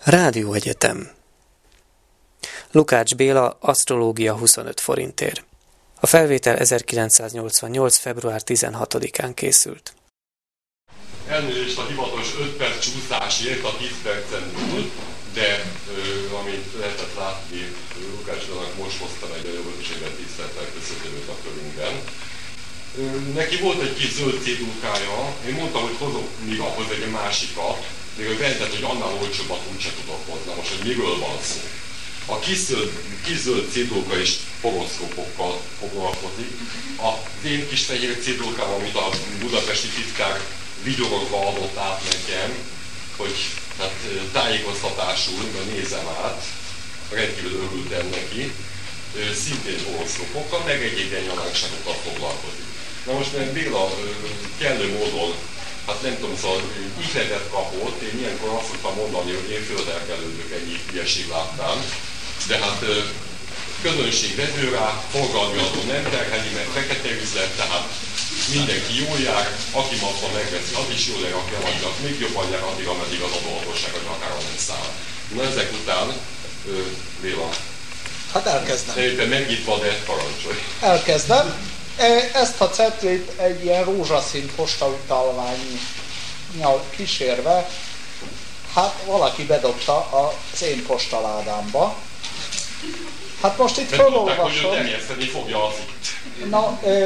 Rádióegyetem. Lukács Béla, asztrológia 25 forintért. A felvétel 1988. február 16-án készült. Elnézést a hivatalos 5 perc csúszásért a 10 percen túl, de amit lehetett látni, Lukács Bélának most hoztam egy örökségben tisztelettel köszöntömét a körünkben. Neki volt egy kis zöld cédulkája, én mondtam, hogy hozok még ahhoz egy másikat, még ő bejelentett, hogy annál olcsóbbat úgyse tudok hozni. Most, hogy miről van szó? A kis zöld cédulka is horoszkópokkal foglalkozik. Az én kis fehér cédulkám, amit a budapesti titkár vigyorogva adott át nekem, hogy hát, tájékoztatásul, mert nézem át, rendkívül örültem neki, szintén horoszkópokkal, meg egy ilyen nyalánkságokkal foglalkozik. Na most, mert Béla kellő módon, hát nem tudom, szóval ihletet kapott, én ilyenkor azt szoktam mondani, hogy én földelkelődök ennyi hülyeség láttán, de hát közönség vező rá, forgalmi adó nem terheli, mert fekete üzlet, tehát mindenki jól jár, aki maga megveszi, az is jól jár, aki eladja, még jobban jár addig, ameddig az adóhatóság, hogy akár nem száll. Na ezek után, Béla. Hát elkezdem. Éppen megnyitva, de parancsolj. Elkezdem. Ezt a cetlit egy ilyen rózsaszín postautalvánnyal kísérve, hát valaki bedobta az én postaládámba. Hát most itt felolvasom. Hogy ő terjeszteni fogja az itt. Na,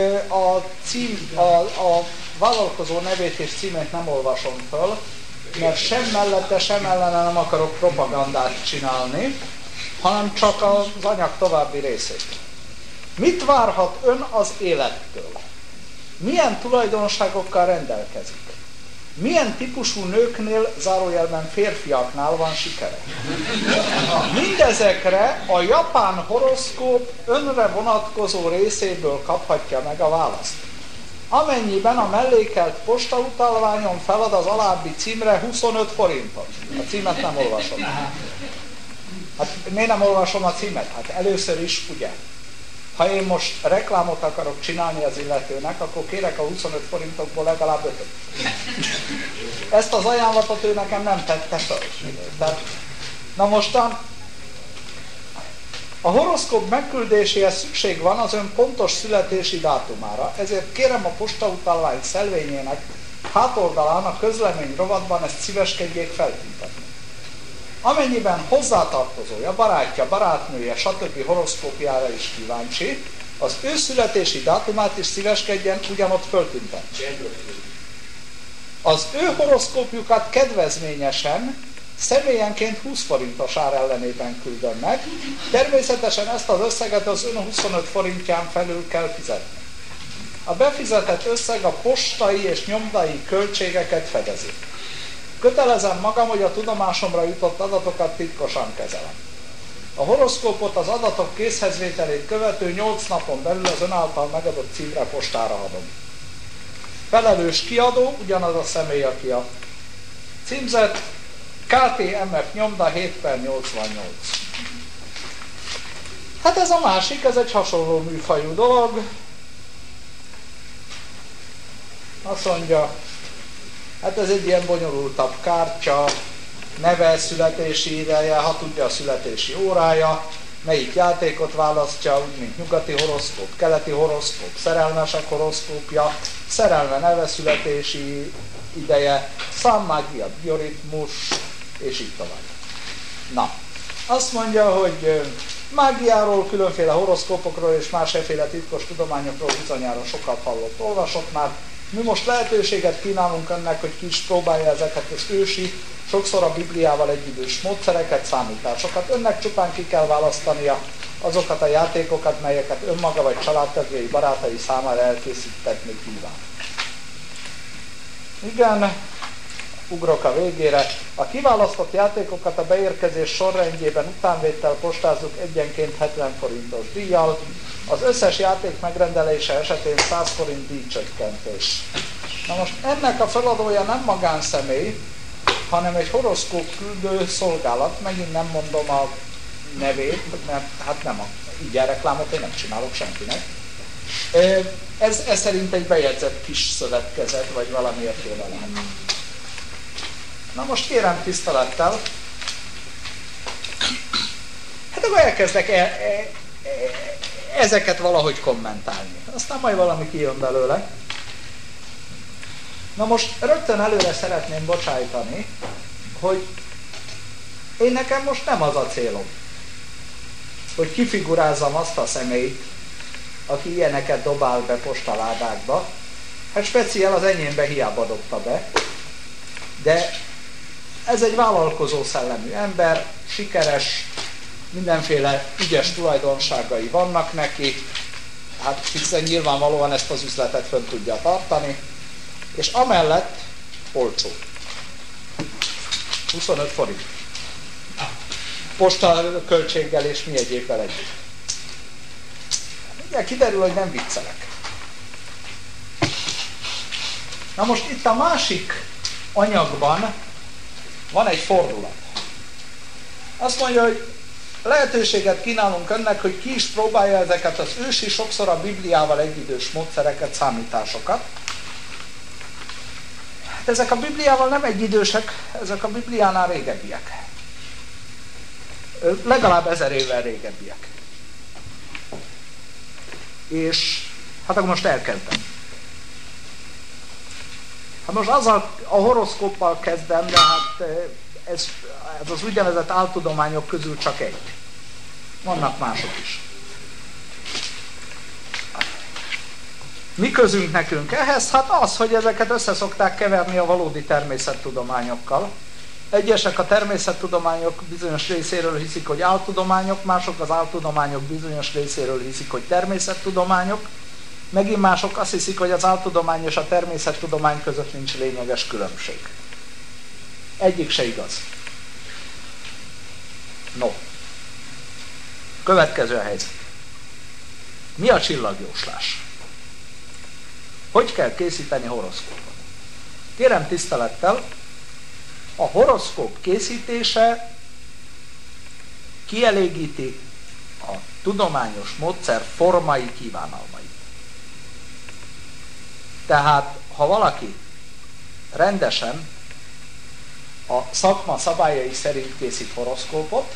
a vállalkozó nevét és címét nem olvasom föl, mert sem mellette, sem ellene nem akarok propagandát csinálni, hanem csak az anyag további részét. Mit várhat ön az élettől? Milyen tulajdonságokkal rendelkezik? Milyen típusú nőknél, zárójelben férfiaknál van sikere? Mindezekre a japán horoszkóp önre vonatkozó részéből kaphatja meg a választ. Amennyiben a mellékelt postautalványon felad az alábbi címre 25 forintot. A címet nem olvasom. Hát miért nem olvasom a címet? Hát először is, ugye? Ha én most reklámot akarok csinálni az illetőnek, akkor kérek a 25 forintokból legalább 5-öt. Ezt az ajánlatot ő nekem nem tette fel. Na mostan, a horoszkóp megküldéséhez szükség van az ön pontos születési dátumára, ezért kérem a postautalvány szelvényének hátoldalán a közlemény rovatban ezt szíveskedjék feltüntetni. Amennyiben hozzátartozója, barátja, barátnője, stb. Horoszkópjára is kíváncsi, az ő születési dátumát is szíveskedjen ugyanott föltüntetni. Az ő horoszkópjukat kedvezményesen, személyenként 20 forintos ár ellenében küldöm meg, természetesen ezt az összeget az ön 25 forintján felül kell fizetni. A befizetett összeg a postai és nyomdai költségeket fedezi. Kötelezem magam, hogy a tudomásomra jutott adatokat titkosan kezelem. A horoszkópot az adatok készhezvételét követő 8 napon belül az ön által megadott címre postára adom. Felelős kiadó, ugyanaz a személy, aki a címzet, KTMF nyomda 7/88. Hát ez a másik, ez egy hasonló műfajú dolog. Azt mondja, hát ez egy ilyen bonyolultabb kártya, neve, születési ideje, ha tudja a születési órája, melyik játékot választja, úgy mint nyugati horoszkóp, keleti horoszkóp, szerelmesek horoszkópja, szerelme, neve, születési ideje, számmágia, bioritmus, és így tovább. Na, azt mondja, hogy mágiáról, különféle horoszkópokról és másféle titkos tudományokról bizonyára sokat hallott, olvasott már. Mi most lehetőséget kínálunk önnek, hogy ki is próbálja ezeket az ősi, sokszor a Bibliával egyidős módszereket, számításokat. Önnek csupán ki kell választania azokat a játékokat, melyeket önmaga vagy családtagjai, barátai számára elkészítetni kíván. Igen, ugrok a végére. A kiválasztott játékokat a beérkezés sorrendjében utánvéttel postázzuk egyenként 70 forintos díjjal, az összes játék megrendelése esetén 100 forint díjcsökkentés. Na most ennek a feladója nem magánszemély, hanem egy horoszkóp küldő szolgálat, megint nem mondom a nevét, mert hát nem így reklámot én nem csinálok senkinek. Ez szerint egy bejegyzett kis szövetkezet, vagy valami ilyesféle lehet. Na most kérem tisztelettel, akkor elkezdek ezeket valahogy kommentálni. Aztán majd valami kijön belőle. Na most rögtön előre szeretném bocsájtani, hogy én nekem most nem az a célom, hogy kifigurázzam azt a személyt, aki ilyeneket dobál be postaládákba. Hát speciál az enyémbe hiába dobta be, de ez egy vállalkozó szellemű ember, sikeres, mindenféle ügyes tulajdonságai vannak neki, hát hiszen nyilvánvalóan ezt az üzletet fönn tudja tartani, és amellett olcsó. 25 forint. Posta költséggel és mi egyébben együtt. Ugye kiderül, hogy nem viccelek. Na most itt a másik anyagban van egy fordulat. Azt mondja, hogy lehetőséget kínálunk önnek, hogy ki is próbálja ezeket az ősi, sokszor a Bibliával egyidős módszereket, számításokat. Hát ezek a Bibliával nem egyidősek, ezek a Bibliánál régebbiek. Legalább 1000 évvel régebbiek. És hát akkor most elkezdem. Hát most azzal a horoszkóppal kezdem, de hát ez az úgynevezett áltudományok közül csak egy. Vannak mások is. Mi közünk nekünk ehhez? Hát az, hogy ezeket összeszokták keverni a valódi természettudományokkal. Egyesek a természettudományok bizonyos részéről hiszik, hogy áltudományok, mások az áltudományok bizonyos részéről hiszik, hogy természettudományok, megint mások azt hiszik, hogy az áltudomány és a természettudomány között nincs lényeges különbség. Egyik se igaz. No. Következő a helyzet. Mi a csillagjóslás? Hogy kell készíteni horoszkópot? Kérem tisztelettel, a horoszkóp készítése kielégíti a tudományos módszer formai kívánalmait. Tehát, ha valaki rendesen a szakma szabályai szerint készít horoszkópot,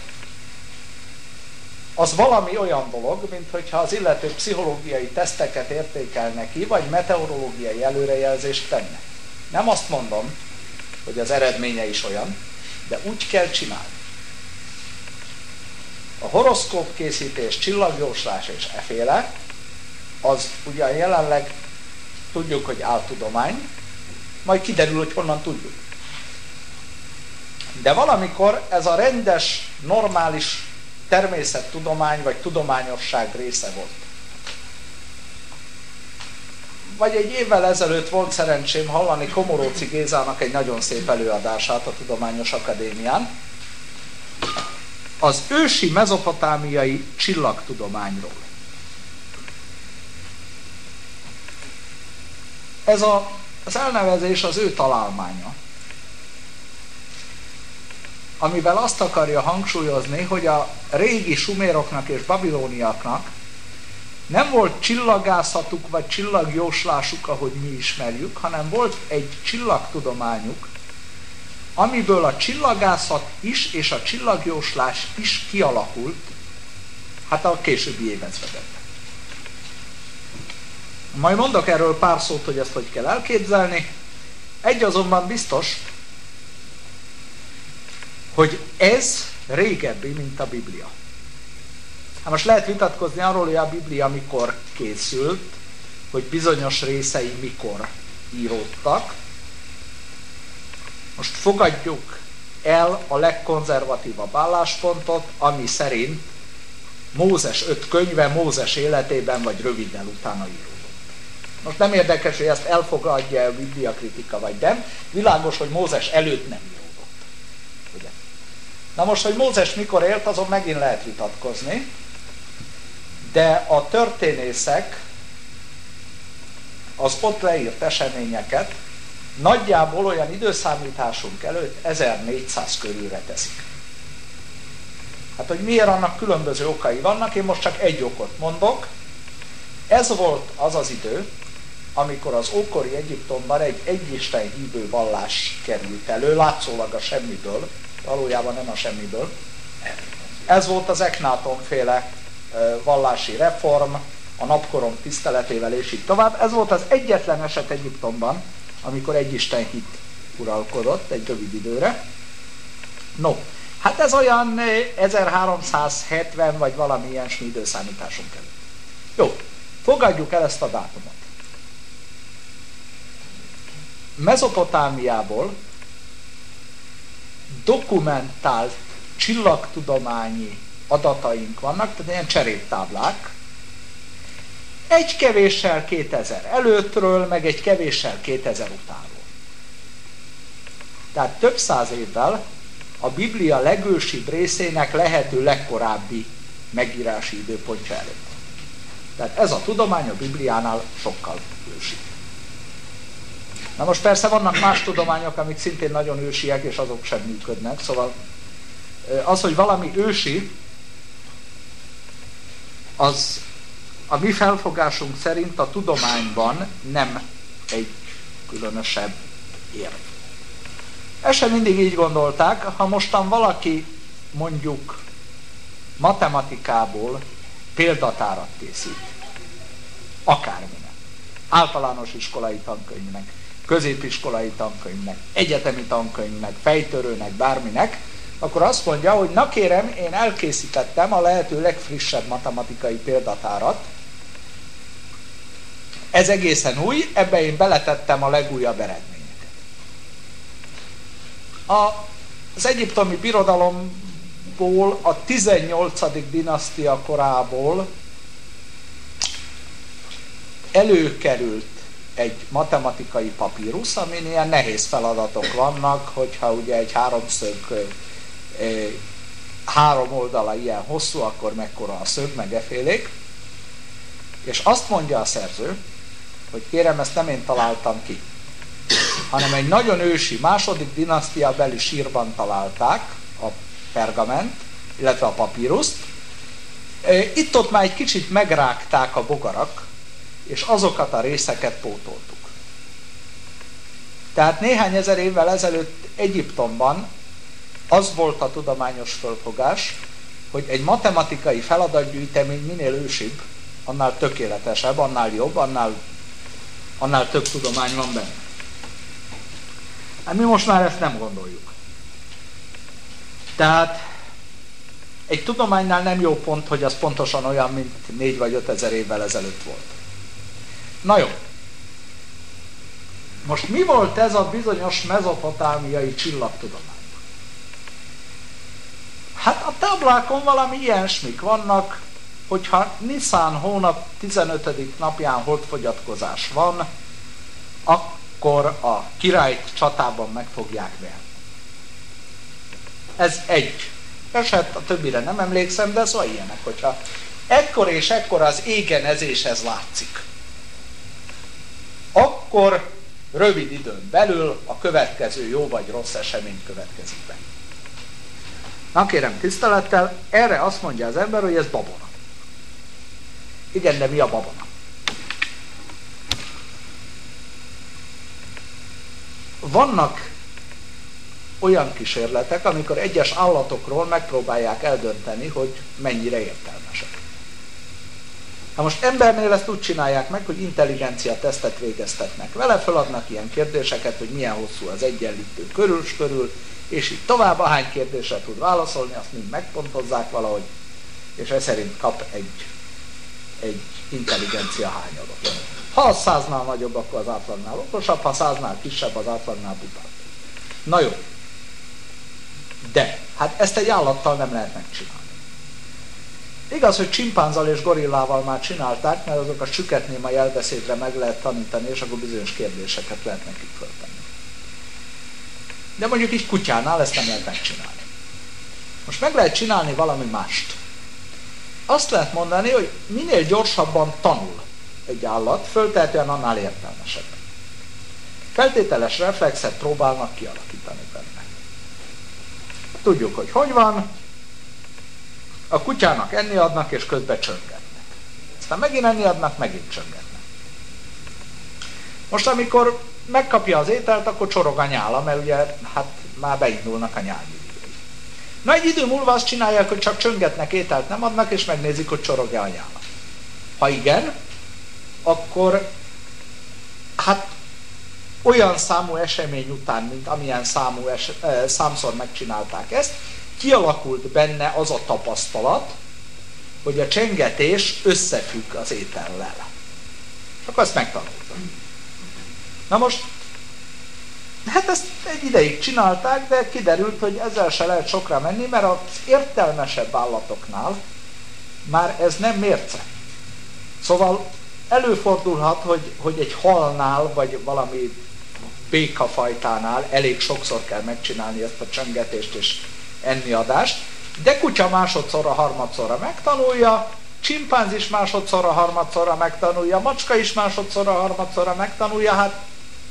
az valami olyan dolog, mint hogyha az illető pszichológiai teszteket értékelne ki, vagy meteorológiai előrejelzést tenne. Nem azt mondom, hogy az eredménye is olyan, de úgy kell csinálni. A horoszkóp készítés, csillagjóslás és eféle, az ugyan jelenleg tudjuk, hogy áltudomány, majd kiderül, hogy honnan tudjuk. De valamikor ez a rendes, normális természettudomány vagy tudományosság része volt. Vagy egy évvel ezelőtt volt szerencsém hallani Komoróczi Gézának egy nagyon szép előadását a Tudományos Akadémián az ősi mezopotámiai csillagtudományról. Ez az elnevezés az ő találmánya, amivel azt akarja hangsúlyozni, hogy a régi suméroknak és babilóniaknak nem volt csillagászatuk vagy csillagjóslásuk, ahogy mi ismerjük, hanem volt egy csillagtudományuk, amiből a csillagászat is és a csillagjóslás is kialakult, hát a későbbi évezredekben. Majd mondok erről pár szót, hogy ezt hogy kell elképzelni. Egy azonban biztos, hogy ez régebbi, mint a Biblia. Hát most lehet vitatkozni arról, hogy a Biblia mikor készült, hogy bizonyos részei mikor íródtak. Most fogadjuk el a legkonzervatívabb álláspontot, ami szerint Mózes 5 könyve Mózes életében vagy röviddel utána íródott. Most nem érdekes, hogy ezt elfogadja a Biblia kritika vagy nem. Világos, hogy Mózes előtt nem íródott. Ugye? Na most, hogy Mózes mikor élt, azon megint lehet vitatkozni, de a történészek az ott leírt eseményeket nagyjából olyan időszámításunk előtt 1400 körülre teszik. Hát, hogy miért, annak különböző okai vannak, én most csak egy okot mondok. Ez volt az az idő, amikor az ókori Egyiptomban egy egyisten hívő vallás került elő, látszólag a semmiből, valójában nem a semmiből, Ez volt az Eknáton-féle vallási reform, a napkorom tiszteletével és így tovább. Ez volt az egyetlen eset Egyiptomban, amikor egy isten hit uralkodott egy rövid időre. No, hát ez olyan 1370 vagy valami ilyesmi időszámításunk előtt. Jó, fogadjuk el ezt a dátumot. Mezopotámiából dokumentált csillagtudományi adataink vannak, tehát ilyen cseréptáblák, egy kevéssel 2000 előttről, meg egy kevéssel 2000 utánról. Tehát több száz évvel a Biblia legősibb részének lehető legkorábbi megírási időpontja előtt. Tehát ez a tudomány a Bibliánál sokkal ősibb. Na most persze vannak más tudományok, amik szintén nagyon ősiek, és azok sem működnek, szóval az, hogy valami ősi, az a mi felfogásunk szerint a tudományban nem egy különösebb érv. Ezt sem mindig így gondolták, ha mostan valaki mondjuk matematikából példatárat készít, akárminek, általános iskolai tankönyvnek, középiskolai tankönyvnek, egyetemi tankönyvnek, fejtörőnek, bárminek, akkor azt mondja, hogy na kérem, én elkészítettem a lehető legfrissebb matematikai példatárat, ez egészen új, ebbe én beletettem a legújabb eredményeket. Az egyiptomi birodalomból, a 18. dinasztia korából előkerült egy matematikai papírusz, amin ilyen nehéz feladatok vannak, hogyha ugye egy háromszög 3 oldala ilyen hosszú, akkor mekkora a szög, meg efélék. És azt mondja a szerző, hogy kérem, ezt nem én találtam ki, hanem egy nagyon ősi, második dinasztia beli sírban találták a pergament, illetve a papíruszt. Itt-ott már egy kicsit megrágták a bogarak, és azokat a részeket pótoltuk. Tehát néhány ezer évvel ezelőtt Egyiptomban az volt a tudományos fölfogás, hogy egy matematikai feladatgyűjtemény minél ősibb, annál tökéletesebb, annál jobb, annál több tudomány van benne. Hát mi most már ezt nem gondoljuk. Tehát egy tudománynál nem jó pont, hogy az pontosan olyan, mint 4 vagy 5 ezer évvel ezelőtt volt. Na jó. Most mi volt ez a bizonyos mezopotámiai csillagtudomány? Hát a táblákon valami ilyesmik vannak, hogyha Niszán hónap 15. napján holdfogyatkozás van, akkor a királyt csatában meg fogják verni. Ez egy eset, a többire nem emlékszem, de szóval ilyenek, hogyha ekkor és ekkor az égenezéshez látszik, akkor rövid időn belül a következő jó vagy rossz esemény következik be. Na kérem tisztelettel, erre azt mondja az ember, hogy ez babona. Igen, de mi a babona? Vannak olyan kísérletek, amikor egyes állatokról megpróbálják eldönteni, hogy mennyire értelmesek. Na most embernél ezt úgy csinálják meg, hogy intelligencia tesztet végeztetnek vele, feladnak ilyen kérdéseket, hogy milyen hosszú az egyenlítő körül, és így tovább, ahány kérdésre tud válaszolni, azt mind megpontozzák valahogy, és ez szerint kap egy intelligencia hányadot. Ha az 100-nál nagyobb, akkor az átlagnál okosabb, ha 100-nál kisebb, az átlagnál butább. Na jó. De, hát ezt egy állattal nem lehet megcsinálni. Igaz, hogy csimpánzzal és gorillával már csinálták, mert azok a süketnéma jelbeszédre meg lehet tanítani, és akkor bizonyos kérdéseket lehet nekik föltenni. De mondjuk így kutyánál ezt nem lehet megcsinálni. Most meg lehet csinálni valami mást. Azt lehet mondani, hogy minél gyorsabban tanul egy állat, föltehetően annál értelmesebb. Feltételes reflexet próbálnak kialakítani benne. Tudjuk, hogy van. A kutyának enni adnak, és közben csöngetnek. Aztán megint enni adnak, megint csöngetnek. Most amikor megkapja az ételt, akkor csorog a nyála, mert ugye hát már beindulnak a nyálmirigyei. Na egy idő múlva azt csinálják, hogy csak csöngetnek, ételt nem adnak, és megnézik, hogy csorog-e anyának. Ha igen, akkor hát olyan számú esemény után, mint amilyen számszor megcsinálták ezt, kialakult benne az a tapasztalat, hogy a csengetés összefügg az étellel. Csak azt megtanulta. Na most, hát ezt egy ideig csinálták, de kiderült, hogy ezzel se lehet sokra menni, mert az értelmesebb állatoknál már ez nem mérce. Szóval előfordulhat, hogy egy halnál, vagy valami békafajtánál elég sokszor kell megcsinálni ezt a csöngetést és enniadást, de kutya másodszorra, harmadszorra megtanulja, csimpánz is másodszorra, harmadszorra megtanulja, macska is másodszorra, harmadszorra megtanulja, hát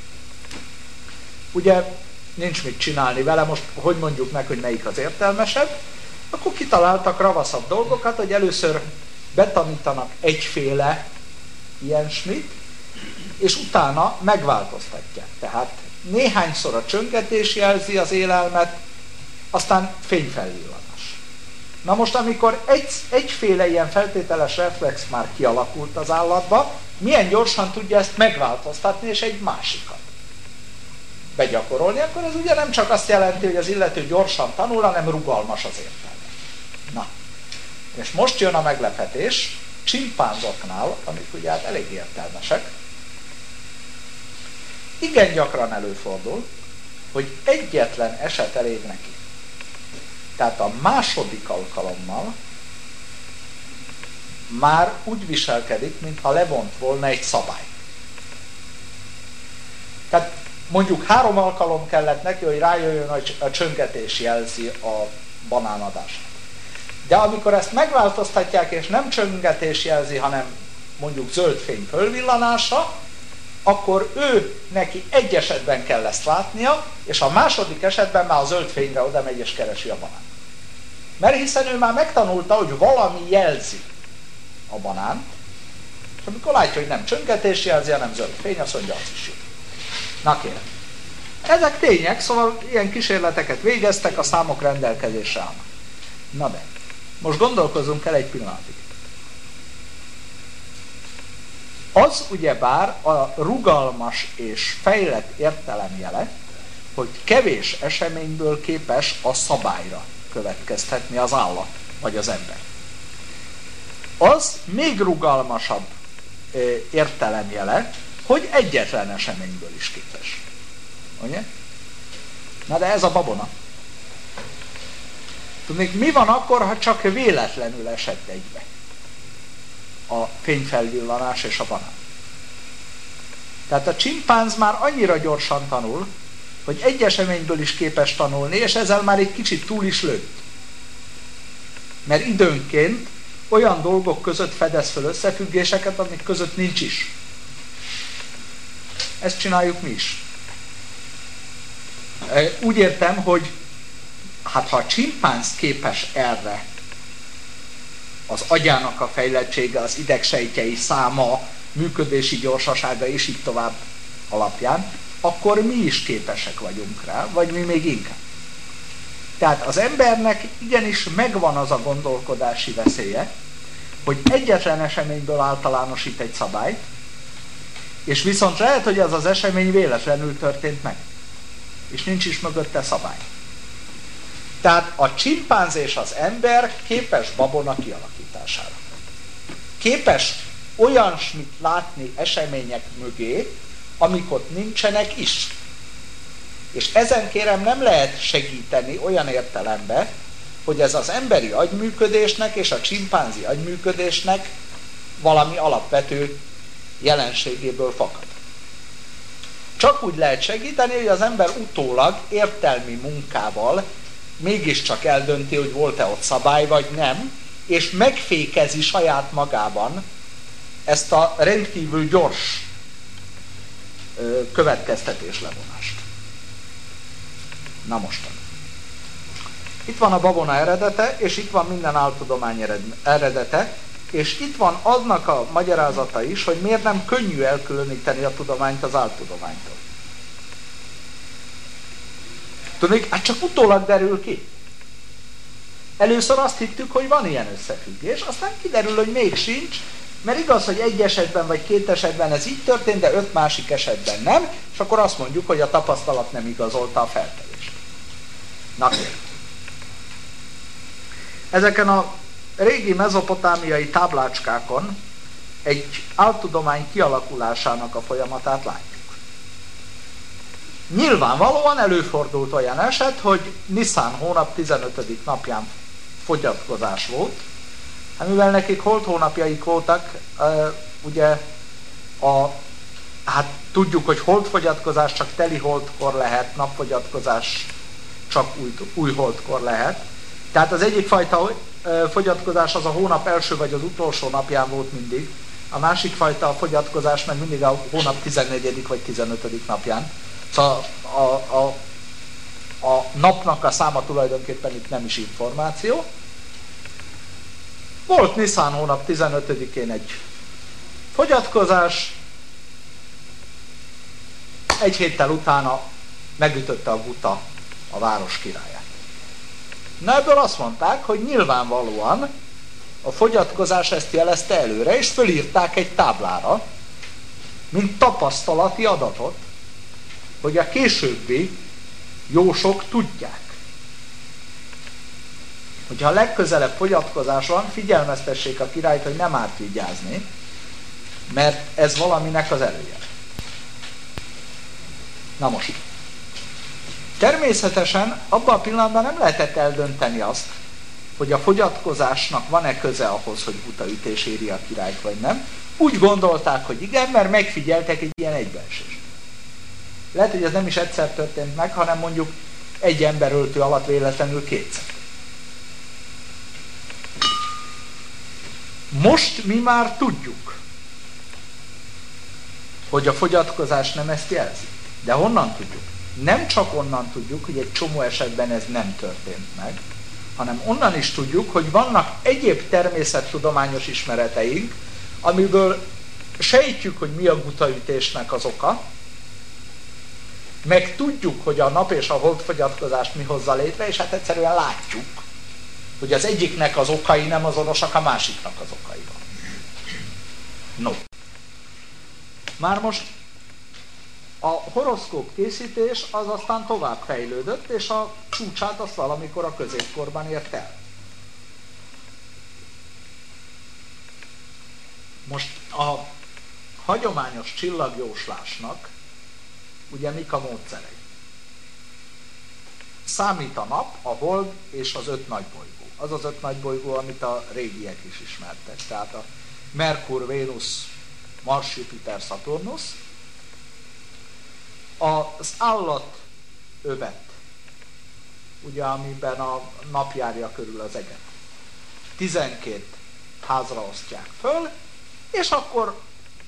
ugye nincs mit csinálni vele, most hogy mondjuk meg, hogy melyik az értelmesebb, akkor kitaláltak ravaszabb dolgokat, hogy először betanítanak egyféle ilyesmit, és utána megváltoztatják. Tehát néhányszor a csöngetés jelzi az élelmet, aztán fényfelvillanás. Na most, amikor egyféle ilyen feltételes reflex már kialakult az állatba, milyen gyorsan tudja ezt megváltoztatni, és egy másikat begyakorolni, akkor ez ugye nem csak azt jelenti, hogy az illető gyorsan tanul, hanem rugalmas az értelme. Na, és most jön a meglepetés, csimpánzoknál, amik ugye hát elég értelmesek, igen gyakran előfordul, hogy egyetlen eset elég neki. Tehát a második alkalommal már úgy viselkedik, mintha levont volna egy szabály. Tehát mondjuk 3 alkalom kellett neki, hogy rájöjjön, hogy a csöngetés jelzi a banánadását. De amikor ezt megváltoztatják, és nem csöngetés jelzi, hanem mondjuk zöld fény fölvillanása, akkor ő neki egy esetben kell ezt látnia, és a második esetben már a zöld fényre oda megy és keresi a banánt. Mert hiszen ő már megtanulta, hogy valami jelzi a banánt, és amikor látja, hogy nem csöngetés jelzi, hanem zöld fény, azt mondja, az is jó. Na kérem. Ezek tények, szóval ilyen kísérleteket végeztek, a számok rendelkezésre állnak. Na de, most gondolkozzunk el egy pillanatig. Az ugyebár a rugalmas és fejlett értelem jele, hogy kevés eseményből képes a szabályra következtetni az állat, vagy az ember. Az még rugalmasabb értelemjele, hogy egyetlen eseményből is képes. Ugye? Na de ez a babona. Tudnék, mi van akkor, ha csak véletlenül esett egybe a fényfelvillanás és a banán? Tehát a csimpánz már annyira gyorsan tanul, hogy egy eseményből is képes tanulni, és ezzel már egy kicsit túl is lőtt. Mert időnként olyan dolgok között fedez föl összefüggéseket, amik között nincs is. Ezt csináljuk mi is. Úgy értem, hogy hát ha a csimpánz képes erre, az agyának a fejlettsége, az idegsejtjei száma, működési gyorsasága és így tovább alapján, akkor mi is képesek vagyunk rá, vagy mi még inkább. Tehát az embernek igenis megvan az a gondolkodási veszélye, hogy egyetlen eseményből általánosít egy szabályt, és viszont lehet, hogy ez az esemény véletlenül történt meg, és nincs is mögötte szabály. Tehát a csimpánz és az ember képes babona kialakítására. Képes olyasmit látni események mögé, amik ott nincsenek is. És ezen kérem nem lehet segíteni olyan értelemben, hogy ez az emberi agyműködésnek és a csimpánzi agyműködésnek valami alapvető jelenségéből fakad. Csak úgy lehet segíteni, hogy az ember utólag értelmi munkával mégiscsak eldönti, hogy volt-e ott szabály, vagy nem, és megfékezi saját magában ezt a rendkívül gyors következtetés levonást. Na mostan. Itt van a babona eredete, és itt van minden áltudomány eredete, és itt van annak a magyarázata is, hogy miért nem könnyű elkülöníteni a tudományt az áltudománytól. Tudnék, hát csak utólag derül ki. Először azt hittük, hogy van ilyen összefüggés, aztán kiderül, hogy még sincs, mert igaz, hogy egy esetben vagy két esetben ez így történt, de 5 másik esetben nem, és akkor azt mondjuk, hogy a tapasztalat nem igazolta a feltevést. Na kérlek. Ezeken a régi mezopotámiai táblácskákon egy áltudomány kialakulásának a folyamatát látjuk. Nyilvánvalóan előfordult olyan eset, hogy Niszán hónap 15. napján fogyatkozás volt, mivel nekik holt hónapjaik voltak, ugye hát tudjuk, hogy holdfogyatkozás csak teli holdkor lehet, napfogyatkozás csak új holdkor lehet. Tehát az egyik fajta fogyatkozás az a hónap első vagy az utolsó napján volt mindig, a másik fajta fogyatkozás meg mindig a hónap 14. vagy 15. napján. Szóval a napnak a száma tulajdonképpen itt nem is információ. Volt Niszán hónap 15-én egy fogyatkozás, egy héttel utána megütötte a guta a város királyát. Na ebből azt mondták, hogy nyilvánvalóan a fogyatkozás ezt jelezte előre, és fölírták egy táblára, mint tapasztalati adatot, hogy a későbbi jósok tudják. Hogyha a legközelebb fogyatkozás van, figyelmeztessék a királyt, hogy nem árt vigyázni, mert ez valaminek az elője. Na most. Természetesen abban a pillanatban nem lehetett eldönteni azt, hogy a fogyatkozásnak van-e köze ahhoz, hogy gutaütés éri a királyt, vagy nem. Úgy gondolták, hogy igen, mert megfigyeltek egy ilyen egybeesést. Lehet, hogy ez nem is egyszer történt meg, hanem mondjuk egy emberöltő alatt véletlenül 2-szer. Most mi már tudjuk, hogy a fogyatkozás nem ezt jelzi. De honnan tudjuk? Nem csak onnan tudjuk, hogy egy csomó esetben ez nem történt meg, hanem onnan is tudjuk, hogy vannak egyéb természettudományos ismereteink, amiből sejtjük, hogy mi a gutaütésnek az oka, meg tudjuk, hogy a nap és a hold fogyatkozást mi hozza létre, és hát egyszerűen látjuk, hogy az egyiknek az okai nem azonosak a másiknak az okaival. No. Már most a horoszkóp készítés az aztán tovább fejlődött, és a csúcsát azt valamikor a középkorban ért el. Most a hagyományos csillagjóslásnak ugye mik a módszerei? Számít a nap, a hold és az 5 nagybolygó. Az az 5 nagybolygó, amit a régiek is ismertek. Tehát a Merkur, Vénusz, Mars, Jupiter, Saturnus. Az állatövet, ugye amiben a nap járja körül az eget, 12 házra osztják föl, és akkor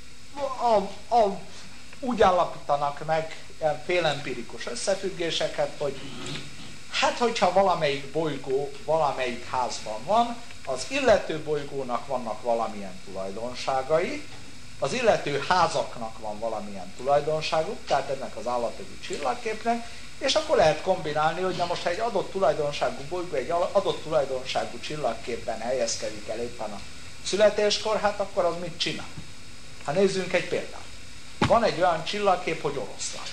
úgy állapítanak meg félempirikus összefüggéseket, hogy hát hogyha valamelyik bolygó valamelyik házban van, az illető bolygónak vannak valamilyen tulajdonságai, az illető házaknak van valamilyen tulajdonságuk, tehát ennek az állatövű csillagképnek, és akkor lehet kombinálni, hogy na most ha egy adott tulajdonságú bolygó egy adott tulajdonságú csillagképben helyezkedik el éppen a születéskor, hát akkor az mit csinál? Hát nézzünk egy példát. Van egy olyan csillagkép, hogy Oroszlán.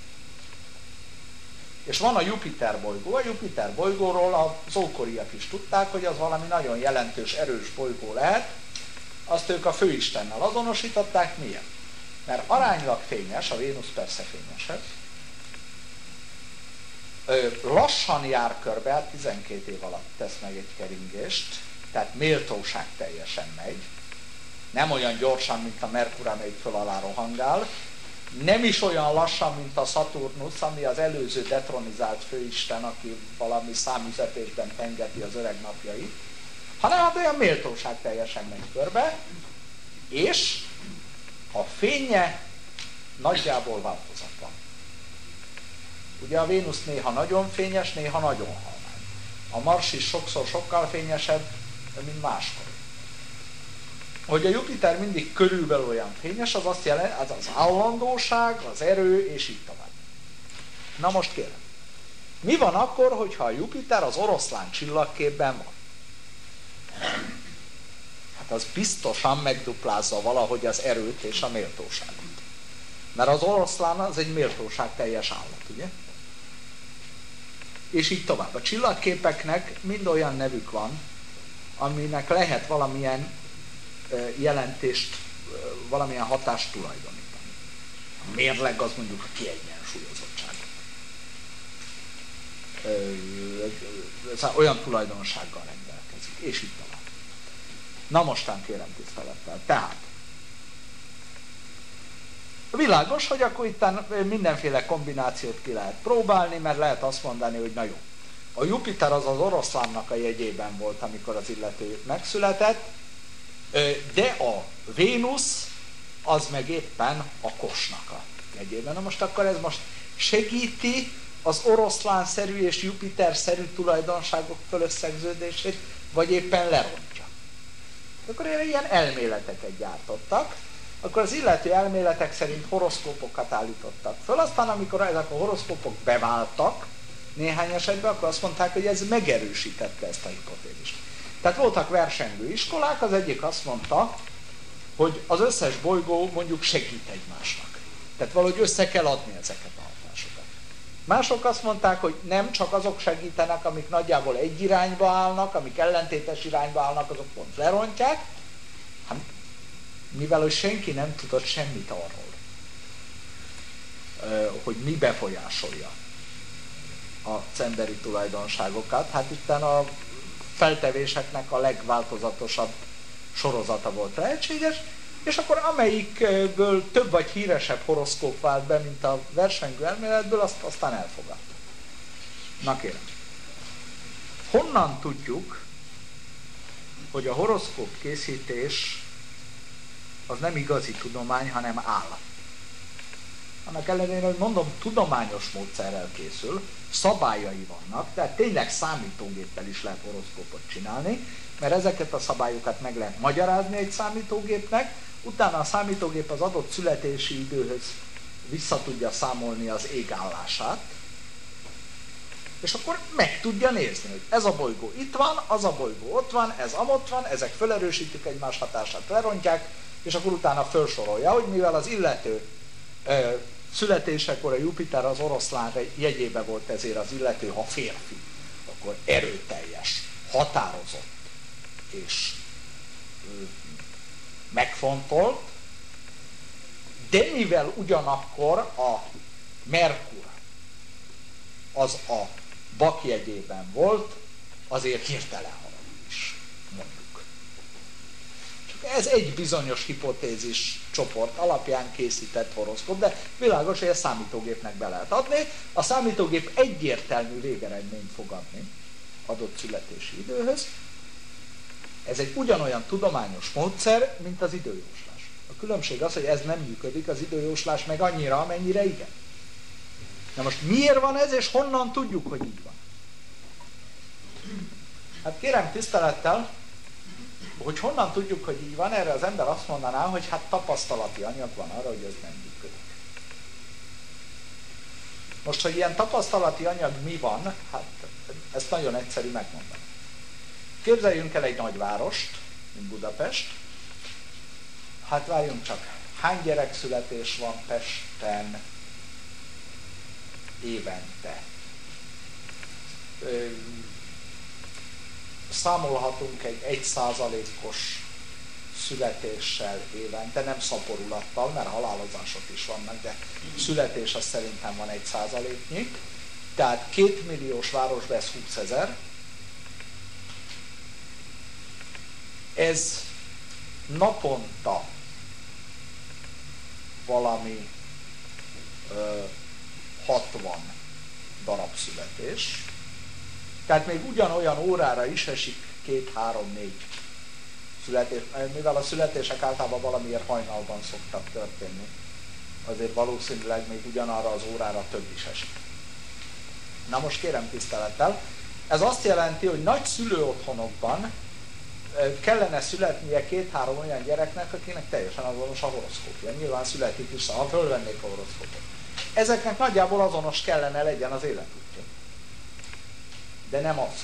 És van a Jupiter bolygó. A Jupiter bolygóról az ókoriak is tudták, hogy az valami nagyon jelentős, erős bolygó lehet. Azt ők a főistennel azonosították. Miért? Mert aránylag fényes, a Vénusz persze fényesebb, lassan jár körbe, hát 12 év alatt tesz meg egy keringést, tehát méltóság teljesen megy. Nem olyan gyorsan, mint a Merkur, amelyik föl alá rohangál, nem is olyan lassan, mint a Saturnus, ami az előző detronizált főisten, aki valami számüzetésben pengeti az öreg napjait, hanem hát olyan méltóság teljesen megy körbe, és a fénye nagyjából változatlan. Ugye a Vénusz néha nagyon fényes, néha nagyon halvány. A Mars is sokszor sokkal fényesebb, mint máskor. Hogy a Jupiter mindig körülbelül olyan fényes, az azt jelenti, az az állandóság, az erő, és így tovább. Na most kérem. Mi van akkor, hogyha a Jupiter az oroszlán csillagképben van? Hát az biztosan megduplázza valahogy az erőt és a méltóságot. Mert az oroszlán az egy méltóságteljes állat, ugye? És így tovább. A csillagképeknek mind olyan nevük van, aminek lehet valamilyen jelentést, valamilyen hatást tulajdonítani. A mérleg az mondjuk a kiegyensúlyozottság. Olyan tulajdonsággal rendelkezik, és így tovább. Na mostán kérem tisztelettel. Tehát, világos, hogy akkor itt mindenféle kombinációt ki lehet próbálni, mert lehet azt mondani, hogy na jó. A Jupiter az oroszlánnak a jegyében volt, amikor az illető megszületett, de a Vénusz az meg éppen a Kosnak a jegyében. Na most akkor ez most segíti az oroszlánszerű és Jupiter-szerű tulajdonságok fölösszegződését, vagy éppen lerontja. Akkor ilyen elméleteket gyártottak, akkor az illető elméletek szerint horoszkópokat állítottak föl, aztán amikor ezek a horoszkópok beváltak néhány esetben, akkor azt mondták, hogy ez megerősítette ezt a hipotézist. Tehát voltak versengő iskolák, az egyik azt mondta, hogy az összes bolygó mondjuk segít egymásnak. Tehát valahogy össze kell adni ezeket a hatásokat. Mások azt mondták, hogy nem csak azok segítenek, amik nagyjából egy irányba állnak, amik ellentétes irányba állnak, azok pont lerontják, mivel hogy senki nem tudott semmit arról, hogy mi befolyásolja az emberi tulajdonságokat, hát itten a feltevéseknek a legváltozatosabb sorozata volt lehetséges, és akkor amelyikből több vagy híresebb horoszkóp vált be, mint a versengő elméletből, azt aztán elfogadta. Na kérem, honnan tudjuk, hogy a horoszkóp készítés az nem igazi tudomány, hanem állat? Annak ellenére, hogy mondom, tudományos módszerrel készül, szabályai vannak, tehát tényleg számítógéppel is lehet horoszkópot csinálni, mert ezeket a szabályokat meg lehet magyarázni egy számítógépnek, utána a számítógép az adott születési időhöz vissza tudja számolni az ég állását, és akkor meg tudja nézni, hogy ez a bolygó itt van, az a bolygó ott van, ez amott van, ezek felerősítik egymás hatását, lerontják, és akkor utána felsorolja, hogy mivel az illető születésekor a Jupiter az oroszlán jegyébe volt, ezért az illető, ha férfi, akkor erőteljes, határozott és megfontolt, de mivel ugyanakkor a Merkur az a Bak jegyében volt, azért hirtelen halad is, mondjuk. Csak ez egy bizonyos hipotézis csoport alapján készített horoszkóp, de világos, hogy ezt számítógépnek be lehet adni. A számítógép egyértelmű végeredményt fog adni adott születési időhöz. Ez egy ugyanolyan tudományos módszer, mint az időjóslás. A különbség az, hogy ez nem működik, az időjóslás meg annyira, amennyire igen. Na most miért van ez, és honnan tudjuk, hogy így van? Hát kérem tisztelettel, hogy honnan tudjuk, hogy így van, erre az ember azt mondaná, hogy hát tapasztalati anyag van arra, hogy ez nem működik. Most, hogy ilyen tapasztalati anyag mi van, hát ezt nagyon egyszerű megmondani. Képzeljünk el egy nagyvárost, mint Budapest. Hát várjunk csak, hány gyerekszületés van Pesten évente? Számolhatunk egy 1%-os születéssel évente, nem szaporulattal, mert halálozások is vannak, de születés az szerintem van 1%-nyi. Tehát 2 milliós városban ez 20 000. Ez naponta valami 60 darab születés. Tehát még ugyanolyan órára is esik 2-3-4 születés, mivel a születések általában valamiért hajnalban szoktak történni. Azért valószínűleg még ugyanarra az órára több is esik. Na most kérem tisztelettel, ez azt jelenti, hogy nagy szülőotthonokban kellene születnie 2-3 olyan gyereknek, akinek teljesen azonos a horoszkópja. Nyilván születik is, ha fölvennék a horoszkópot. Ezeknek nagyjából azonos kellene legyen az életútja. de nem az.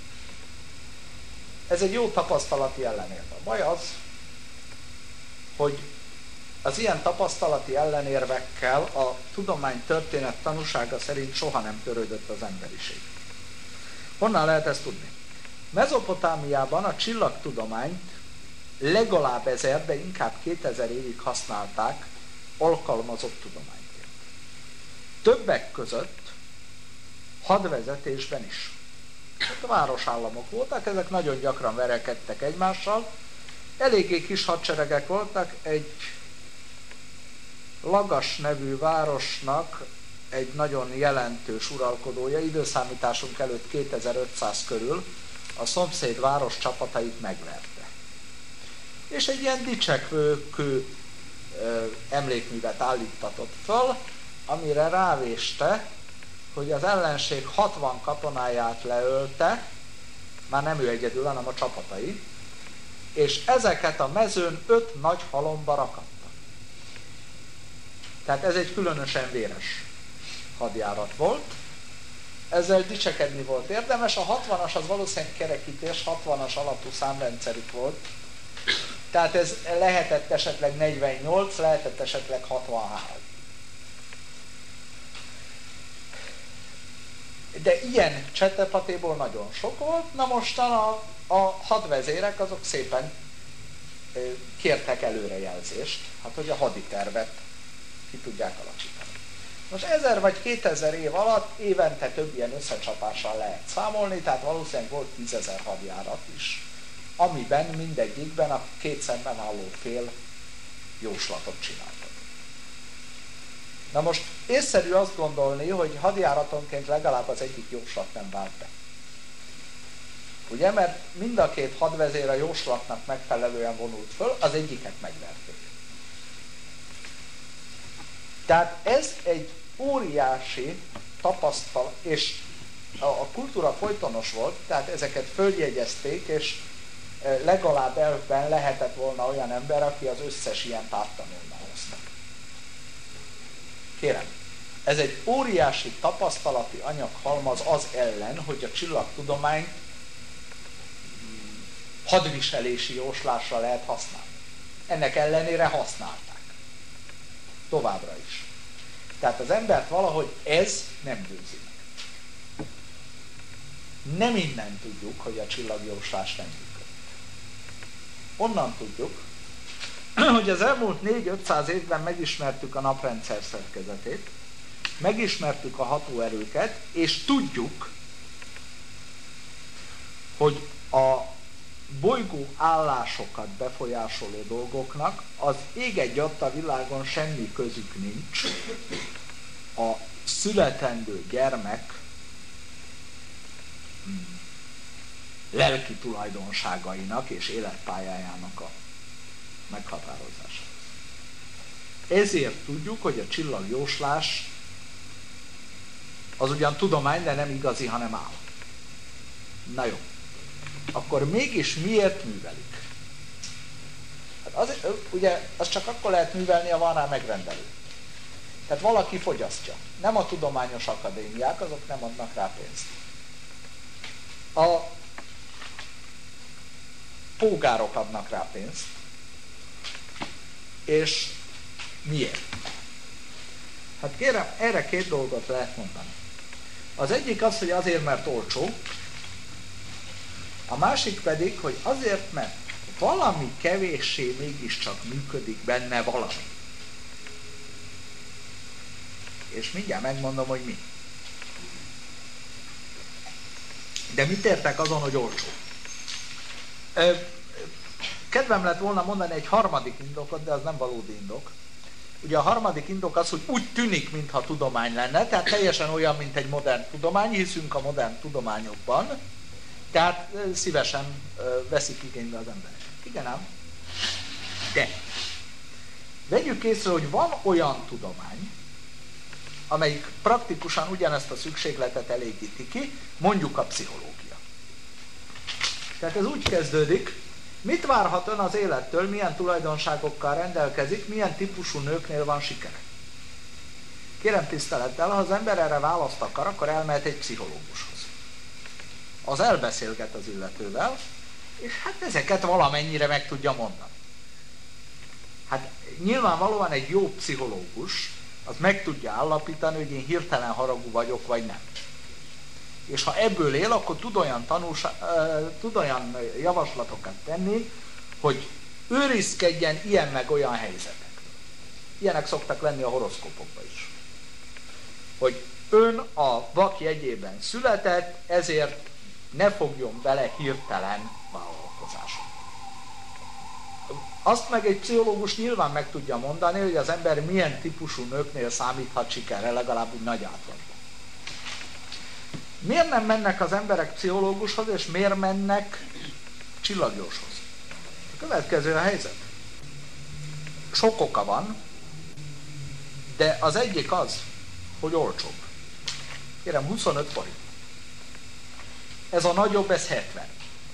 Ez egy jó tapasztalati ellenérve. A baj az, hogy az ilyen tapasztalati ellenérvekkel a tudomány történet tanúsága szerint soha nem törődött az emberiség. Honnan lehet ezt tudni? Mezopotámiában a csillagtudományt legalább 1000, de inkább 2000 évig használták alkalmazott tudományként. Többek között hadvezetésben is. A városállamok voltak, ezek nagyon gyakran verekedtek egymással, eléggé kis hadseregek voltak, egy Lagas nevű városnak egy nagyon jelentős uralkodója, időszámításunk előtt 2500 körül a szomszéd város csapatait megverte. És egy ilyen dicsekvő kő emlékművet állítatott föl, amire rávéste, hogy az ellenség 60 katonáját leölte, már nem ő egyedül, hanem a csapatai, és ezeket a mezőn 5 nagy halomba rakatta. Tehát ez egy különösen véres hadjárat volt. Ezzel dicsekedni volt érdemes. A 60-as az valószínűleg kerekítés, 60-as alapú számrendszerük volt. Tehát ez lehetett esetleg 48, lehetett esetleg 63. De ilyen csetepatéból nagyon sok volt. Na mostan a hadvezérek azok szépen kértek előrejelzést, hát hogy a haditervet ki tudják alakítani. Most 1000 vagy 2000 év alatt évente több ilyen összecsapással lehet számolni, tehát valószínűleg volt 10 000 hadjárat is, amiben mindegyikben a két szemben álló fél jóslatot csináltak. Na most észszerű azt gondolni, hogy hadjáratonként legalább az egyik jóslat nem vált be. Ugye, mert mind a két hadvezér a jóslatnak megfelelően vonult föl, az egyiket megverték. Tehát ez egy óriási tapasztalat, és a kultúra folytonos volt, tehát ezeket följegyezték, és legalább elfben lehetett volna olyan ember, aki az összes ilyen tártanulna hozta. Kérem, ez egy óriási tapasztalati anyaghalmaz az ellen, hogy a csillagtudomány hadviselési jóslásra lehet használni. Ennek ellenére használták. Továbbra is. Tehát az embert valahogy ez nem győzi meg. Nem innen tudjuk, hogy a csillagjóslás nem működik. Onnan tudjuk, hogy az elmúlt 4-500 évben megismertük a naprendszer szerkezetét, megismertük a hatóerőket, és tudjuk, hogy a bolygó állásokat befolyásoló dolgoknak az ég egyatt világon semmi közük nincs a születendő gyermek lelki tulajdonságainak és életpályájának a meghatározásához. Ezért tudjuk, hogy a csillagjóslás az ugyan tudomány, de nem igazi, hanem állat. Na jó. Akkor mégis miért művelik? Hát azért, ugye, azt csak akkor lehet művelni, ha van rá megrendelő. Tehát valaki fogyasztja. Nem a tudományos akadémiák, azok nem adnak rá pénzt. A pógárok adnak rá pénzt. És miért? Hát kérem, erre 2 dolgot lehet mondani. Az egyik az, hogy azért, mert olcsó, a másik pedig, hogy azért, mert valami kevéssé mégiscsak működik benne valami. És mindjárt megmondom, hogy mi. De mit értek azon, hogy olcsó? Kedvem lett volna mondani egy harmadik indokot, de az nem valódi indok. Ugye a harmadik indok az, hogy úgy tűnik, mintha tudomány lenne, tehát teljesen olyan, mint egy modern tudomány, hiszünk a modern tudományokban, tehát szívesen veszik igénybe az emberek. Igen ám? De vegyük észre, hogy van olyan tudomány, amelyik praktikusan ugyanezt a szükségletet elégíti ki, mondjuk a pszichológia. Tehát ez úgy kezdődik, mit várhat ön az élettől, milyen tulajdonságokkal rendelkezik, milyen típusú nőknél van sikere? Kérem tisztelettel, ha az ember erre választ akar, akkor elmehet egy pszichológushoz. az elbeszélget az illetővel, és hát ezeket valamennyire meg tudja mondani. Hát nyilvánvalóan egy jó pszichológus az meg tudja állapítani, hogy én hirtelen haragú vagyok, vagy nem. És ha ebből él, akkor tud olyan javaslatokat tenni, hogy őrizkedjen ilyen meg olyan helyzetekről. Ilyenek szoktak lenni a horoszkópokban is. Hogy ön a vak jegyében született, ezért ne fogjon bele hirtelen vállalkozásba. Azt meg egy pszichológus nyilván meg tudja mondani, hogy az ember milyen típusú nőknél számíthat sikerre, legalább úgy nagy átlagban. Miért nem mennek az emberek pszichológushoz, és miért mennek csillagjóshoz? A következő a helyzet. Sok oka van, de az egyik az, hogy olcsóbb. Kérem, 25 forint. Ez a nagyobb, ez 70.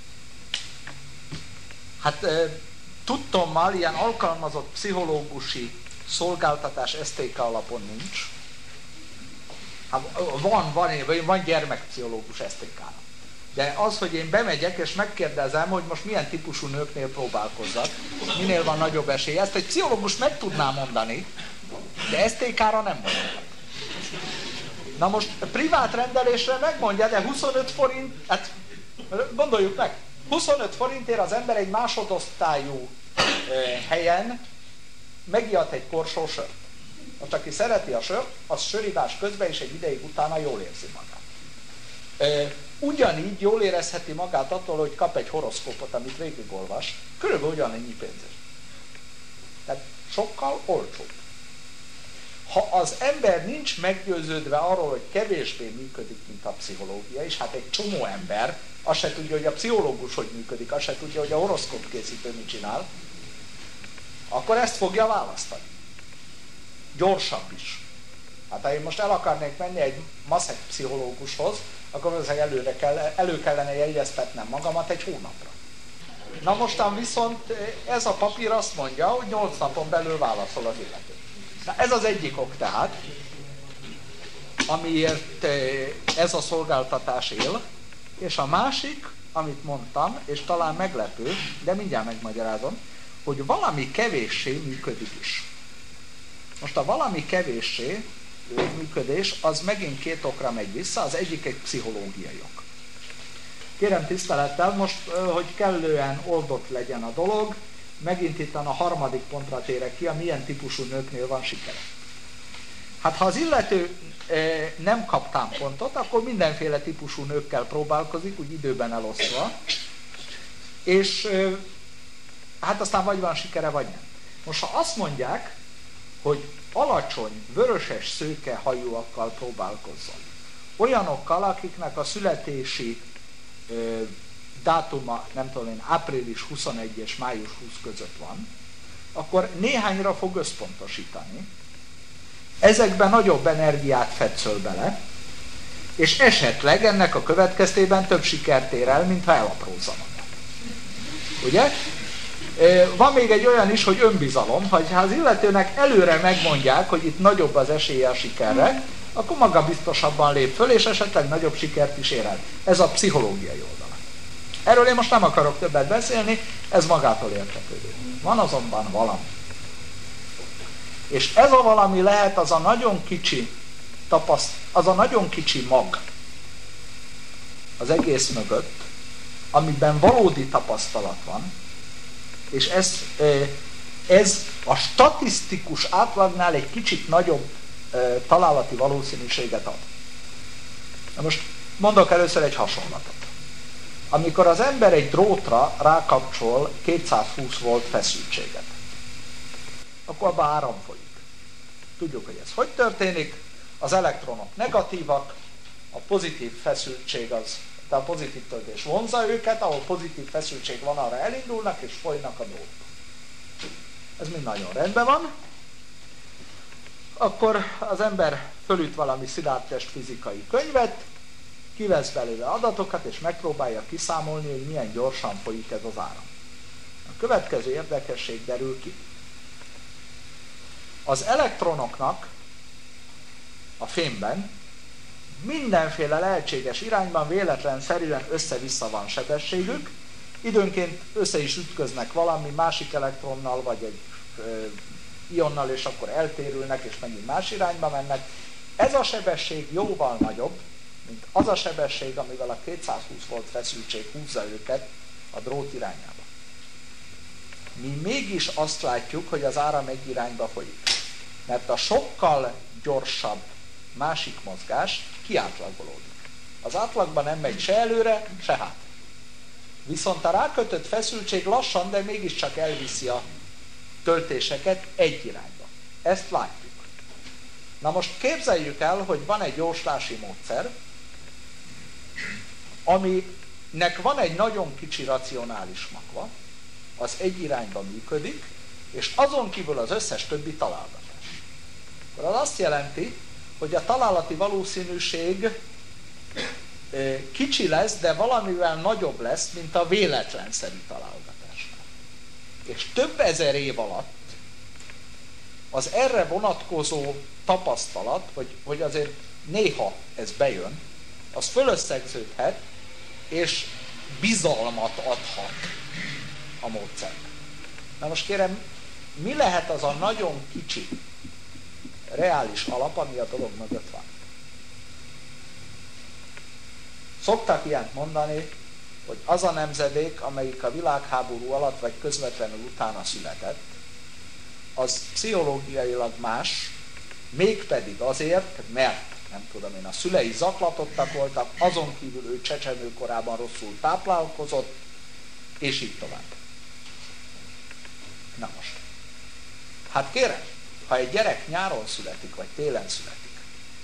Hát tudtommal ilyen alkalmazott pszichológusi szolgáltatás STK alapon nincs. Hát van gyermekpszichológus STK-nak. De az, hogy én bemegyek és megkérdezem, hogy most milyen típusú nőknél próbálkozzak, minél van nagyobb esély, ezt egy pszichológus meg tudná mondani, de STK-ra nem mondja. Na most privát rendelésre megmondja, de 25 forint, hát gondoljuk meg, 25 forintért az ember egy másodosztályú helyen megihat egy korsó sört. Most aki szereti a sört, az sörivás közben és egy ideig utána jól érzi magát. Ugyanígy jól érezheti magát attól, hogy kap egy horoszkópot, amit végigolvas, körülbelül ugyanennyi pénzért. Tehát sokkal olcsóbb. Ha az ember nincs meggyőződve arról, hogy kevésbé működik, mint a pszichológia, és hát egy csomó ember azt se tudja, hogy a pszichológus hogy működik, azt se tudja, hogy a horoszkóp készítő mit csinál, akkor ezt fogja választani. Gyorsabb is. Hát ha én most el akarnék menni egy maszek pszichológushoz, akkor valószínűleg elő kellene jegyeztetnem magamat egy hónapra. Na mostan viszont ez a papír azt mondja, hogy 8 napon belül válaszol az illető. Na ez az egyik ok tehát, amiért ez a szolgáltatás él, és a másik, amit mondtam, és talán meglepő, de mindjárt megmagyarázom, hogy valami kevéssé működik is. Most a valami kevéssé működés, az megint két okra megy vissza, az egyik egy pszichológiai ok. Kérem tisztelettel, most, hogy kellően oldott legyen a dolog, megint itt a harmadik pontra térek ki, a milyen típusú nőknél van sikere. Hát ha az illető nem kap támpontot, akkor mindenféle típusú nőkkel próbálkozik, úgy időben elosztva, és hát aztán vagy van sikere, vagy nem. Most ha azt mondják, hogy alacsony, vöröses szőke hajúakkal próbálkozzon, olyanokkal, akiknek a születési dátuma, nem tudom én, április 21 és május 20 között van, akkor néhányra fog összpontosítani, ezekben nagyobb energiát fetszöl bele, és esetleg ennek a következtében több sikert ér el, mintha elaprózza magát. Ugye? Van még egy olyan is, hogy önbizalom, ha az illetőnek előre megmondják, hogy itt nagyobb az esélye a sikerre, akkor magabiztosabban lép föl, és esetleg nagyobb sikert is ér el. Ez a pszichológiai oldala. Erről én most nem akarok többet beszélni, ez magától értetődő. Van azonban valami. És ez a valami lehet az a nagyon kicsi mag az egész mögött, amiben valódi tapasztalat van, és ez a statisztikus átlagnál egy kicsit nagyobb találati valószínűséget ad. Na most mondok először egy hasonlatot. Amikor az ember egy drótra rákapcsol 220 volt feszültséget, akkor abban áram folyik. Tudjuk, hogy ez hogy történik. Az elektronok negatívak, a pozitív feszültség az, tehát a pozitív töltés vonzza őket, ahol pozitív feszültség van, arra elindulnak és folynak a drótba. Ez mind nagyon rendben van. Akkor az ember fölüt valami szilárdtest fizikai könyvet, kivesz belőle adatokat, és megpróbálja kiszámolni, hogy milyen gyorsan folyik ez az áram. A következő érdekesség derül ki. Az elektronoknak a fémben mindenféle lehetséges irányban véletlenszerűen össze-vissza van sebességük, időnként össze is ütköznek valami másik elektronnal, vagy egy ionnal, és akkor eltérülnek, és megint más irányba mennek. Ez a sebesség jóval nagyobb, mint az a sebesség, amivel a 220 volt feszültség húzza őket a drót irányába. Mi mégis azt látjuk, hogy az áram egy irányba folyik. Mert a sokkal gyorsabb másik mozgás kiátlagolódik. Az átlagban nem megy se előre, se hátra. Viszont a rákötött feszültség lassan, de mégiscsak elviszi a töltéseket egy irányba. Ezt látjuk. Na most képzeljük el, hogy van egy jóslási módszer, aminek van egy nagyon kicsi racionális magva, az egy irányba működik, és azon kívül az összes többi találgatás. Akkor az azt jelenti, hogy a találati valószínűség kicsi lesz, de valamivel nagyobb lesz, mint a véletlenszerű találgatásnál. És több ezer év alatt az erre vonatkozó tapasztalat, hogy azért néha ez bejön, az fölösszegződhet, és bizalmat adhat a módszernek. Na most kérem, mi lehet az a nagyon kicsi reális alap, ami a dolog mögött van? Szoktak ilyent mondani, hogy az a nemzedék, amelyik a világháború alatt vagy közvetlenül utána született, az pszichológiailag más, mégpedig azért, mert nem tudom én, a szülei zaklatottak voltak, azon kívül ő csecsemőkorában rosszul táplálkozott, és így tovább. Na most. Hát kérem, ha egy gyerek nyáron születik, vagy télen születik,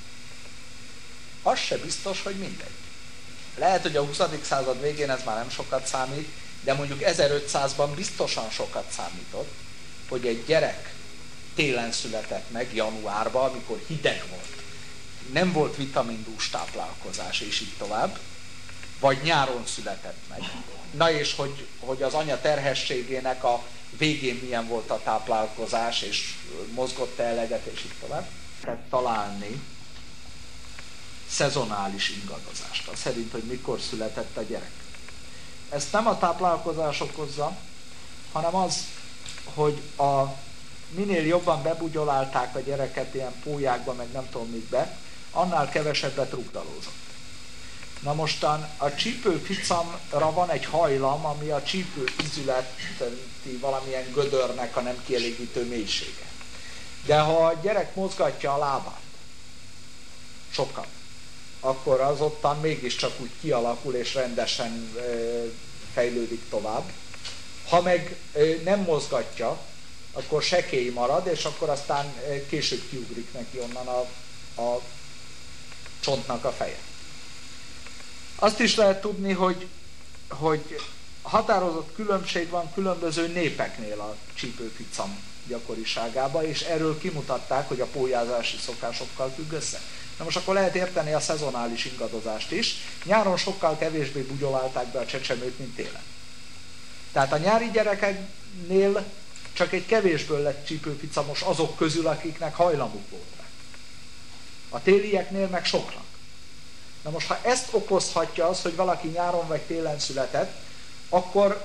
az se biztos, hogy mindegy. Lehet, hogy a 20. század végén ez már nem sokat számít, de mondjuk 1500-ban biztosan sokat számított, hogy egy gyerek télen született meg, januárban, amikor hideg volt. Nem volt vitamindús táplálkozás, és így tovább, vagy nyáron született meg. Na és hogy az anya terhességének a végén milyen volt a táplálkozás, és mozgott eleget, és így tovább. Tehát találni szezonális ingadozást, az szerint, hogy mikor született a gyerek. Ezt nem a táplálkozás okozza, hanem az, hogy minél jobban bebugyolálták a gyereket ilyen pólyákba, meg nem tudom mikbe, annál kevesebbet rugdalózott. Na mostan a csípőficamra van egy hajlam, ami a csípő izületi valamilyen gödörnek a nem kielégítő mélysége. De ha a gyerek mozgatja a lábát sokat, akkor az ottan mégiscsak úgy kialakul és rendesen fejlődik tovább. Ha meg nem mozgatja, akkor sekély marad, és akkor aztán később kiugrik neki onnan a csontnak a feje. Azt is lehet tudni, hogy határozott különbség van különböző népeknél a csípőficam gyakoriságában, és erről kimutatták, hogy a pólyázási szokásokkal függ össze. Na most akkor lehet érteni a szezonális ingadozást is. Nyáron sokkal kevésbé bugyolálták be a csecsemőt, mint télen. Tehát a nyári gyerekeknél csak egy kevésből lett csípőficamos azok közül, akiknek hajlamuk volt rá. A télieknél meg soknak. Na most, ha ezt okozhatja az, hogy valaki nyáron vagy télen született, akkor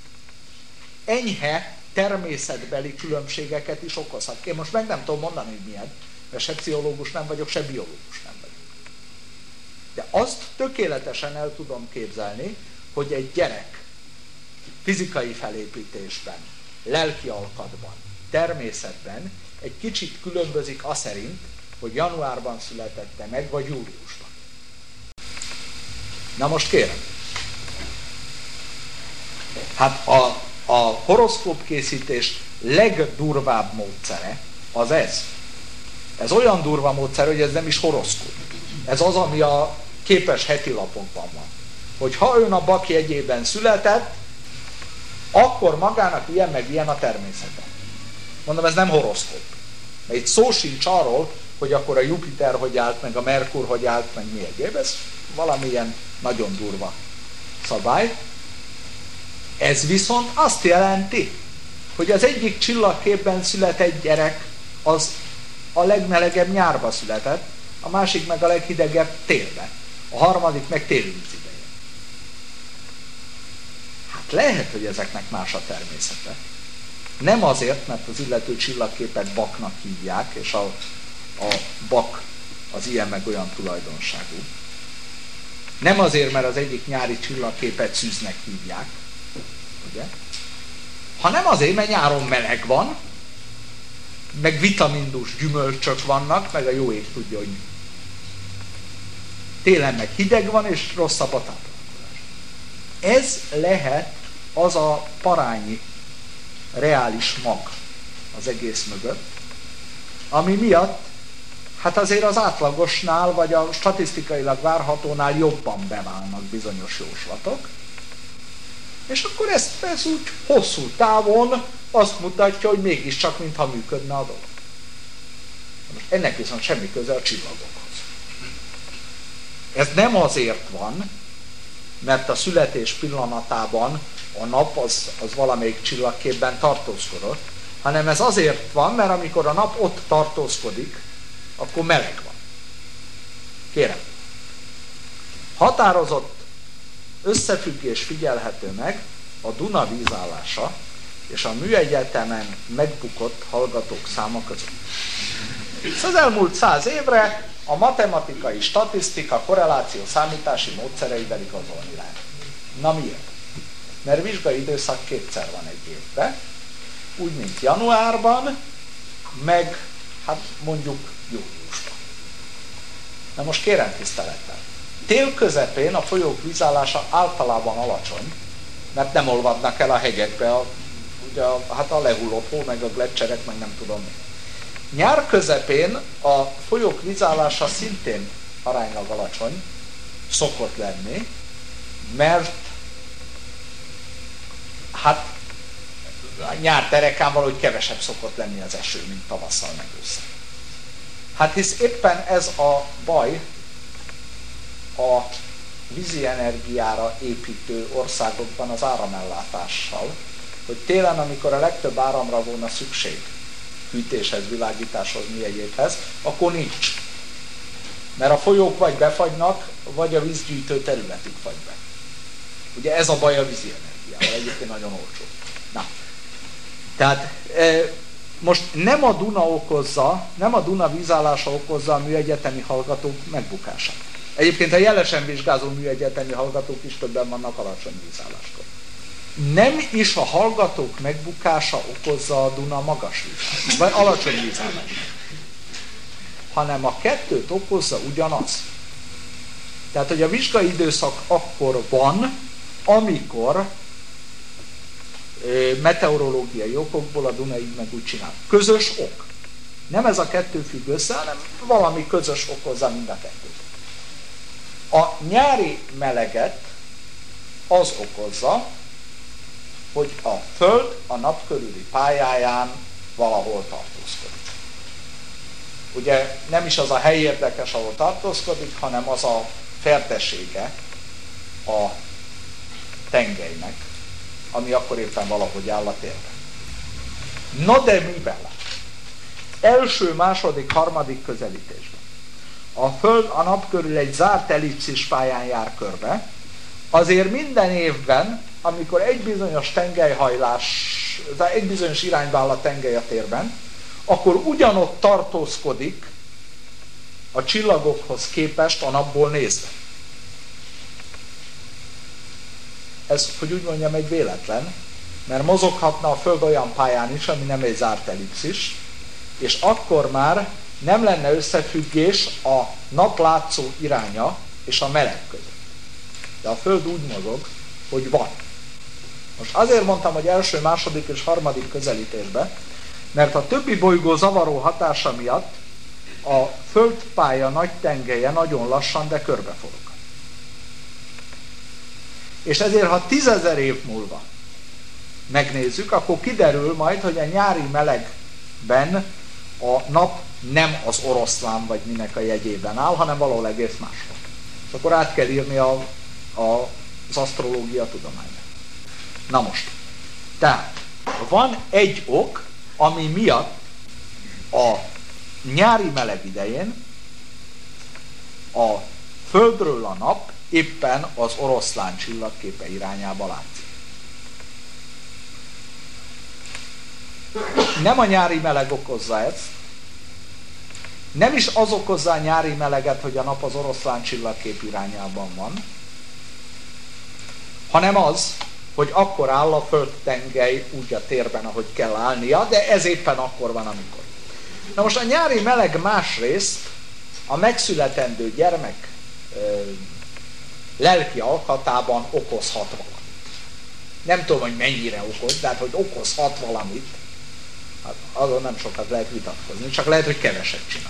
enyhe természetbeli különbségeket is okozhat. Én most meg nem tudom mondani, hogy milyen, mert se pszichológus nem vagyok, se biológus nem vagyok. De azt tökéletesen el tudom képzelni, hogy egy gyerek fizikai felépítésben, lelki alkatban, természetben egy kicsit különbözik aszerint, hogy januárban születette meg, vagy júliusban. Na most kérem, hát a horoszkóp készítés legdurvább módszere az ez. Ez olyan durva módszer, hogy ez nem is horoszkóp. Ez az, ami a képes heti lapokban van. Hogy ha ön a baki jegyében született, akkor magának ilyen meg ilyen a természeten. Mondom, ez nem horoszkóp. Mert itt szó sincs arról, hogy akkor a Jupiter hogy állt, meg a Merkur hogy állt, meg mi egyéb. Ez valamilyen nagyon durva szabály. Ez viszont azt jelenti, hogy az egyik csillagképben született gyerek az a legmelegebb nyárba született, a másik meg a leghidegebb télben, a harmadik meg téli víz idején. Hát lehet, hogy ezeknek más a természete. Nem azért, mert az illető csillagképet baknak hívják, és a bak az ilyen meg olyan tulajdonságú. Nem azért, mert az egyik nyári csillagképet szűznek hívják, ugye? Hanem azért, mert nyáron meleg van, meg vitamindus gyümölcsök vannak, meg a jó ég tudja, hogy télen meg hideg van, és rosszabb a táplálkozás. Ez lehet az a parányi reális mag az egész mögött, ami miatt hát azért az átlagosnál, vagy a statisztikailag várhatónál jobban beválnak bizonyos jóslatok, és akkor ez úgy hosszú távon azt mutatja, hogy mégiscsak mintha működne a dolog. Most ennek viszont semmi köze a csillagokhoz. Ez nem azért van, mert a születés pillanatában a nap az valamelyik csillagképben tartózkodott, hanem ez azért van, mert amikor a nap ott tartózkodik, akkor meleg van. Kérem. Határozott összefüggés figyelhető meg a Duna vízállása és a műegyetemen megbukott hallgatók száma között. Az elmúlt 100 évre a matematikai statisztika korreláció számítási módszereivel igazolni lehet. Na miért? Mert vizsgai időszak kétszer van egy évben, úgy, mint januárban, meg hát mondjuk júliusban. Na most kérem tisztelettel. Tél közepén a folyók vízállása általában alacsony, mert nem olvadnak el a hegyekbe, hát a lehullott hó, meg a gleccserek, meg nem tudom mi. Nyár közepén a folyók vízállása szintén aránylag alacsony szokott lenni, mert hát nyár derekán valahogy kevesebb szokott lenni az eső, mint tavasszal meg ősszel. Hát hisz éppen ez a baj a vízi energiára építő országokban az áramellátással, hogy télen, amikor a legtöbb áramra volna szükség, hűtéshez, világításhoz, mi egyébhez, akkor nincs. Mert a folyók vagy befagynak, vagy a vízgyűjtő területük fagy be. Ugye ez a baj a vízi energiával, egyébként nagyon olcsó. Na, tehát most nem a Duna okozza, nem a Duna vízállása okozza a műegyetemi hallgatók megbukását. Egyébként a jelesen vizsgázó műegyetemi hallgatók is többen vannak alacsony vízálláskor. Nem is a hallgatók megbukása okozza a Duna magas vízállást, vagy alacsony vízállást, hanem a kettőt okozza ugyanaz. Tehát, hogy a vizsgai időszak akkor van, amikor meteorológiai okokból a Duna így meg úgy csinál. Közös ok. Nem ez a kettő függ össze, hanem valami közös okozza mind a kettőt. A nyári meleget az okozza, hogy a Föld a nap körüli pályáján valahol tartózkodik. Ugye nem is az a hely érdekes, ahol tartózkodik, hanem az a fertessége a tengelynek, ami akkor éppen valahogy áll a térben. Na de mivel? Első, második, harmadik közelítésben. A Föld a nap körül egy zárt ellipszis pályán jár körbe, azért minden évben, amikor egy bizonyos tengelyhajlás, egy bizonyos irányba áll a tengely a térben, akkor ugyanott tartózkodik a csillagokhoz képest a napból nézve. Ez, hogy úgy mondjam, egy véletlen, mert mozoghatna a Föld olyan pályán is, ami nem egy zárt ellipszis, és akkor már nem lenne összefüggés a nap látszó iránya és a meleg között. De a Föld úgy mozog, hogy van. Most azért mondtam, hogy első, második és harmadik közelítésbe, mert a többi bolygó zavaró hatása miatt a Földpálya nagy tengelye nagyon lassan, de körbeforog. És ezért, ha 10 000 év múlva megnézzük, akkor kiderül majd, hogy a nyári melegben a nap nem az oroszlán vagy minek a jegyében áll, hanem valahol egész máshol. És akkor át kell írni az asztrológia tudományát. Na most, tehát van egy ok, ami miatt a nyári meleg idején a Földről a nap éppen az oroszlán csillagképe irányába látszik. Nem a nyári meleg okozza ezt, nem is az okozza a nyári meleget, hogy a nap az oroszlán csillagkép irányában van, hanem az, hogy akkor áll a földtengely úgy a térben, ahogy kell állnia, de ez éppen akkor van, amikor. Na most a nyári meleg másrészt a megszületendő gyermek lelki alkatában okozhat valamit. Nem tudom, hogy mennyire okoz, de hát, hogy okozhat valamit, hát azon nem sokat lehet vitatkozni, csak lehet, hogy keveset csinál.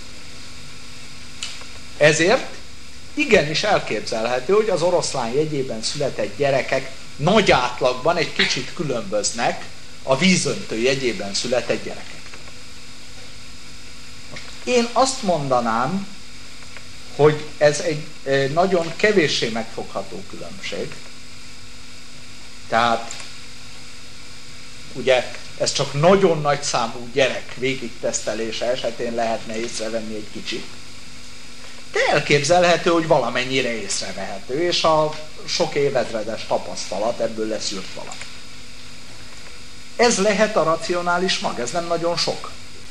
Ezért igenis elképzelhető, hogy az oroszlán jegyében született gyerekek nagy átlagban egy kicsit különböznek a vízöntő jegyében született gyerekektől. Én azt mondanám, hogy ez egy nagyon kevéssé megfogható különbség. Tehát ugye ez csak nagyon nagy számú gyerek végigtesztelése esetén lehetne észrevenni egy kicsit. De elképzelhető, hogy valamennyire észrevehető, és a sok évezredes tapasztalat ebből leszűrt valami. Ez lehet a racionális mag, ez nem nagyon sok.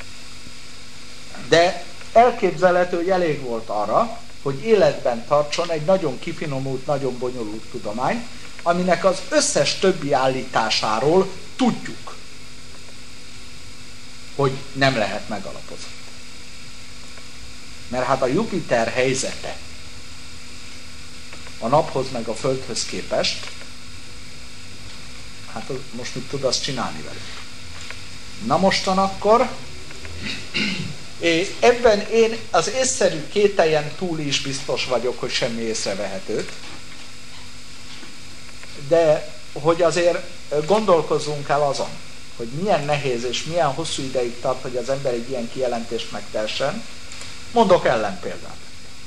De elképzelhető, hogy elég volt arra, hogy életben tartson egy nagyon kifinomult, nagyon bonyolult tudomány, aminek az összes többi állításáról tudjuk, hogy nem lehet megalapozni. Mert hát a Jupiter helyzete a naphoz meg a Földhöz képest, hát most mit tud azt csinálni velük? Na mostan akkor, ebben én az észszerű kételyen túl is biztos vagyok, hogy semmi észrevehetőt, de hogy azért gondolkozzunk el azon, hogy milyen nehéz és milyen hosszú ideig tart, hogy az ember egy ilyen kijelentést megtessen. Mondok ellenpéldát.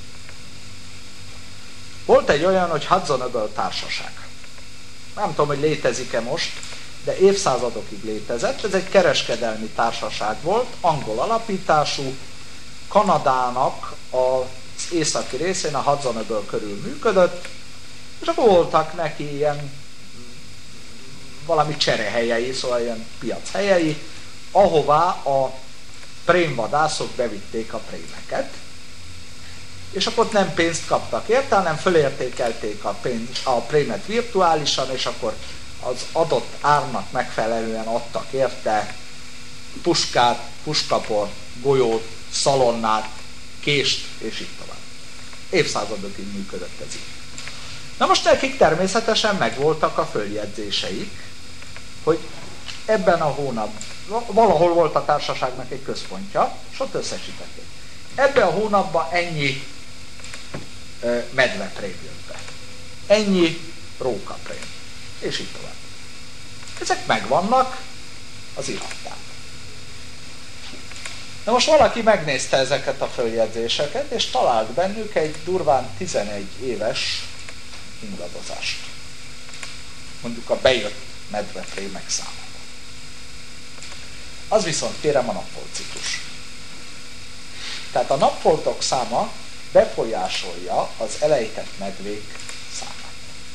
Volt egy olyan, hogy Hudson Öböl társaság. Nem tudom, hogy létezik-e most, de évszázadokig létezett. Ez egy kereskedelmi társaság volt, angol alapítású, Kanadának az északi részén, a Hudson Öböl körül működött, és akkor voltak neki ilyen valami cserehelyei, szóval ilyen piachelyei, ahová a prémvadászok bevitték a prémeket, és akkor ott nem pénzt kaptak érte, hanem fölértékelték a prémet virtuálisan, és akkor az adott árnak megfelelően adtak érte puskát, puskaport, golyót, szalonnát, kést, és így tovább. Évszázadokig működött ez így. Na most nekik természetesen megvoltak a följegyzéseik, hogy ebben a hónapban, valahol volt a társaságnak egy központja, és ott összesítették. Ebben a hónapban ennyi medveprém jött be, ennyi rókaprém, és így tovább. Ezek megvannak az irattán. Na most valaki megnézte ezeket a följegyzéseket, és talált bennük egy durván 11 éves ingadozást. Mondjuk a bejött medveprémek számában. Az viszont kérem a napfoltciklus. Tehát a napfoltok száma befolyásolja az elejtett medvék számát.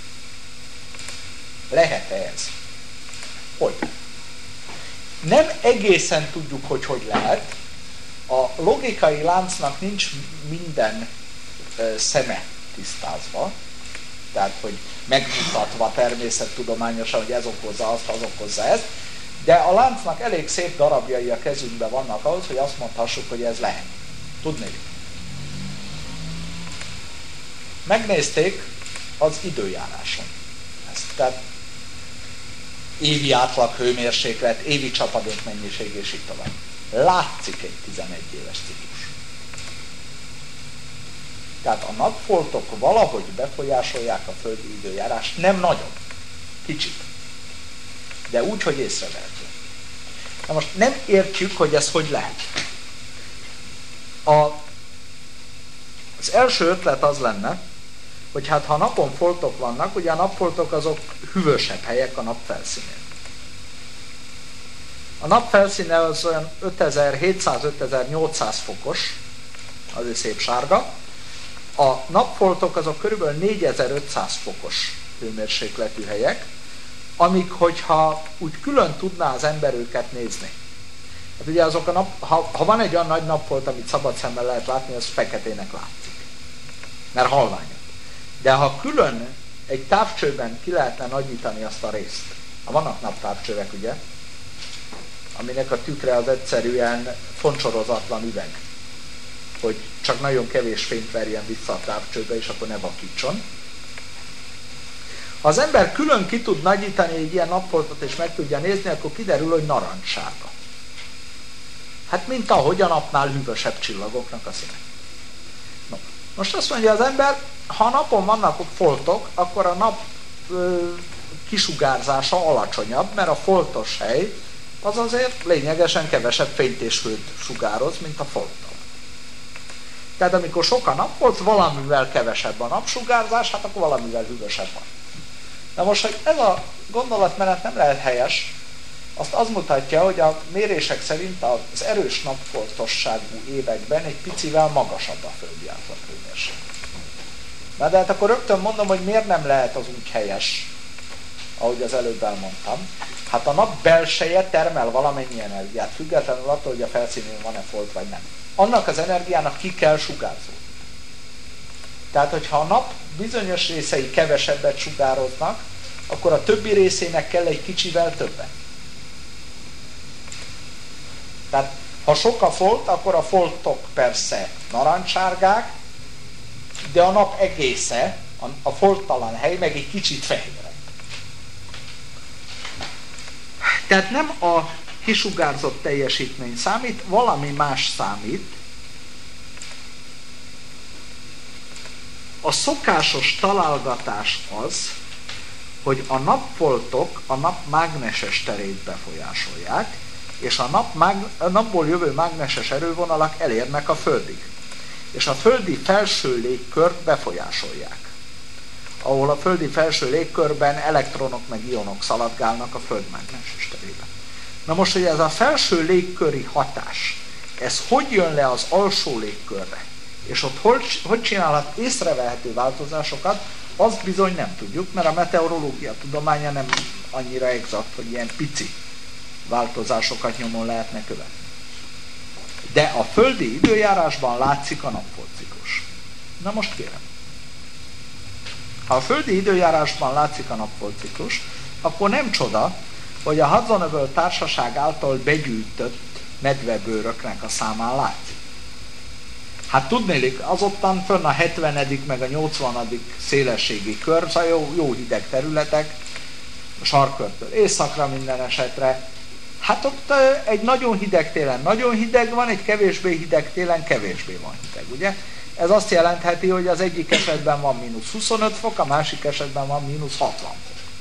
Lehet-e ez? Hogy? Nem egészen tudjuk, hogy lehet. A logikai láncnak nincs minden szeme tisztázva, tehát hogy megmutatva természettudományosan, hogy ez okozza azt, az okozza ezt, de a láncnak elég szép darabjai a kezünkben vannak ahhoz, hogy azt mondhassuk, hogy ez lehet. Tudnék. Megnézték az időjáráson ezt. Tehát évi átlag hőmérséklet, évi csapadékmennyiség és így tovább. Látszik egy 11 éves ciklus. Tehát a napfoltok valahogy befolyásolják a földi időjárást, nem nagyon, kicsit, de úgy, hogy észrevehető. Na most nem értjük, hogy ez hogy lehet. Az első ötlet az lenne, hogy hát ha napon foltok vannak, ugye a napfoltok azok hűvösebb helyek a nap felszínén. A nap felszíne az olyan 5700-5800 fokos, azért szép sárga, A napfoltok azok körülbelül 4500 fokos hőmérsékletű helyek, amik, hogyha úgy külön tudná az ember őket nézni. Hát ugye azok a ha van egy olyan nagy napfolt, amit szabad szemmel lehet látni, az feketének látszik. Mert halványabb. De ha külön egy távcsőben ki lehetne nagyítani azt a részt, vannak naptávcsövek, ugye, aminek a tükre az egyszerűen fontsorozatlan üveg, hogy csak nagyon kevés fényt verjen vissza a távcsőbe, és akkor ne vakítson. Ha az ember külön ki tud nagyítani egy ilyen napfoltot, és meg tudja nézni, akkor kiderül, hogy narancssárga. Hát mint ahogy a napnál hűvösebb csillagoknak a színe. No. Most azt mondja az ember, ha a napon vannak foltok, akkor a nap kisugárzása alacsonyabb, mert a foltos hely az azért lényegesen kevesebb fényt és hőt sugároz, mint a folttal. Tehát amikor sok a napfolt, valamivel kevesebb a napsugárzás, hát akkor valamivel hűvösebb van. Na most, hogy ez a gondolatmenet nem lehet helyes, azt az mutatja, hogy a mérések szerint az erős napfoltosságú években egy picivel magasabb a földi átlag hőmérséklet. Na de hát akkor rögtön mondom, hogy miért nem lehet az úgy helyes, ahogy az előbb elmondtam. Hát a nap belseje termel valamennyi energiát, függetlenül attól, hogy a felszínén van-e folt vagy nem. Annak az energiának ki kell sugárzódni. Tehát, hogyha a nap bizonyos részei kevesebbet sugároznak, akkor a többi részének kell egy kicsivel többet. Tehát, ha sok a folt, akkor a foltok persze narancssárgák, de a nap egésze, a folttalan hely meg egy kicsit fehérebb. Tehát nem a kisugárzott teljesítmény számít, valami más számít. A szokásos találgatás az, hogy a napfoltok a nap mágneses terét befolyásolják, és a napból jövő mágneses erővonalak elérnek a Földig. És a földi felső légkört befolyásolják. Ahol a földi felső légkörben elektronok meg ionok szaladgálnak a Föld mágneses terében. Na most, hogy ez a felső légköri hatás, ez hogy jön le az alsó légkörre, és ott hogy csinálhat észrevehető változásokat, azt bizony nem tudjuk, mert a meteorológia tudománya nem annyira exakt, hogy ilyen pici változásokat nyomon lehetne követni. De a földi időjárásban látszik a napfoltciklus. Na most kérem. Ha a földi időjárásban látszik a napfoltciklus, akkor nem csoda, hogy a Hudson-öböl társaság által begyűjtött medvebőröknek a számán látszik. Hát tudnélik, azottan fönn a 70. meg a 80. szélességi kör, szóval jó hideg területek, a sarkkörtől északra minden esetre. Hát ott egy nagyon hideg télen nagyon hideg van, egy kevésbé hideg télen kevésbé van hideg, ugye? Ez azt jelentheti, hogy az egyik esetben van mínusz 25 fok, a másik esetben van mínusz 60 fok.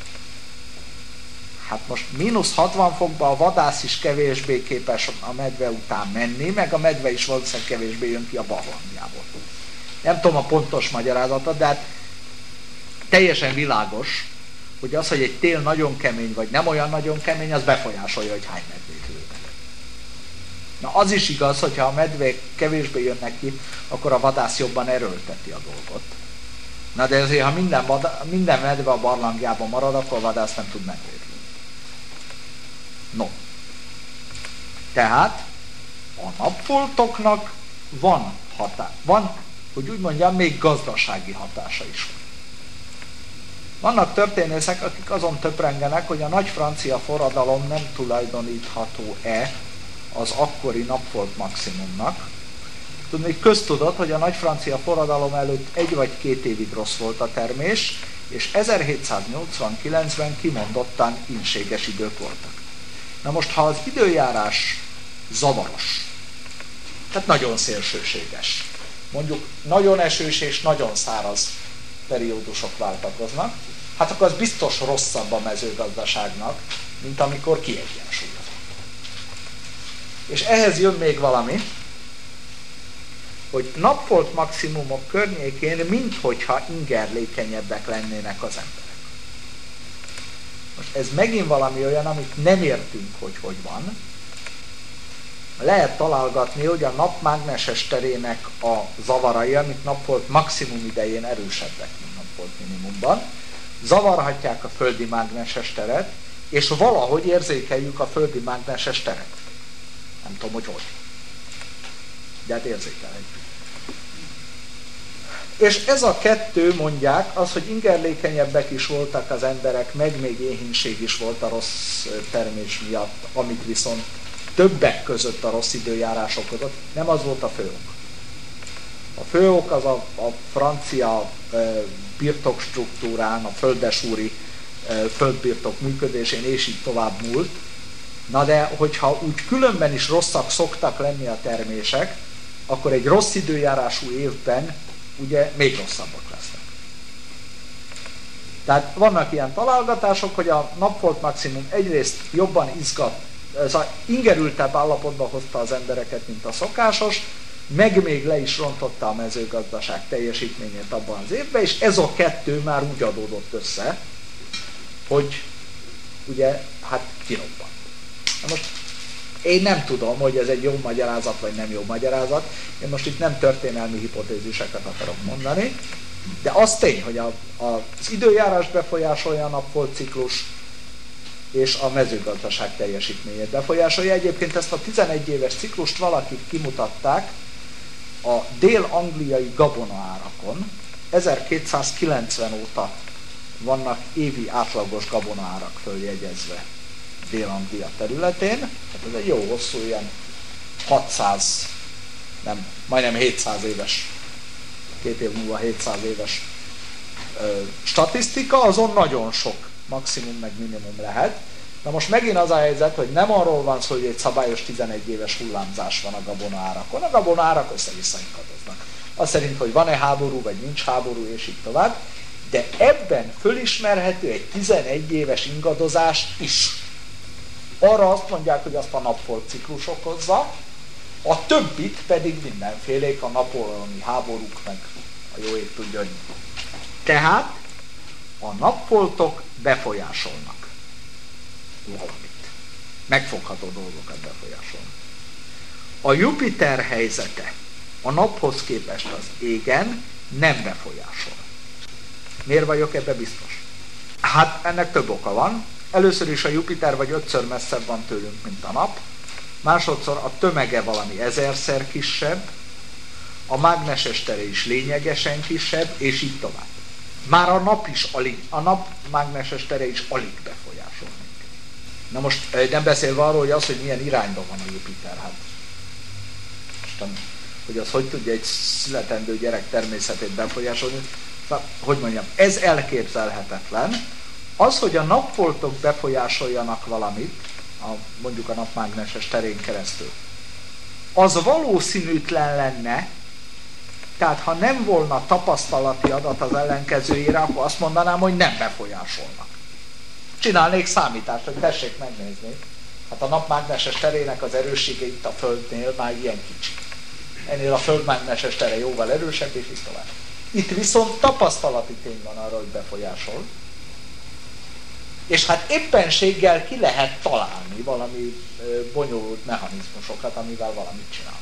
Hát most mínusz 60 fokban a vadász is kevésbé képes a medve után menni, meg a medve is valószínűleg kevésbé jön ki a barlangjából. Nem tudom a pontos magyarázatot, de hát teljesen világos, hogy az, hogy egy tél nagyon kemény, vagy nem olyan nagyon kemény, az befolyásolja, hogy hány medvét lőnek. Na az is igaz, hogyha a medvék kevésbé jönnek ki, akkor a vadász jobban erőlteti a dolgot. Na de azért, ha minden medve a barlangjában marad, akkor a vadász nem tud medvét lőni. No. Tehát a napfoltoknak van, hogy úgy mondjam, még gazdasági hatása is van. Vannak történészek, akik azon töprengenek, hogy a nagy francia forradalom nem tulajdonítható-e az akkori napfolt maximumnak. Tudni, köztudott, hogy a nagy francia forradalom előtt 1 vagy 2 évig rossz volt a termés, és 1789-ben kimondottan ínséges idők voltak. Na most, ha az időjárás zavaros, tehát nagyon szélsőséges, mondjuk nagyon esős és nagyon száraz periódusok váltakoznak, hát akkor az biztos rosszabb a mezőgazdaságnak, mint amikor kiegyensúlyozott. És ehhez jön még valami, hogy napfolt maximumok környékén minthogyha ingerlékenyebbek lennének az emberek. Most ez megint valami olyan, amit nem értünk, hogy van, lehet találgatni, hogy a nap mágneses terének a zavarai, amik napfolt maximum idején erősebbek, mint napfolt minimumban, zavarhatják a földi mágneses teret, és valahogy érzékeljük a földi mágneses teret. Nem tudom, hogy hogy. De hát érzékelhetjük. És ez a kettő, mondják, az, hogy ingerlékenyebbek is voltak az emberek, meg még éhínség is volt a rossz termés miatt, amit viszont többek között a rossz időjárás okozott, nem az volt a fő ok. A fő ok az a francia birtokstruktúrán, a földesúri földbirtok működésén, és így tovább múlt. Na de, hogyha úgy különben is rosszak szoktak lenni a termések, akkor egy rossz időjárású évben ugye még rosszabbak lesznek. Tehát vannak ilyen találgatások, hogy a napfolt maximum egyrészt jobban ingerültebb állapotba hozta az embereket, mint a szokásos, meg még le is rontotta a mezőgazdaság teljesítményét abban az évben, és ez a kettő már úgy adódott össze, hogy ugye, hát kirobbant. Na most én nem tudom, hogy ez egy jó magyarázat, vagy nem jó magyarázat. Én most itt nem történelmi hipotéziseket akarok mondani, de az tény, hogy az időjárás befolyásolja a napfoltciklus, és a mezőgazdaság teljesítményét befolyásolja. Egyébként ezt a 11 éves ciklust valakik kimutatták a dél-angliai gabonaárakon. 1290 óta vannak évi átlagos gabonaárak följegyezve Dél-Anglia területén. Hát ez egy jó hosszú, ilyen 600, nem, majdnem 700 éves, 2 év múlva 700 éves statisztika, azon nagyon sok maximum meg minimum lehet. Na most megint az a helyzet, hogy nem arról van szó, hogy egy szabályos 11 éves hullámzás van a gabonaárakon. A gabonaárak össze-vissza ingadoznak. Az szerint, hogy van-e háború, vagy nincs háború, és így tovább. De ebben fölismerhető egy 11 éves ingadozás is. Arra azt mondják, hogy azt a napfolt ciklus okozza, a többit pedig mindenfélék, a napóleoni háborúk, meg a jó ég tudja, hogy tehát a napfoltok befolyásolnak valamit. Megfogható dolgokat befolyásolnak. A Jupiter helyzete a naphoz képest az égen nem befolyásol. Miért vagyok ebbe biztos? Hát ennek több oka van. Először is a Jupiter vagy 5-ször messzebb van tőlünk, mint a nap. Másodszor a tömege valami 1000-szer kisebb, a mágneses tere is lényegesen kisebb, és így tovább. Már a nap mágneses tere is alig befolyásol minket. Na most nem beszélve arról, hogy az, hogy milyen irányban van a Jupiter, hát Isten, hogy az hogy tudja egy születendő gyerek természetét befolyásolni, hogy mondjam, ez elképzelhetetlen. Az, hogy a napfoltok befolyásoljanak valamit, mondjuk a napmágneses terén keresztül, az valószínűtlen lenne, tehát ha nem volna tapasztalati adat az ellenkezőjére, akkor azt mondanám, hogy nem befolyásolnak. Csinálnék számítást, hogy tessék megnézni. Hát a napmágneses terének az erőssége itt a Földnél már ilyen kicsi. Ennél a földmágneses tere jóval erősebb, és így tovább. Itt viszont tapasztalati tény van arra, hogy befolyásol. És hát éppenséggel ki lehet találni valami bonyolult mechanizmusokat, amivel valamit csinál.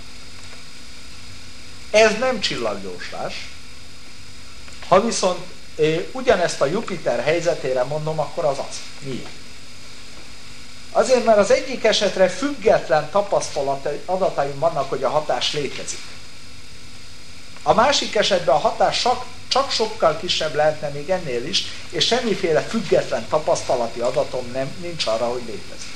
Ez nem csillagjóslás. Ha viszont ugyanezt a Jupiter helyzetére mondom, akkor az az. Miért? Azért, mert az egyik esetre független tapasztalati adataim vannak, hogy a hatás létezik. A másik esetben a hatás csak sokkal kisebb lehetne még ennél is, és semmiféle független tapasztalati adatom nincs arra, hogy létezik.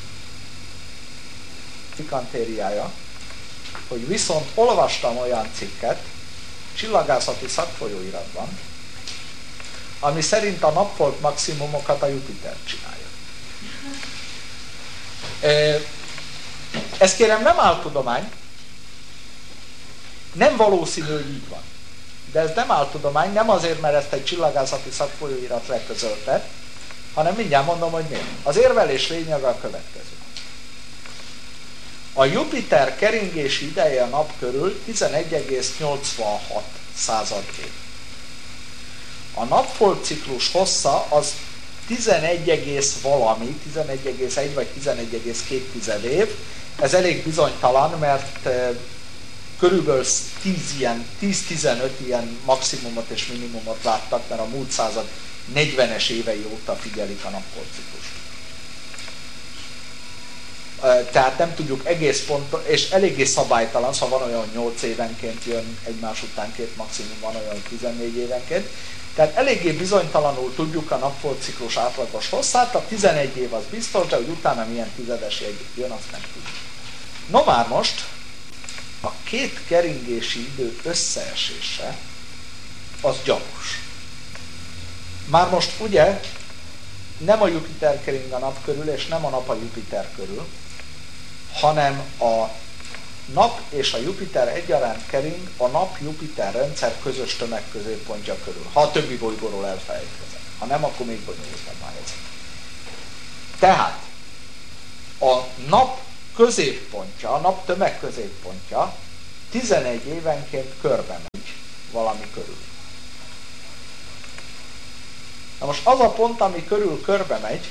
Pikantériája, hogy viszont olvastam olyan cikket, csillagászati szakfolyóiratban, ami szerint a napfolt maximumokat a Jupiter csinálja. Ez kérem nem áltudomány, nem valószínű, hogy így van. De ez nem áltudomány, nem azért, mert ezt egy csillagászati szakfolyóirat leközölte, hanem mindjárt mondom, hogy miért. Az érvelés lényege a következő. A Jupiter keringési ideje a nap körül 11,86 év. A napfolt ciklus hossza az 11, valami, 11,1 vagy 11,2 év. Ez elég bizonytalan, mert körülbelül 10-15 ilyen maximumot és minimumot láttak, mert a múlt század 40-es évei óta figyelik a napfoltciklust. Tehát nem tudjuk egész pontos, és eléggé szabálytalan, szóval van olyan, hogy 8 évenként jön egymás után 2 maximum, van olyan, hogy 14 évenként. Tehát eléggé bizonytalanul tudjuk a napfoltciklus átlagos hosszát, a 11 év az biztos, de hogy utána milyen tizedes jön, azt nem tudjuk. No már most, a 2 keringési idő összeesése az gyanús. Már most ugye nem a Jupiter kering a nap körül, és nem a nap a Jupiter körül, hanem a nap és a Jupiter egyaránt kering a nap-Jupiter rendszer közös tömegközéppontja körül. Ha a többi bolygóról elfelejtkezek. Ha nem, akkor még bonyolultabb már ez. Tehát a nap középpontja, a nap tömegközéppontja 11 évenként körbe megy valami körül. Na most az a pont, ami körül körbe megy,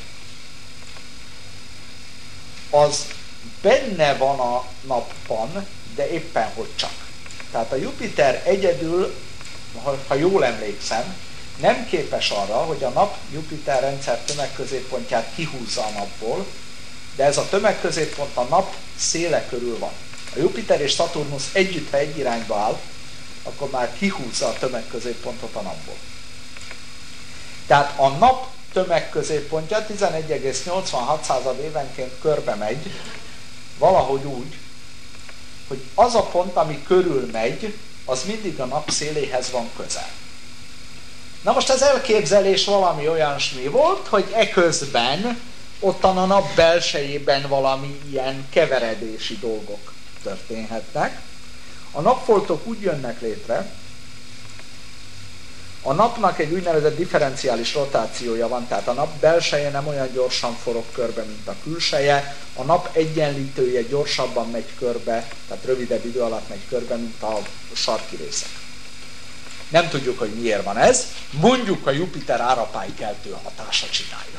az benne van a napban, de éppen hogy csak. Tehát a Jupiter egyedül, ha jól emlékszem, nem képes arra, hogy a nap-Jupiter rendszer tömegközéppontját kihúzza a napból, de ez a tömegközéppont a nap széle körül van. A Jupiter és Szaturnusz együtt, ha egy irányba áll, akkor már kihúzza a tömegközéppontot a napból. Tehát a nap tömegközéppontja 11,86 évenként körbe megy, valahogy úgy, hogy az a pont, ami körül megy, az mindig a nap széléhez van közel. Na most az elképzelés valami olyasmi volt, hogy eközben ottan a nap belsejében valami ilyen keveredési dolgok történhetnek. A napfoltok úgy jönnek létre, a napnak egy úgynevezett differenciális rotációja van, tehát a nap belseje nem olyan gyorsan forog körbe, mint a külseje, a nap egyenlítője gyorsabban megy körbe, tehát rövidebb idő alatt megy körbe, mint a sarki részek. Nem tudjuk, hogy miért van ez, mondjuk a Jupiter árapálykeltő hatása csinálja.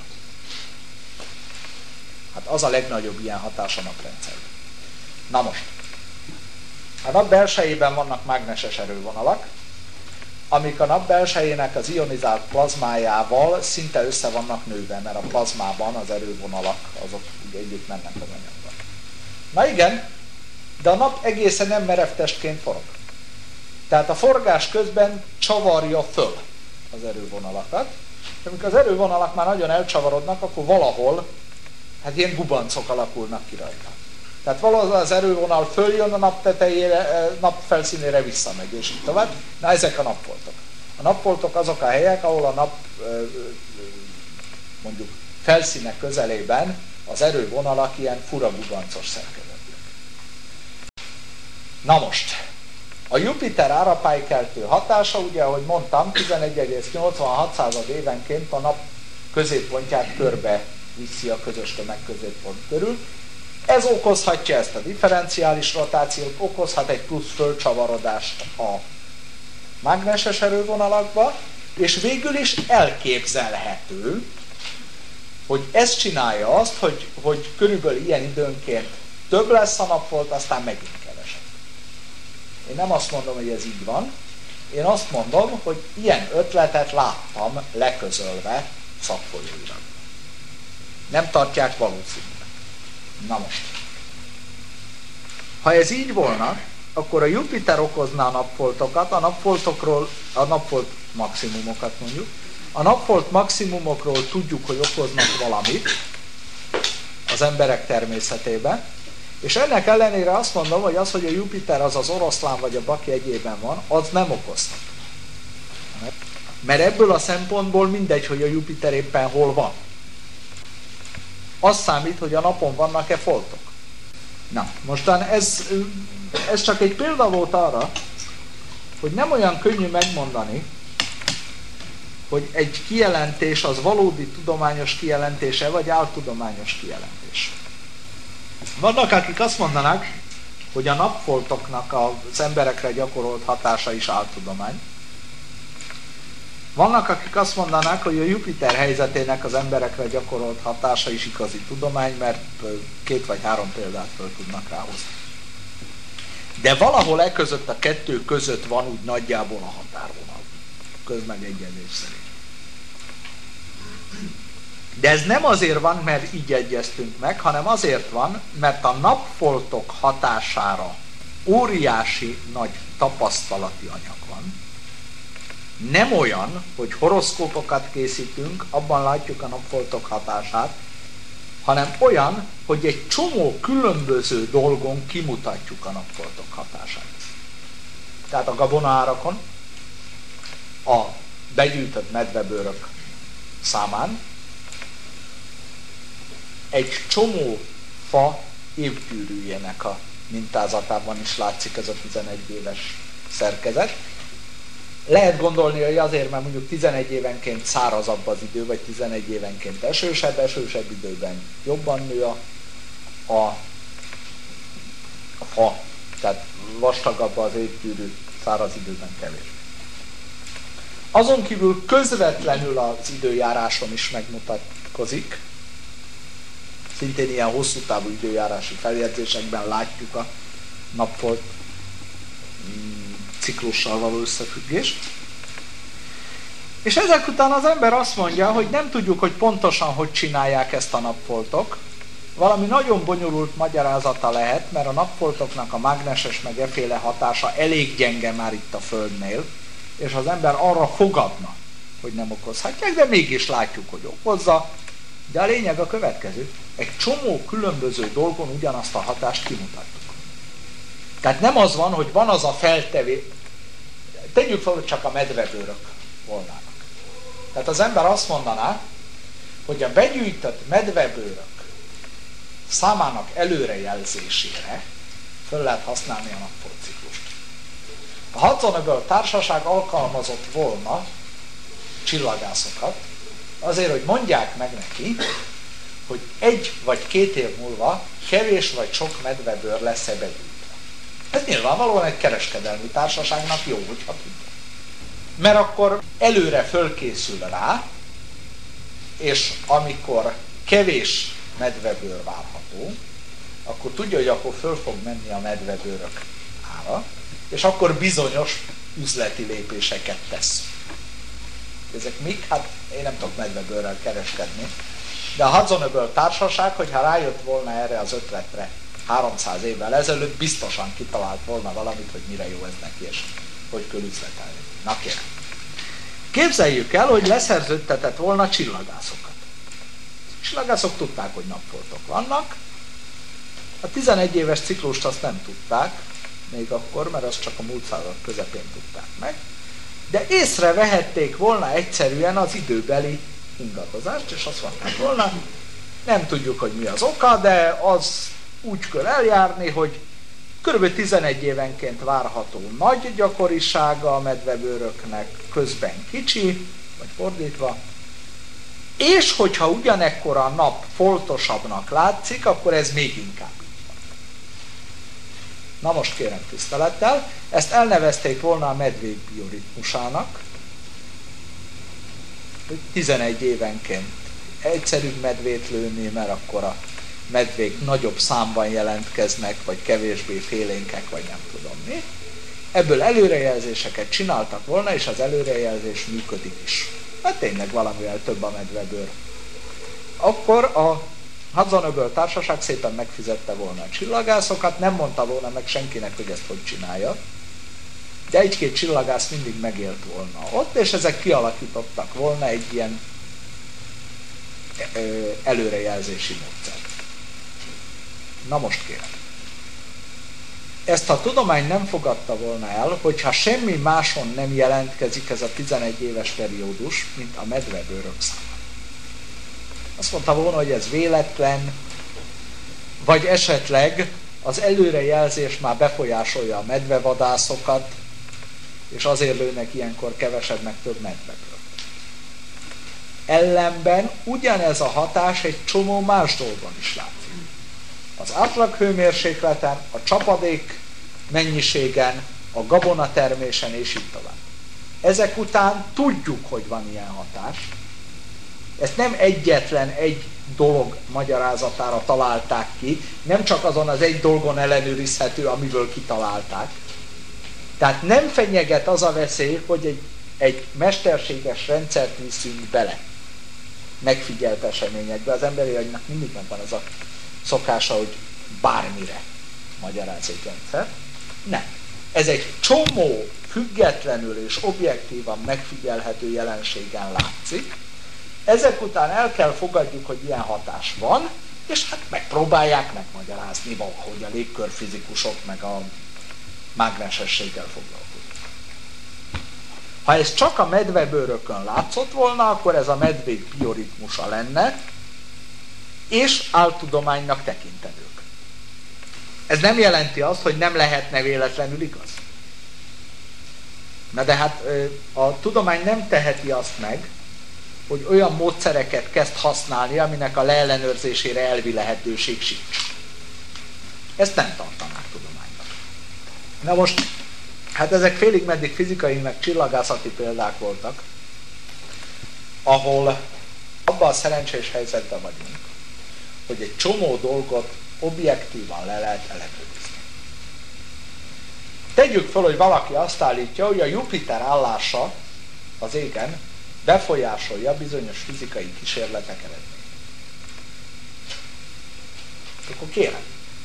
Hát az a legnagyobb ilyen hatás a naprendszerben. Na most, a nap belsejében vannak mágneses erővonalak, amik a nap belsejének az ionizált plazmájával szinte össze vannak nőve, mert a plazmában az erővonalak azok ugye együtt mennek az anyagban. Na igen, de a nap egészen nem merev testként forog. Tehát a forgás közben csavarja föl az erővonalakat, és amikor az erővonalak már nagyon elcsavarodnak, akkor valahol hát ilyen gubancok alakulnak ki rajta. Tehát valahol az erővonal följön a nap tetejére, nap felszínére visszamegy, és így tovább. Na, ezek a napfoltok. A napfoltok azok a helyek, ahol a nap mondjuk felszíne közelében az erővonalak ilyen fura gubancos szerkezetűek. Na most, a Jupiter árapálykeltő hatása, ugye, ahogy mondtam, 11,86 évenként a nap középpontját körbe viszi a közös tömegközéppont körül. Ez okozhatja ezt a differenciális rotációt, okozhat egy plusz fölcsavarodást a mágneses erővonalakba, és végül is elképzelhető, hogy ez csinálja azt, hogy körülbelül ilyen időnként több lesz a napfolt, aztán megint kevesebb. Én nem azt mondom, hogy ez így van, én azt mondom, hogy ilyen ötletet láttam leközölve szakfolyóirat. Nem tartják valószínűleg. Na most, ha ez így volna, akkor a Jupiter okozná a napfoltokat, a napfolt maximumokat mondjuk, a napfolt maximumokról tudjuk, hogy okoznak valamit az emberek természetében, és ennek ellenére azt mondom, hogy az, hogy a Jupiter az az oroszlán vagy a baki egyében van, az nem okozhat. Mert ebből a szempontból mindegy, hogy a Jupiter éppen hol van. Az számít, hogy a napon vannak-e foltok. Na, mostan ez csak egy példa volt arra, hogy nem olyan könnyű megmondani, hogy egy kijelentés az valódi tudományos kijelentése, vagy áltudományos kijelentés. Vannak, akik azt mondanák, hogy a napfoltoknak az emberekre gyakorolt hatása is áltudomány. Vannak, akik azt mondanák, hogy a Jupiter helyzetének az emberekre gyakorolt hatása is igazi tudomány, mert 2 vagy 3 példát föl tudnak ráhozni. De valahol e között a kettő között van úgy nagyjából a határvonal, közmegegyezés szerint. De ez nem azért van, mert így egyeztünk meg, hanem azért van, mert a napfoltok hatására óriási nagy tapasztalati anyag van. Nem olyan, hogy horoszkópokat készítünk, abban látjuk a napfoltok hatását, hanem olyan, hogy egy csomó különböző dolgon kimutatjuk a napfoltok hatását. Tehát a gabonaárakon, a begyűjtött medvebőrök számán, egy csomó fa évgyűrűjének a mintázatában is látszik ez a 11 éves szerkezet. Lehet gondolni, hogy azért, mert mondjuk 11 évenként szárazabb az idő, vagy 11 évenként esősebb időben jobban nő a fa, tehát vastagabb az évgyűrű, száraz időben kevés. Azon kívül közvetlenül az időjáráson is megmutatkozik, szintén ilyen hosszú távú időjárási feljegyzésekben látjuk a napfolt ciklussal való összefüggést. És ezek után az ember azt mondja, hogy nem tudjuk, hogy pontosan hogy csinálják ezt a napfoltok. Valami nagyon bonyolult magyarázata lehet, mert a napfoltoknak a mágneses meg efféle hatása elég gyenge már itt a Földnél, és az ember arra fogadna, hogy nem okozhatják, de mégis látjuk, hogy okozza. De a lényeg a következő. Egy csomó különböző dolgon ugyanazt a hatást kimutatjuk. Tehát nem az van, hogy van az a feltevés, tegyük fel, hogy csak a medvebőrök volnának. Tehát az ember azt mondaná, hogy a begyűjtött medvebőrök számának előrejelzésére föl lehet használni a napfoltciklust. A Hudson-öböl társaság alkalmazott volna csillagászokat, azért, hogy mondják meg neki, hogy 1 vagy 2 év múlva kevés vagy sok medvebőr lesz-e begyűjtve. Ez nyilvánvalóan egy kereskedelmi társaságnak jó, hogyha tudja. Mert akkor előre fölkészül rá, és amikor kevés medvebőr várható, akkor tudja, hogy akkor föl fog menni a medvebőrök ára, és akkor bizonyos üzleti lépéseket tesz. Ezek mik? Hát én nem tudok medvebőrrel kereskedni, de a Hudson-öböl társaság, hogyha rájött volna erre az ötletre 300 évvel ezelőtt, biztosan kitalált volna valamit, hogy mire jó ez neki, és hogy kell üzletelni. Na kérem. Képzeljük el, hogy leszerződtetett volna csillagászokat. A csillagászok tudták, hogy napfoltok vannak. A 11 éves ciklust azt nem tudták, még akkor, mert azt csak a múlt század közepén tudták meg. De észrevehették volna egyszerűen az időbeli ingadozást, és azt mondták volna, nem tudjuk, hogy mi az oka, de az úgy kell eljárni, hogy kb. 11 évenként várható nagy gyakorisága a medvebőröknek, közben kicsi, vagy fordítva, és hogyha ugyanekkor a nap foltosabbnak látszik, akkor ez még inkább így van. Na most kérem tisztelettel, ezt elnevezték volna a medvék bioritmusának, hogy 11 évenként egyszerűbb medvét lőni, mert akkor a medvék nagyobb számban jelentkeznek, vagy kevésbé félénkek, vagy nem tudom mi. Ebből előrejelzéseket csináltak volna, és az előrejelzés működik is. Hát tényleg valamivel több a medvebőr. Akkor a Hudson-öböl társaság szépen megfizette volna a csillagászokat, nem mondta volna meg senkinek, hogy ezt hogy csinálja, de 1-2 csillagász mindig megélt volna ott, és ezek kialakítottak volna egy ilyen előrejelzési módszert. Na most kérem. Ezt a tudomány nem fogadta volna el, hogyha semmi máson nem jelentkezik ez a 11 éves periódus, mint a medvebőrök száma. Azt mondta volna, hogy ez véletlen, vagy esetleg az előrejelzés már befolyásolja a medvevadászokat, és azért lőnek ilyenkor kevesebb, meg több medvebőrt. Ellenben ugyanez a hatás egy csomó más dolgon is látszik. Az átlaghőmérsékleten, a csapadék mennyiségen, a gabonatermésen és így tovább. Ezek után tudjuk, hogy van ilyen hatás. Ezt nem egyetlen egy dolog magyarázatára találták ki, nem csak azon az egy dolgon ellenőrizhető, amiből kitalálták. Tehát nem fenyeget az a veszély, hogy egy mesterséges rendszert viszünk bele megfigyelt eseményekbe. Az emberi agynak mindig megvan az a szokása, hogy bármire magyaráz egy rendszer. Nem. Ez egy csomó függetlenül és objektívan megfigyelhető jelenségen látszik. Ezek után el kell fogadjuk, hogy ilyen hatás van, és hát megpróbálják megmagyarázni valahogy a légkörfizikusok meg a mágnesességgel foglalkoznak. Ha ez csak a medvebőrökön látszott volna, akkor ez a medvék bioritmusa lenne, és áltudománynak tekintendők. Ez nem jelenti azt, hogy nem lehetne véletlenül igaz. Na de hát a tudomány nem teheti azt meg, hogy olyan módszereket kezd használni, aminek a leellenőrzésére elvi lehetőség sincs. Ezt nem tartanák tudománynak. Na most, hát ezek félig meddig fizikai, meg csillagászati példák voltak, ahol abban a szerencsés helyzetben vagyunk, hogy egy csomó dolgot objektívan le lehet ellenőrizni. Tegyük fel, hogy valaki azt állítja, hogy a Jupiter állása az égen befolyásolja bizonyos fizikai kísérletek eredményét. Akkor kérem,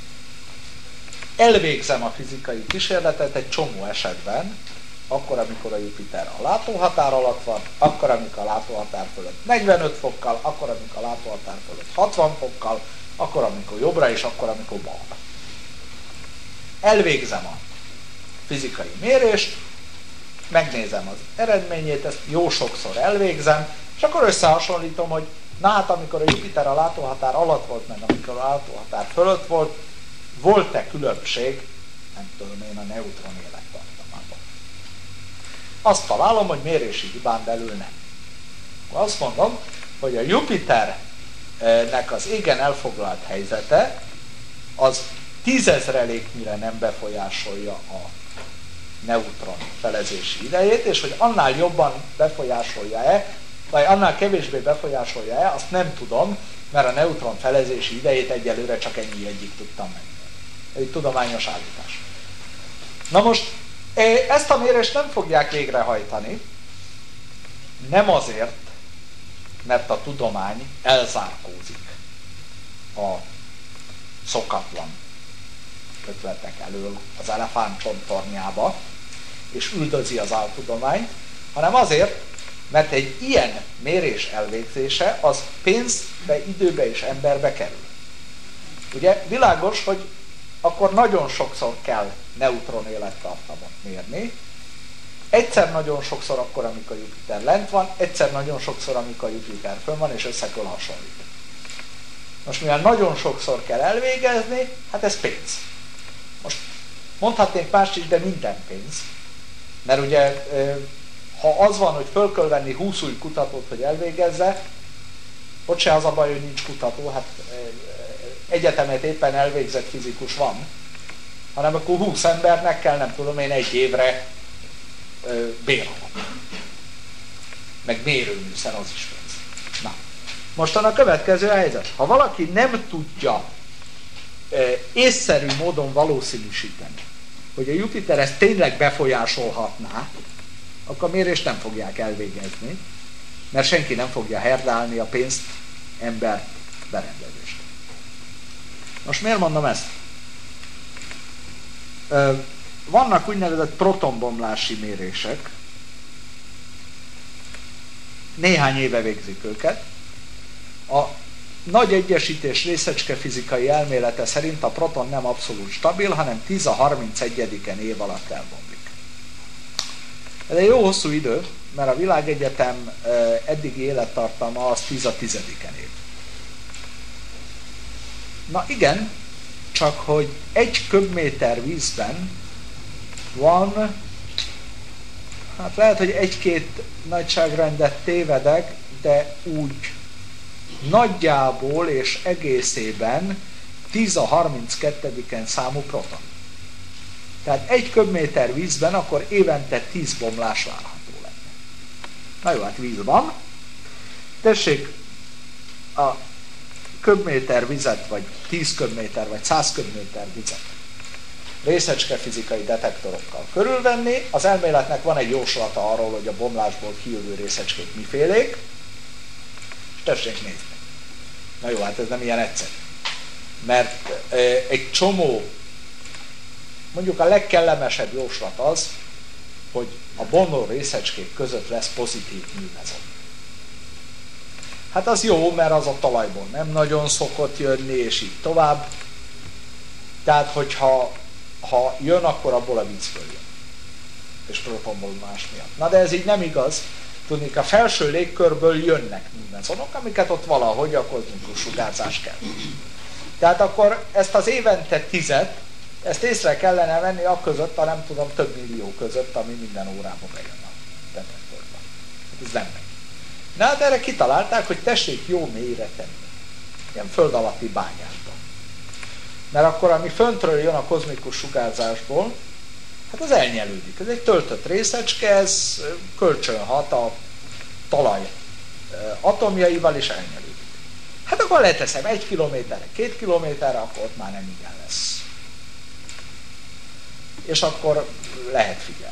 elvégzem a fizikai kísérletet egy csomó esetben, akkor, amikor a Jupiter a látóhatár alatt van, akkor, amikor a látóhatár fölött 45 fokkal, akkor, amikor a látóhatár fölött 60 fokkal, akkor, amikor jobbra, és akkor, amikor balra. Elvégzem a fizikai mérést, megnézem az eredményét, ezt jó sokszor elvégzem, és akkor összehasonlítom, hogy na hát amikor a Jupiter a látóhatár alatt volt, meg amikor a látóhatár fölött volt, volt-e különbség, nem tudom én, a neutron élettartamában. Azt találom, hogy mérési hibán belül nem. Azt mondom, hogy a Jupiternek az égen elfoglalt helyzete az 10.000-mire nem befolyásolja a neutron felezési idejét, és hogy annál jobban befolyásolja-e, vagy annál kevésbé befolyásolja-e, azt nem tudom, mert a neutron felezési idejét egyelőre csak ennyi egyik tudtam meg. Ez egy tudományos állítás. Na most, ezt a mérést nem fogják végrehajtani, nem azért, mert a tudomány elzárkózik a szokatlan ötletek elől az elefántcsontornyába, és üldözi az áltudományt, hanem azért, mert egy ilyen mérés elvégzése az pénzbe, időbe és emberbe kerül. Ugye világos, hogy akkor nagyon sokszor kell neutron élettartamot mérni, egyszer nagyon sokszor akkor, amikor a Jupiter lent van, egyszer nagyon sokszor, amikor a Jupiter fönn van, és össze kell hasonlítani. Most mivel nagyon sokszor kell elvégezni, hát ez pénz. Most mondhatnék más is, de minden pénz. Mert ugye, ha az van, hogy föl kell venni 20 új kutatót, hogy elvégezze, ott se az a baj, hogy nincs kutató, hát egyetemet éppen elvégzett fizikus van, hanem akkor 20 embernek kell, nem tudom én, egy évre béralom. Meg mérőműszer, az is pénz. Na, mostan a következő helyzet. Ha valaki nem tudja észszerű módon valószínűsíteni, hogy a Jupiter ezt tényleg befolyásolhatná, akkor a mérést nem fogják elvégezni, mert senki nem fogja herdálni a pénzt, embert, berendezést. Most miért mondom ezt? Vannak úgynevezett protonbomlási mérések, néhány éve végzik őket. A nagy egyesítés részecskefizikai elmélete szerint a proton nem abszolút stabil, hanem 10^31 év alatt elbomlik. Ez egy jó hosszú idő, mert a világegyetem eddigi élettartama az 10^10 év. Na igen, csak hogy 1 köbméter vízben van, hát lehet, hogy 1-2 nagyságrendet tévedek, de úgy nagyjából és egészében 10^32 számú proton. Tehát 1 köbméter vízben akkor évente 10 bomlás várható lenne. Na jó, hát víz van. Tessék, a köbméter vizet, vagy 10 köbméter, vagy 100 köbméter vizet részecskefizikai detektorokkal körülvenni. Az elméletnek van egy jóslata arról, hogy a bomlásból kijövő részecskék mifélék, és tessék nézni. Na jó, hát ez nem ilyen egyszerű. Mert egy csomó, mondjuk a legkellemesebb jóslat az, hogy a bomló részecskék között lesz pozitív műmezon. Hát az jó, mert az a talajból nem nagyon szokott jönni, és így tovább. Tehát, hogyha jön, akkor abból a vízből jön. És protonbomlás miatt. Na de ez így nem igaz. Tudni, a felső légkörből jönnek műmezonok, amiket ott valahogy a kozmikus sugárzás kell. Tehát akkor ezt az évente 10, ezt észre kellene venni a között, a nem tudom, több millió között, ami minden órában bejön a detektorba. Ez nem megy. Na hát erre kitalálták, hogy tessék jó mélyre tenni. Ilyen föld alatti bányákban. Mert akkor, ami föntről jön a kozmikus sugárzásból, hát az elnyelődik. Ez egy töltött részecske, ez kölcsönhat a talaj atomjaival, és elnyelődik. Hát akkor leteszem 1 kilométerre, 2 kilométerre, akkor ott már nem igen lesz. És akkor lehet figyelni.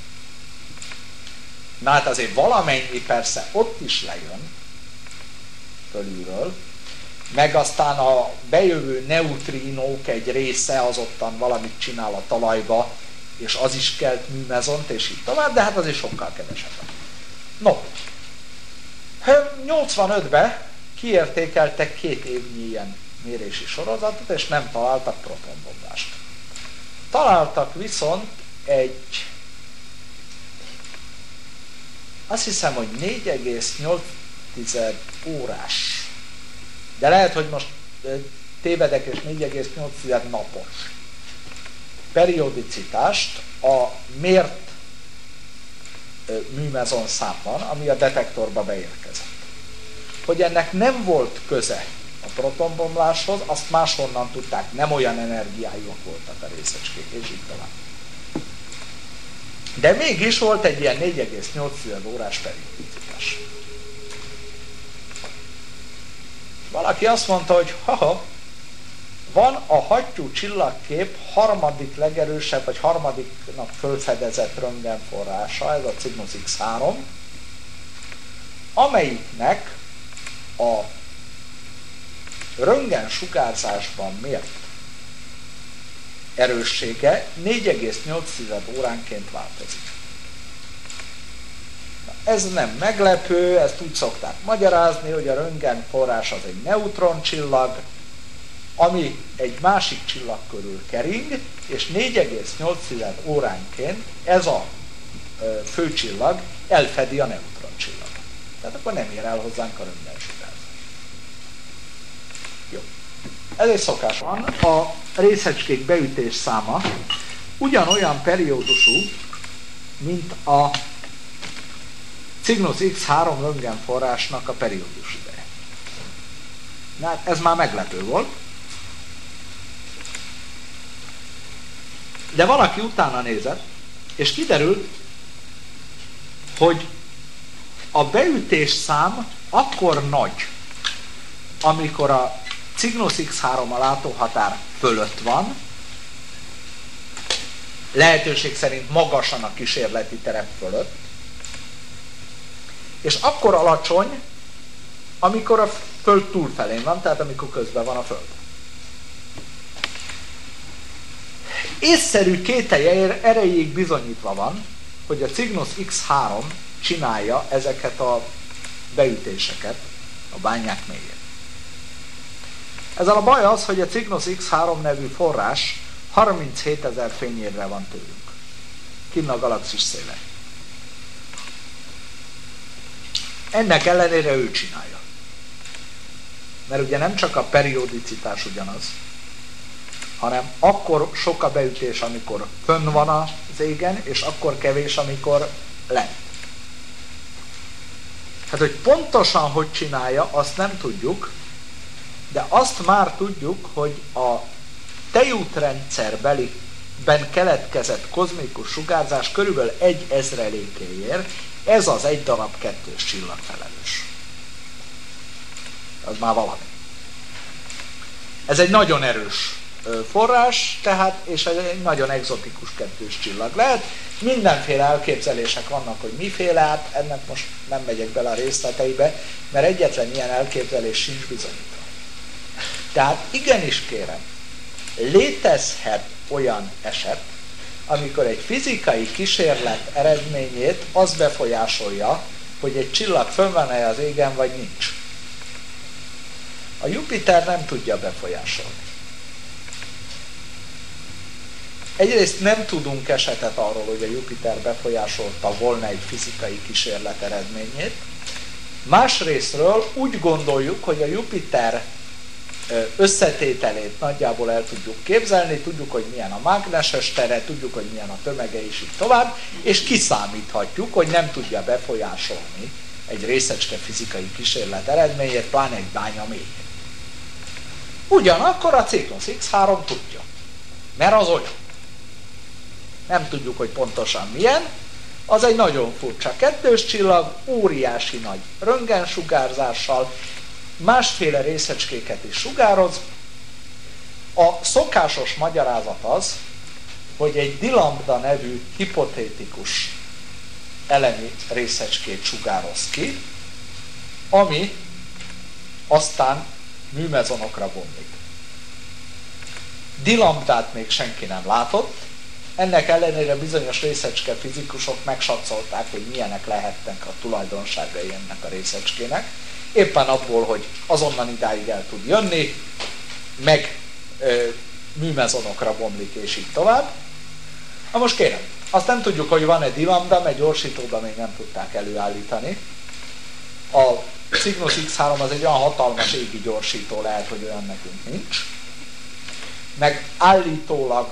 Na hát azért valamennyi persze ott is lejön fölülről, meg aztán a bejövő neutrínók egy része az ottan valamit csinál a talajba, és az is kelt műmezont, és így tovább, de hát az is sokkal kevesebb. No, 85-ben kiértékeltek 2 évnyi ilyen mérési sorozatot, és nem találtak protonbomlást. Találtak viszont egy, azt hiszem, hogy 4,8 órás, de lehet, hogy most tévedek, és 4,8 napos periodicitást a mért műmezon számban, ami a detektorba beérkezett. Hogy ennek nem volt köze a protonbomláshoz, azt máshonnan tudták, nem olyan energiájuk voltak a részecskék, és így tovább. De mégis volt egy ilyen 4,8 órás periodicitás. Valaki azt mondta, hogy van a hattyú csillagkép harmadik legerősebb, vagy harmadiknak fölfedezett röntgenforrása, ez a Cygnus X3, amelyiknek a röntgensugárzásban mért erőssége 4,8 óránként változik. Ez nem meglepő, ezt úgy szokták magyarázni, hogy a röntgenforrás az egy neutroncsillag, ami egy másik csillag körül kering, és 4,8 óránként ez a főcsillag elfedi a neutroncsillagot. Tehát akkor nem ér el hozzánk a röntgensugárzás. Jó. Ez egy szokás van. A részecskék beütés száma ugyanolyan periódusú, mint a Cygnus X3 röntgenforrásnak a periódus ideje. Na hát ez már meglepő volt. De valaki utána nézett, és kiderült, hogy a beütés szám akkor nagy, amikor a Cygnus X3 a látóhatár fölött van, lehetőség szerint magasan a kísérleti terep fölött, és akkor alacsony, amikor a Föld túlfelén van, tehát amikor közben van a Föld. Észszerű kételye erejéig bizonyítva van, hogy a Cygnus X3 csinálja ezeket a beütéseket a bányák mélyén. Ezzel a baj az, hogy a Cygnus X3 nevű forrás 37 000 fényévre van tőlünk. Kinn a galaxis széle. Ennek ellenére ő csinálja. Mert ugye nem csak a periodicitás ugyanaz, hanem akkor sok a beütés, amikor fönn van az égen, és akkor kevés, amikor lent. Hát, hogy pontosan hogy csinálja, azt nem tudjuk, de azt már tudjuk, hogy a tejútrendszerben keletkezett kozmikus sugárzás körülbelül 1/1000-éért Ez az egy darab kettős csillag felelős. Az már valami. Ez egy nagyon erős forrás, tehát, és egy nagyon egzotikus kettős csillag lehet. Mindenféle elképzelések vannak, hogy miféle, hát ennek most nem megyek bele a részleteibe, mert egyetlen ilyen elképzelés sincs bizonyítva. Tehát igenis kérem, létezhet olyan eset, amikor egy fizikai kísérlet eredményét az befolyásolja, hogy egy csillag fönn van-e az égen, vagy nincs. A Jupiter nem tudja befolyásolni. Egyrészt nem tudunk esetet arról, hogy a Jupiter befolyásolta volna egy fizikai kísérlet eredményét. Másrésztről úgy gondoljuk, hogy a Jupiter összetételét nagyjából el tudjuk képzelni, tudjuk, hogy milyen a mágneses tere, tudjuk, hogy milyen a tömege, és így tovább, és kiszámíthatjuk, hogy nem tudja befolyásolni egy részecske fizikai kísérlet eredményét, pláne egy bánya mélyén. Ugyanakkor a Cygnus X3 tudja, mert az olyan. Nem tudjuk, hogy pontosan milyen, az egy nagyon furcsa kettős csillag, óriási nagy röntgensugárzással, másféle részecskéket is sugároz. A szokásos magyarázat az, hogy egy Dlambda nevű hipotétikus elemi részecskét sugároz ki, ami aztán műmezonokra bomlik. Dlambdát még senki nem látott, ennek ellenére bizonyos részecske fizikusok megsatszolták, hogy milyenek lehetnek a tulajdonságai ennek a részecskének, éppen abból, hogy azonnan idáig el tud jönni, meg műmezonokra bomlik, és így tovább. Na most kérem, azt nem tudjuk, hogy van-e Dlambda, mert gyorsítóban még nem tudták előállítani. A Cygnus X3 az egy olyan hatalmas égi gyorsító, lehet, hogy olyan nekünk nincs. Meg állítólag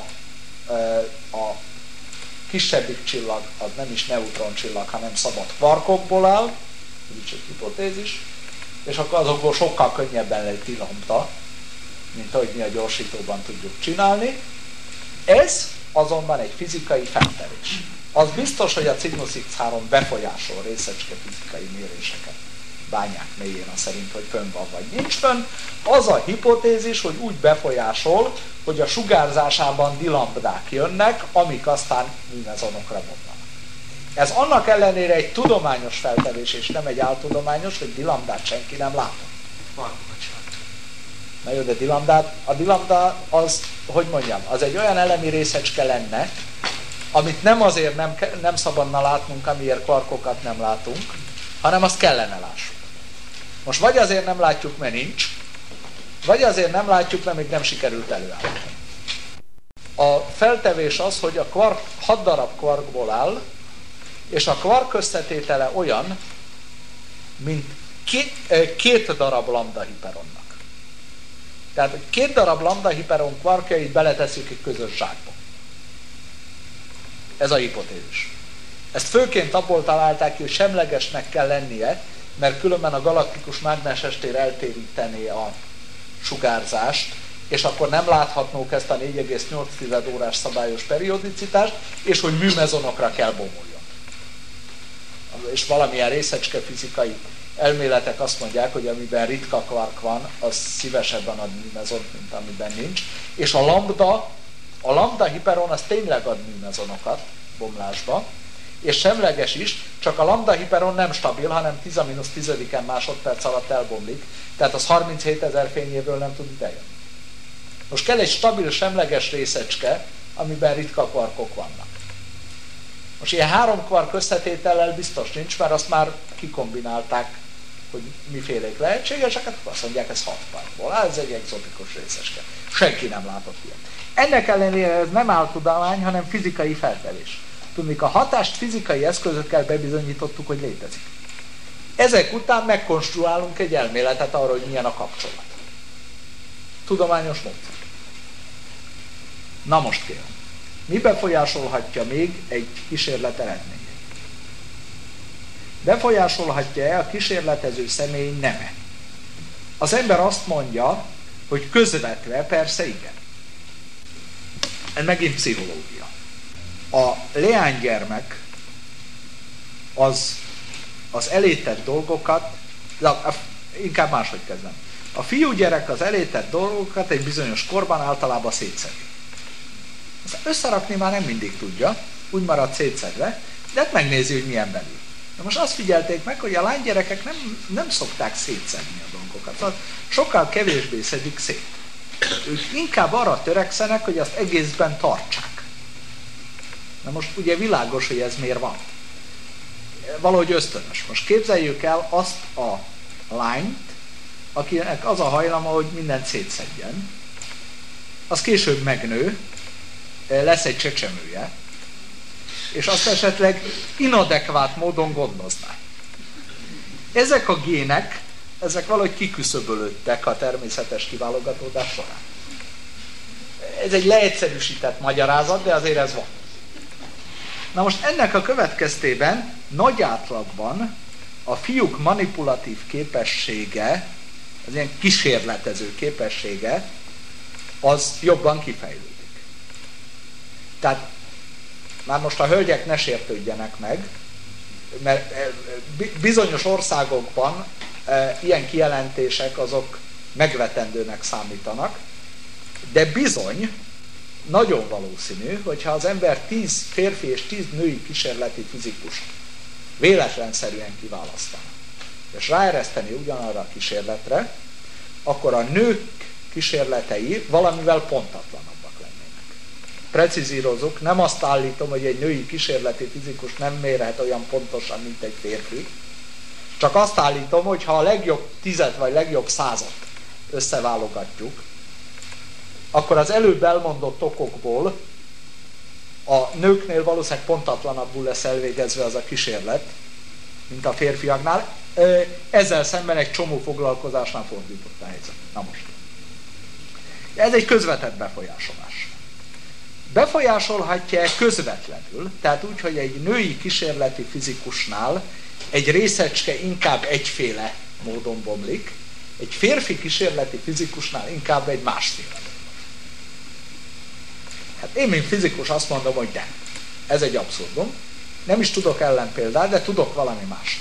a kisebbik csillag az nem is neutroncsillag, hanem szabad kvarkokból áll, ez is egy hipotézis, és akkor azokból sokkal könnyebben lehet Dlambda, mint ahogy mi a gyorsítóban tudjuk csinálni. Ez azonban egy fizikai feltevés. Az biztos, hogy a Cygnus X3 befolyásol részecske fizikai méréseket bányák mélyén, az szerint, hogy fönn van vagy nincs fönn. Az a hipotézis, hogy úgy befolyásol, hogy a sugárzásában Dlambdák jönnek, amik aztán műmezonokra bomlanak. Ez annak ellenére egy tudományos feltevés, és nem egy áltudományos, hogy Dlambdát senki nem látott. Na jó, de a Dlambda az, hogy mondjam, az egy olyan elemi részecske lenne, amit nem azért nem szabadna látnunk, amiért kvarkokat nem látunk, hanem azt kellene lássuk. Most vagy azért nem látjuk, mert nincs, vagy azért nem látjuk, mert még nem sikerült előállítani. A feltevés az, hogy a kvark 6 darab kvarkból áll, és a kvark összetétele olyan, mint 2 darab lambda hiperonnak. Tehát 2 darab lambda hiperon kvarkjait beleteszünk egy közös zsákba. Ez a hipotézis. Ezt főként abból találták ki, hogy semlegesnek kell lennie, mert különben a galaktikus mágneses tér eltérítené a sugárzást, és akkor nem láthatnók ezt a 4,8 órás szabályos periodicitást, és hogy műmezonokra kell bomoljon. És valamilyen részecske fizikai elméletek azt mondják, hogy amiben ritka kvark van, az szívesebben ad műmezont, mint amiben nincs. És a lambda hiperon az tényleg ad műmezonokat bomlásba, és semleges is, csak a lambda hiperon nem stabil, hanem 10-10 másodperc alatt elbomlik, tehát az 37 000 fényévről nem tud idejönni. Most kell egy stabil, semleges részecske, amiben ritka kvarkok vannak. Most ilyen 3 kvark összetétellel biztos nincs, mert azt már kikombinálták, hogy mifélék lehetségeseket, azt mondják, ez 6 kvarkból. Ez egy egzotikus részecske. Senki nem látott ilyet. Ennek ellenére ez nem áltudomány, hanem fizikai feltevés. Tudni, a hatást fizikai eszközökkel bebizonyítottuk, hogy létezik. Ezek után megkonstruálunk egy elméletet arra, hogy milyen a kapcsolat. Tudományos módszer. Na most kérem, mi befolyásolhatja még egy kísérlet eredményét? Befolyásolhatja-e a kísérletező személy neme? Az ember azt mondja, hogy közvetve persze igen. Ez megint pszichológia. A leánygyermek az elétett dolgokat, inkább máshogy kezdem. A fiúgyerek az elétett dolgokat egy bizonyos korban általában szétszedi. Összerakni már nem mindig tudja, úgy marad szétszedve, de hát megnézi, hogy milyen belül. Na most azt figyelték meg, hogy a lánygyerekek nem szokták szétszedni a dolgokat. Szóval sokkal kevésbé szedik szét. Ők inkább arra törekszenek, hogy azt egészben tartsák. Na most ugye világos, hogy ez miért van. Valahogy ösztönös. Most képzeljük el azt a lányt, akinek az a hajlama, hogy mindent szétszedjen. Az később megnő, lesz egy csecsemője, és azt esetleg inadekvát módon gondozná. Ezek a gének, ezek valahogy kiküszöbölődtek a természetes kiválogatódás során. Ez egy leegyszerűsített magyarázat, de azért ez van. Na most ennek a következtében nagy átlagban a fiúk manipulatív képessége, az ilyen kísérletező képessége, az jobban kifejlődik. Tehát már most a hölgyek ne sértődjenek meg, mert bizonyos országokban ilyen kijelentések azok megvetendőnek számítanak, de bizony nagyon valószínű, hogyha az ember 10 férfi és 10 női kísérleti fizikust véletlenszerűen kiválasztana, és ráereszteni ugyanarra a kísérletre, akkor a nők kísérletei valamivel pontatlanabbak lennének. Precizírozok, nem azt állítom, hogy egy női kísérleti fizikus nem mérhet olyan pontosan, mint egy férfi, csak azt állítom, hogy ha a legjobb 10 vagy legjobb 100-at összeválogatjuk, akkor az előbb elmondott okokból a nőknél valószínűleg pontatlanabbul lesz elvégezve az a kísérlet, mint a férfiaknál. Ezzel szemben egy csomó foglalkozásnál fordított a helyzet. Na most. Ez egy közvetett befolyásolás. Befolyásolhatja közvetlenül, tehát úgy, hogy egy női kísérleti fizikusnál egy részecske inkább egyféle módon bomlik, egy férfi kísérleti fizikusnál inkább egy másféle. Hát én, mint fizikus azt mondom, hogy nem. Ez egy abszurdum. Nem is tudok ellenpéldát, de tudok valami mást.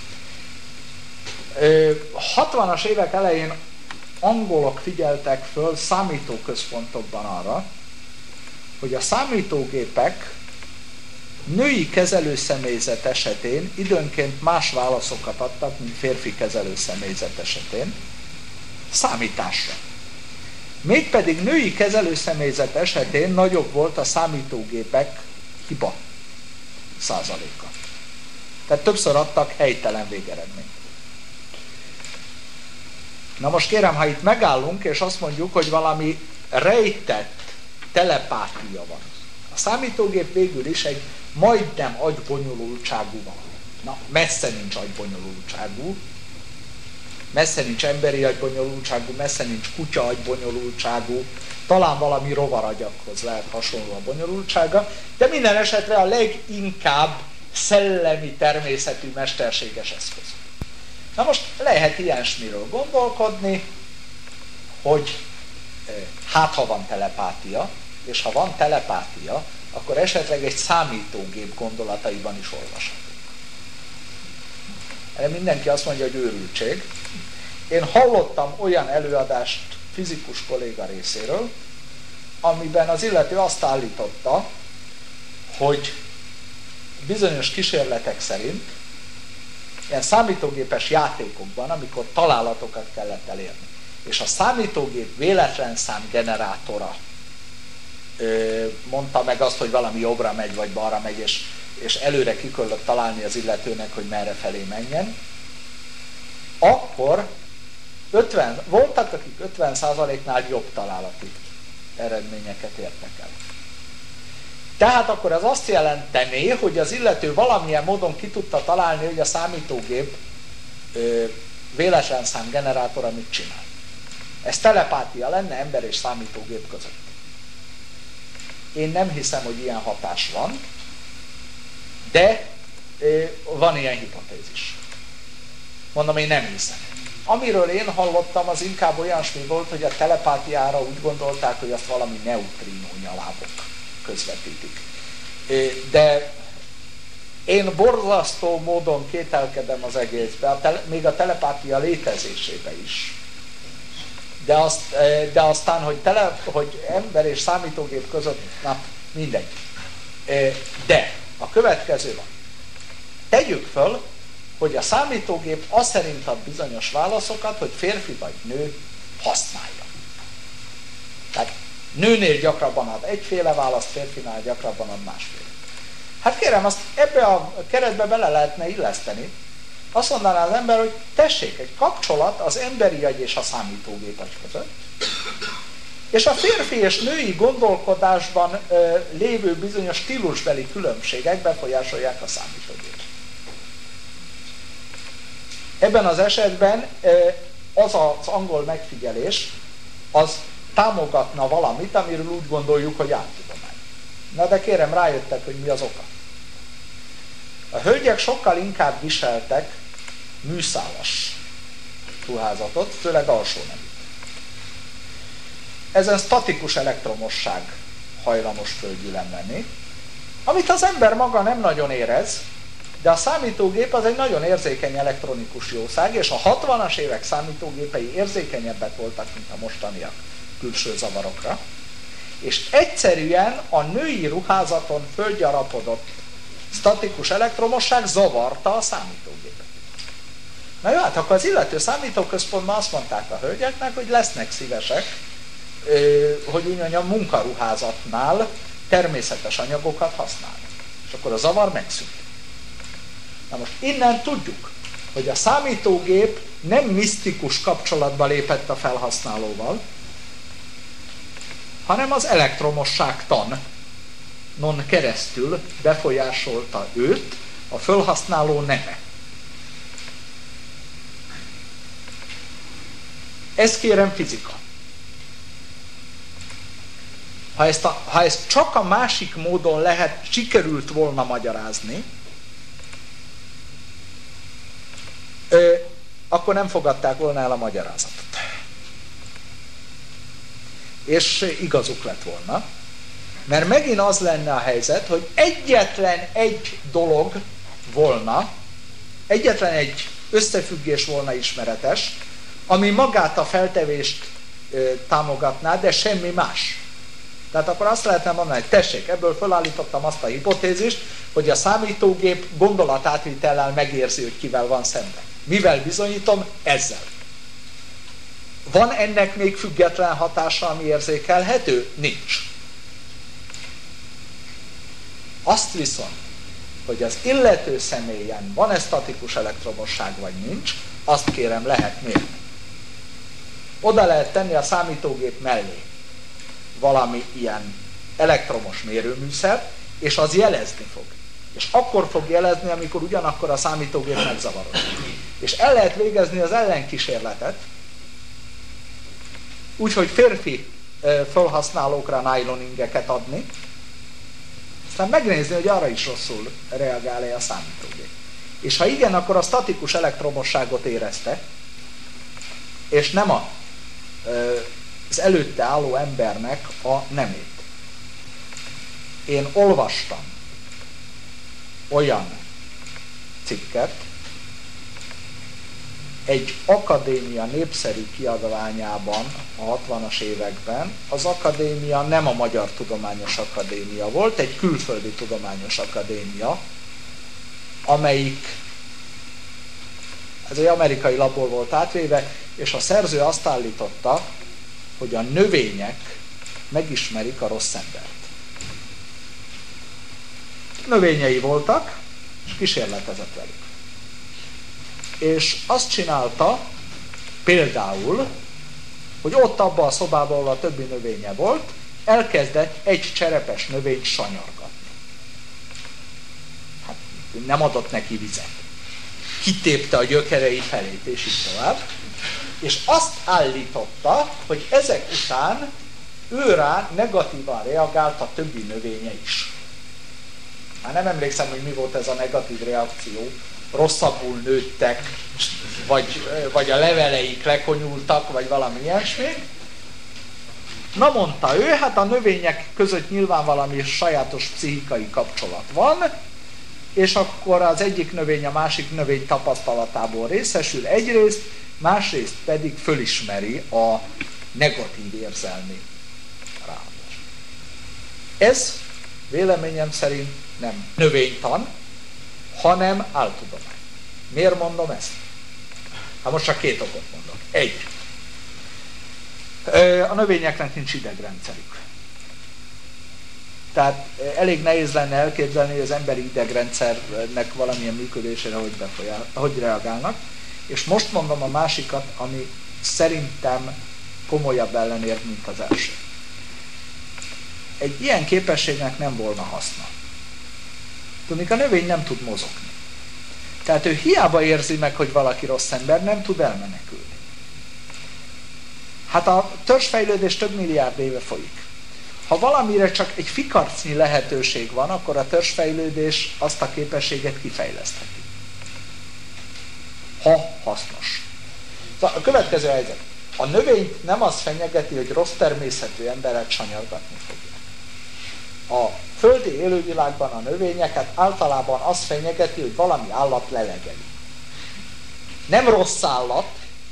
60-as évek elején angolok figyeltek föl számítóközpontokban arra, hogy a számítógépek női kezelőszemélyzet esetén időnként más válaszokat adtak, mint férfi kezelőszemélyzet esetén számításra. Mégpedig női kezelőszemélyzet esetén nagyobb volt a számítógépek hiba százaléka. Tehát többször adtak helytelen végeredményt. Na most kérem, ha itt megállunk, és azt mondjuk, hogy valami rejtett telepátia van. A számítógép végül is egy majdnem agybonyolultságú van. Na, messze nincs agybonyolultságú, messze nincs emberi agybonyolultságú, messze nincs kutya agybonyolultságú, talán valami rovaragyakhoz lehet hasonló a bonyolultsága, de minden esetre a leginkább szellemi természetű mesterséges eszköz. Na most lehet ilyesmiről gondolkodni, hogy hát ha van telepátia, és ha van telepátia, akkor esetleg egy számítógép gondolataiban is olvashatunk. Erre mindenki azt mondja, hogy őrültség. Én hallottam olyan előadást fizikus kolléga részéről, amiben az illető azt állította, hogy bizonyos kísérletek szerint ilyen számítógépes játékokban, amikor találatokat kellett elérni, és a számítógép véletlenszám generátora mondta meg azt, hogy valami jobbra megy, vagy balra megy, és előre ki kellett találni az illetőnek, hogy merre felé menjen, akkor voltak, akik 50%-nál jobb találati eredményeket értek el. Tehát akkor ez azt jelentené, hogy az illető valamilyen módon ki tudta találni, hogy a számítógép véletlenszám generátora mit csinál. Ez telepátia lenne ember és számítógép között. Én nem hiszem, hogy ilyen hatás van, de van ilyen hipotézis. Mondom, én nem hiszem. Amiről én hallottam, az inkább olyasmi volt, hogy a telepátiára úgy gondolták, hogy azt valami neutrínó nyalábok közvetítik. De Én borzasztó módon kételkedem az egészben, még a telepátia létezésébe is. De aztán, hogy ember és számítógép között, na mindegy. De a következő van. Tegyük föl, hogy a számítógép azt szerint ad bizonyos válaszokat, hogy férfi vagy nő használja. Tehát nőnél gyakrabban ad egyféle választ, férfinál gyakrabban ad másféle. Hát kérem, azt ebbe a keretbe bele lehetne illeszteni. Azt mondaná az ember, hogy tessék, egy kapcsolat az emberi agy és a számítógép agy között, és a férfi és női gondolkodásban lévő bizonyos stílusbeli különbségek befolyásolják a számítógépet. Ebben az esetben az az angol megfigyelés, az támogatna valamit, amiről úgy gondoljuk, hogy áltudomány. Na de kérem, rájöttek, hogy mi az oka. A hölgyek sokkal inkább viseltek műszálas ruházatot, főleg alsó nemű. Ezen statikus elektromosság hajlamos földgyűlöm lenni, amit az ember maga nem nagyon érez, de a számítógép az egy nagyon érzékeny elektronikus jószág, és a 60-as évek számítógépei érzékenyebbek voltak, mint a mostaniak külső zavarokra, és egyszerűen a női ruházaton földgyarapodott statikus elektromosság zavarta a számítógépet. Na jó, hát akkor az illető számítóközpontban azt mondták a hölgyeknek, hogy lesznek szívesek, hogy úgy mondjam, munkaruházatnál természetes anyagokat használni. És akkor a zavar megszűnt. Na most innen tudjuk, hogy a számítógép nem misztikus kapcsolatba lépett a felhasználóval, hanem az elektromosságtanon keresztül befolyásolta őt a felhasználó neme. Ez kérem fizika. Ha ezt csak a másik módon sikerült volna magyarázni, akkor nem fogadták volna el a magyarázatot. És igazuk lett volna, mert megint az lenne a helyzet, hogy egyetlen egy dolog volna, egyetlen egy összefüggés volna ismeretes, ami magát a feltevést támogatná, de semmi más. Tehát akkor azt lehetne mondani, hogy tessék, ebből felállítottam azt a hipotézist, hogy a számítógép gondolatátvitellel megérzi, hogy kivel van szemben. Mivel bizonyítom? Ezzel. Van ennek még független hatása, ami érzékelhető? Nincs. Azt viszont, hogy az illető személyen van-e statikus elektromosság vagy nincs, azt kérem lehet mérni. Oda lehet tenni a számítógép mellé valami ilyen elektromos mérőműszer, és az jelezni fog. És akkor fog jelezni, amikor ugyanakkor a számítógép megzavarodik. És el lehet végezni az ellenkísérletet, úgyhogy férfi felhasználókra nyloningeket adni, aztán megnézni, hogy arra is rosszul reagál-e a számítógép. És ha igen, akkor a statikus elektromosságot érezte, és nem az előtte álló embernek a nemét. Én olvastam olyan cikket, egy akadémia népszerű kiadványában a 60-as években, az akadémia nem a Magyar Tudományos Akadémia volt, egy külföldi tudományos akadémia, amelyik ez egy amerikai labból volt átvéve, és a szerző azt állította, hogy a növények megismerik a rossz embert. Növényei voltak, és kísérletezett velük. És azt csinálta például, hogy ott abban a szobában, ahol a többi növénye volt, elkezdett egy cserepes növényt sanyargatni. Hát nem adott neki vizet. Kitépte a gyökerei felét, és így tovább. És azt állította, hogy ezek után ő rá negatívan reagált a többi növénye is. Már nem emlékszem, hogy mi volt ez a negatív reakció. Rosszabbul nőttek, vagy a leveleik lekonyultak, vagy valami ilyesmi. Na mondta ő, hát a növények között nyilván valami sajátos pszichikai kapcsolat van, és akkor az egyik növény a másik növény tapasztalatából részesül egyrészt, másrészt pedig fölismeri a negatív érzelmi ráhatást. Ez véleményem szerint nem növénytan, hanem áltudomány. Miért mondom ezt? Hát most csak két okot mondok. Egy. A növényeknek nincs idegrendszerük. Tehát elég nehéz lenne elképzelni, hogy az emberi idegrendszernek valamilyen működésére hogy reagálnak. És most mondom a másikat, ami szerintem komolyabb ellenérv, mint az első. Egy ilyen képességnek nem volna haszna. Tudni, a növény nem tud mozogni. Tehát ő hiába érzi meg, hogy valaki rossz ember, nem tud elmenekülni. Hát a törzsfejlődés több milliárd éve folyik. Ha valamire csak egy fikarcnyi lehetőség van, akkor a törzsfejlődés azt a képességet kifejlesztheti. Ha hasznos. Szóval a következő helyzet. A növényt nem az fenyegeti, hogy rossz természetű emberek sanyargatni fogják. A földi élővilágban a növényeket általában az fenyegeti, hogy valami állat lelegeli. Nem rossz állat,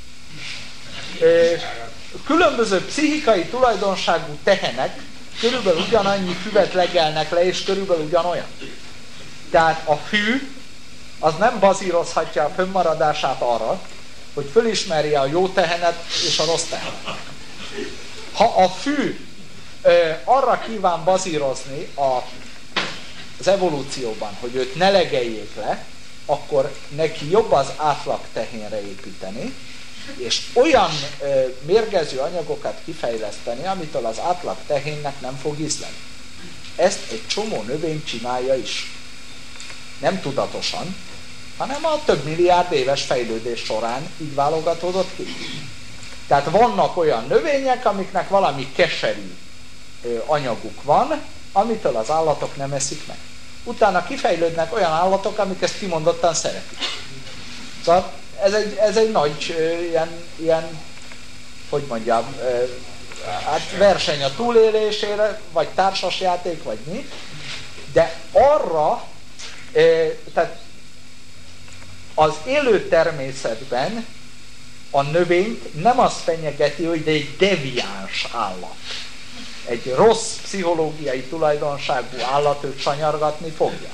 különböző pszichikai tulajdonságú tehenek körülbelül ugyanannyi füvet legelnek le, és körülbelül ugyanolyan. Tehát a fű az nem bazírozhatja a fönnmaradását arra, hogy fölismerje a jó tehenet és a rossz tehenet. Ha a fű arra kíván bazírozni az evolúcióban, hogy őt ne legeljék le, akkor neki jobb az átlag tehénre építeni, és olyan mérgező anyagokat kifejleszteni, amitől az átlag tehénnek nem fog ízleni. Ezt egy csomó növény csinálja is. Nem tudatosan, hanem a több milliárd éves fejlődés során így válogatódott ki. Tehát vannak olyan növények, amiknek valami keserű anyaguk van, amitől az állatok nem eszik meg. Utána kifejlődnek olyan állatok, amik ezt kimondottan szeretik. Szóval ez egy nagy ilyen hogy mondjam, hát verseny a túlélésére, vagy társasjáték, vagy mi, de arra, tehát az élő természetben a növényt nem az fenyegeti, hogy egy deviáns állat. Egy rossz pszichológiai tulajdonságú állat őt sanyargatni fogja.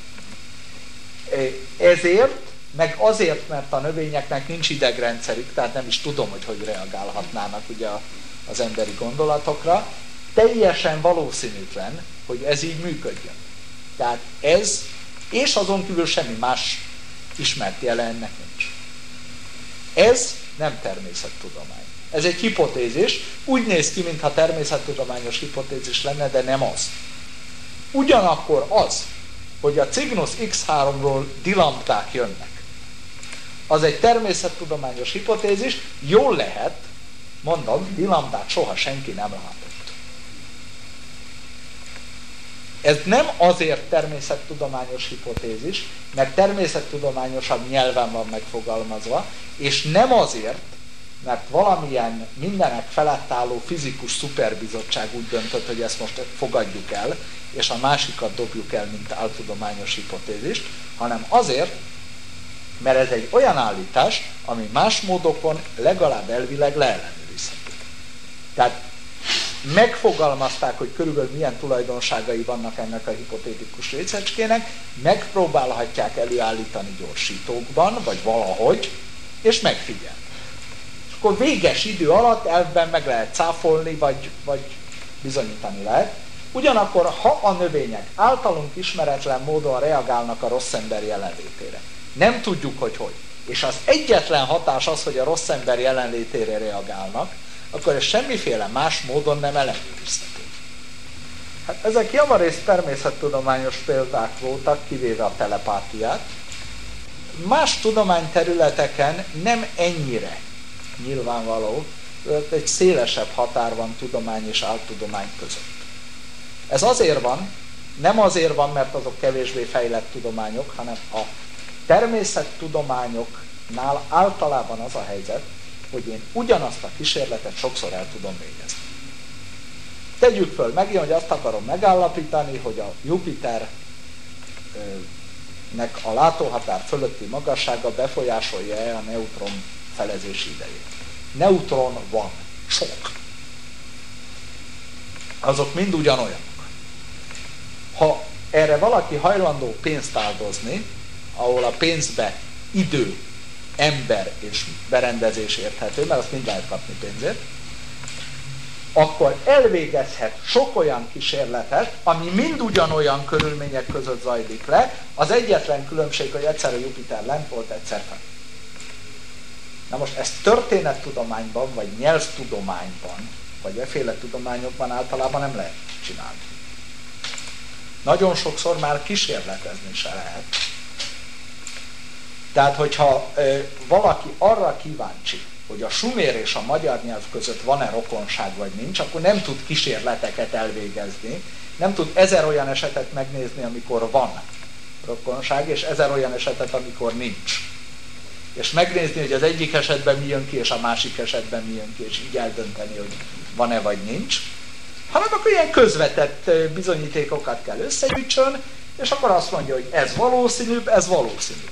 Ezért, meg azért, mert a növényeknek nincs idegrendszerük, tehát nem is tudom, hogy reagálhatnának ugye az emberi gondolatokra, teljesen valószínűtlen, hogy ez így működjön. Tehát ez, és azon kívül semmi más ismert jele ennek nincs. Ez nem természettudomány. Ez egy hipotézis, úgy néz ki, mintha természettudományos hipotézis lenne, de nem az. Ugyanakkor az, hogy a Cygnus X3-ról dilambdák jönnek, az egy természettudományos hipotézis, jól lehet, mondom, dilambdát soha senki nem látott. Ez nem azért természettudományos hipotézis, mert természettudományosabb nyelven van megfogalmazva, és nem azért, mert valamilyen mindenek felett álló fizikus szuperbizottság úgy döntött, hogy ezt most fogadjuk el, és a másikat dobjuk el, mint áltudományos hipotézist, hanem azért, mert ez egy olyan állítás, ami más módokon legalább elvileg leellenőrizhető. Tehát megfogalmazták, hogy körülbelül milyen tulajdonságai vannak ennek a hipotétikus részecskének, megpróbálhatják előállítani gyorsítókban, vagy valahogy, és megfigyelni. És akkor véges idő alatt elvben meg lehet cáfolni, vagy bizonyítani lehet. Ugyanakkor, ha a növények általunk ismeretlen módon reagálnak a rossz ember jelenlétére, nem tudjuk, hogy, és az egyetlen hatás az, hogy a rossz ember jelenlétére reagálnak, akkor ez semmiféle más módon nem ellenőrizhető. Hát ezek javarészt természettudományos példák voltak, kivéve a telepátiát. Más tudományterületeken nem ennyire nyilvánvaló, egy szélesebb határ van tudomány és áltudomány között. Ez azért van, nem azért van, mert azok kevésbé fejlett tudományok, hanem a természettudományoknál általában az a helyzet, hogy én ugyanazt a kísérletet sokszor el tudom végezni. Tegyük föl megint, hogy azt akarom megállapítani, hogy a Jupiter a látóhatár fölötti magassága befolyásolja-e a neutron felezési idejét. Neutron van, sok. Azok mind ugyanolyanok. Ha erre valaki hajlandó pénzt áldozni, ahol a pénzbe idő, ember és berendezés érthető, mert azt mind lehet kapni pénzért, akkor elvégezhet sok olyan kísérletet, ami mind ugyanolyan körülmények között zajlik le, az egyetlen különbség, hogy egyszer a Jupiter lent volt, egyszer fel. Na most ezt történettudományban, vagy nyelvtudományban, vagy efféle tudományokban általában nem lehet csinálni. Nagyon sokszor már kísérletezni se lehet. Tehát, hogyha valaki arra kíváncsi, hogy a sumér és a magyar nyelv között van-e rokonság vagy nincs, akkor nem tud kísérleteket elvégezni, nem tud 1000 olyan esetet megnézni, amikor van rokonság, és 1000 olyan esetet, amikor nincs. És megnézni, hogy az egyik esetben mi jön ki, és a másik esetben mi jön ki, és így eldönteni, hogy van-e vagy nincs, hanem akkor ilyen közvetett bizonyítékokat kell összegyűjtsön, és akkor azt mondja, hogy ez valószínűbb, ez valószínűbb.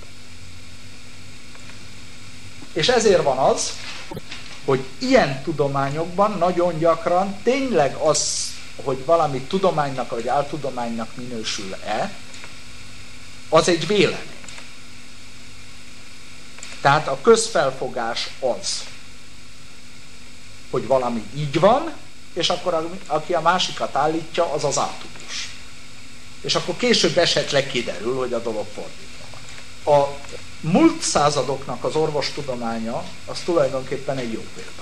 És ezért van az, hogy ilyen tudományokban nagyon gyakran tényleg az, hogy valami tudománynak vagy áltudománynak minősül-e, az egy vélemény. Tehát a közfelfogás az, hogy valami így van, és akkor aki a másikat állítja, az az áltudós. És akkor később esetleg kiderül, hogy a dolog fordítva van. A múlt századoknak az orvostudománya az tulajdonképpen egy jó példa.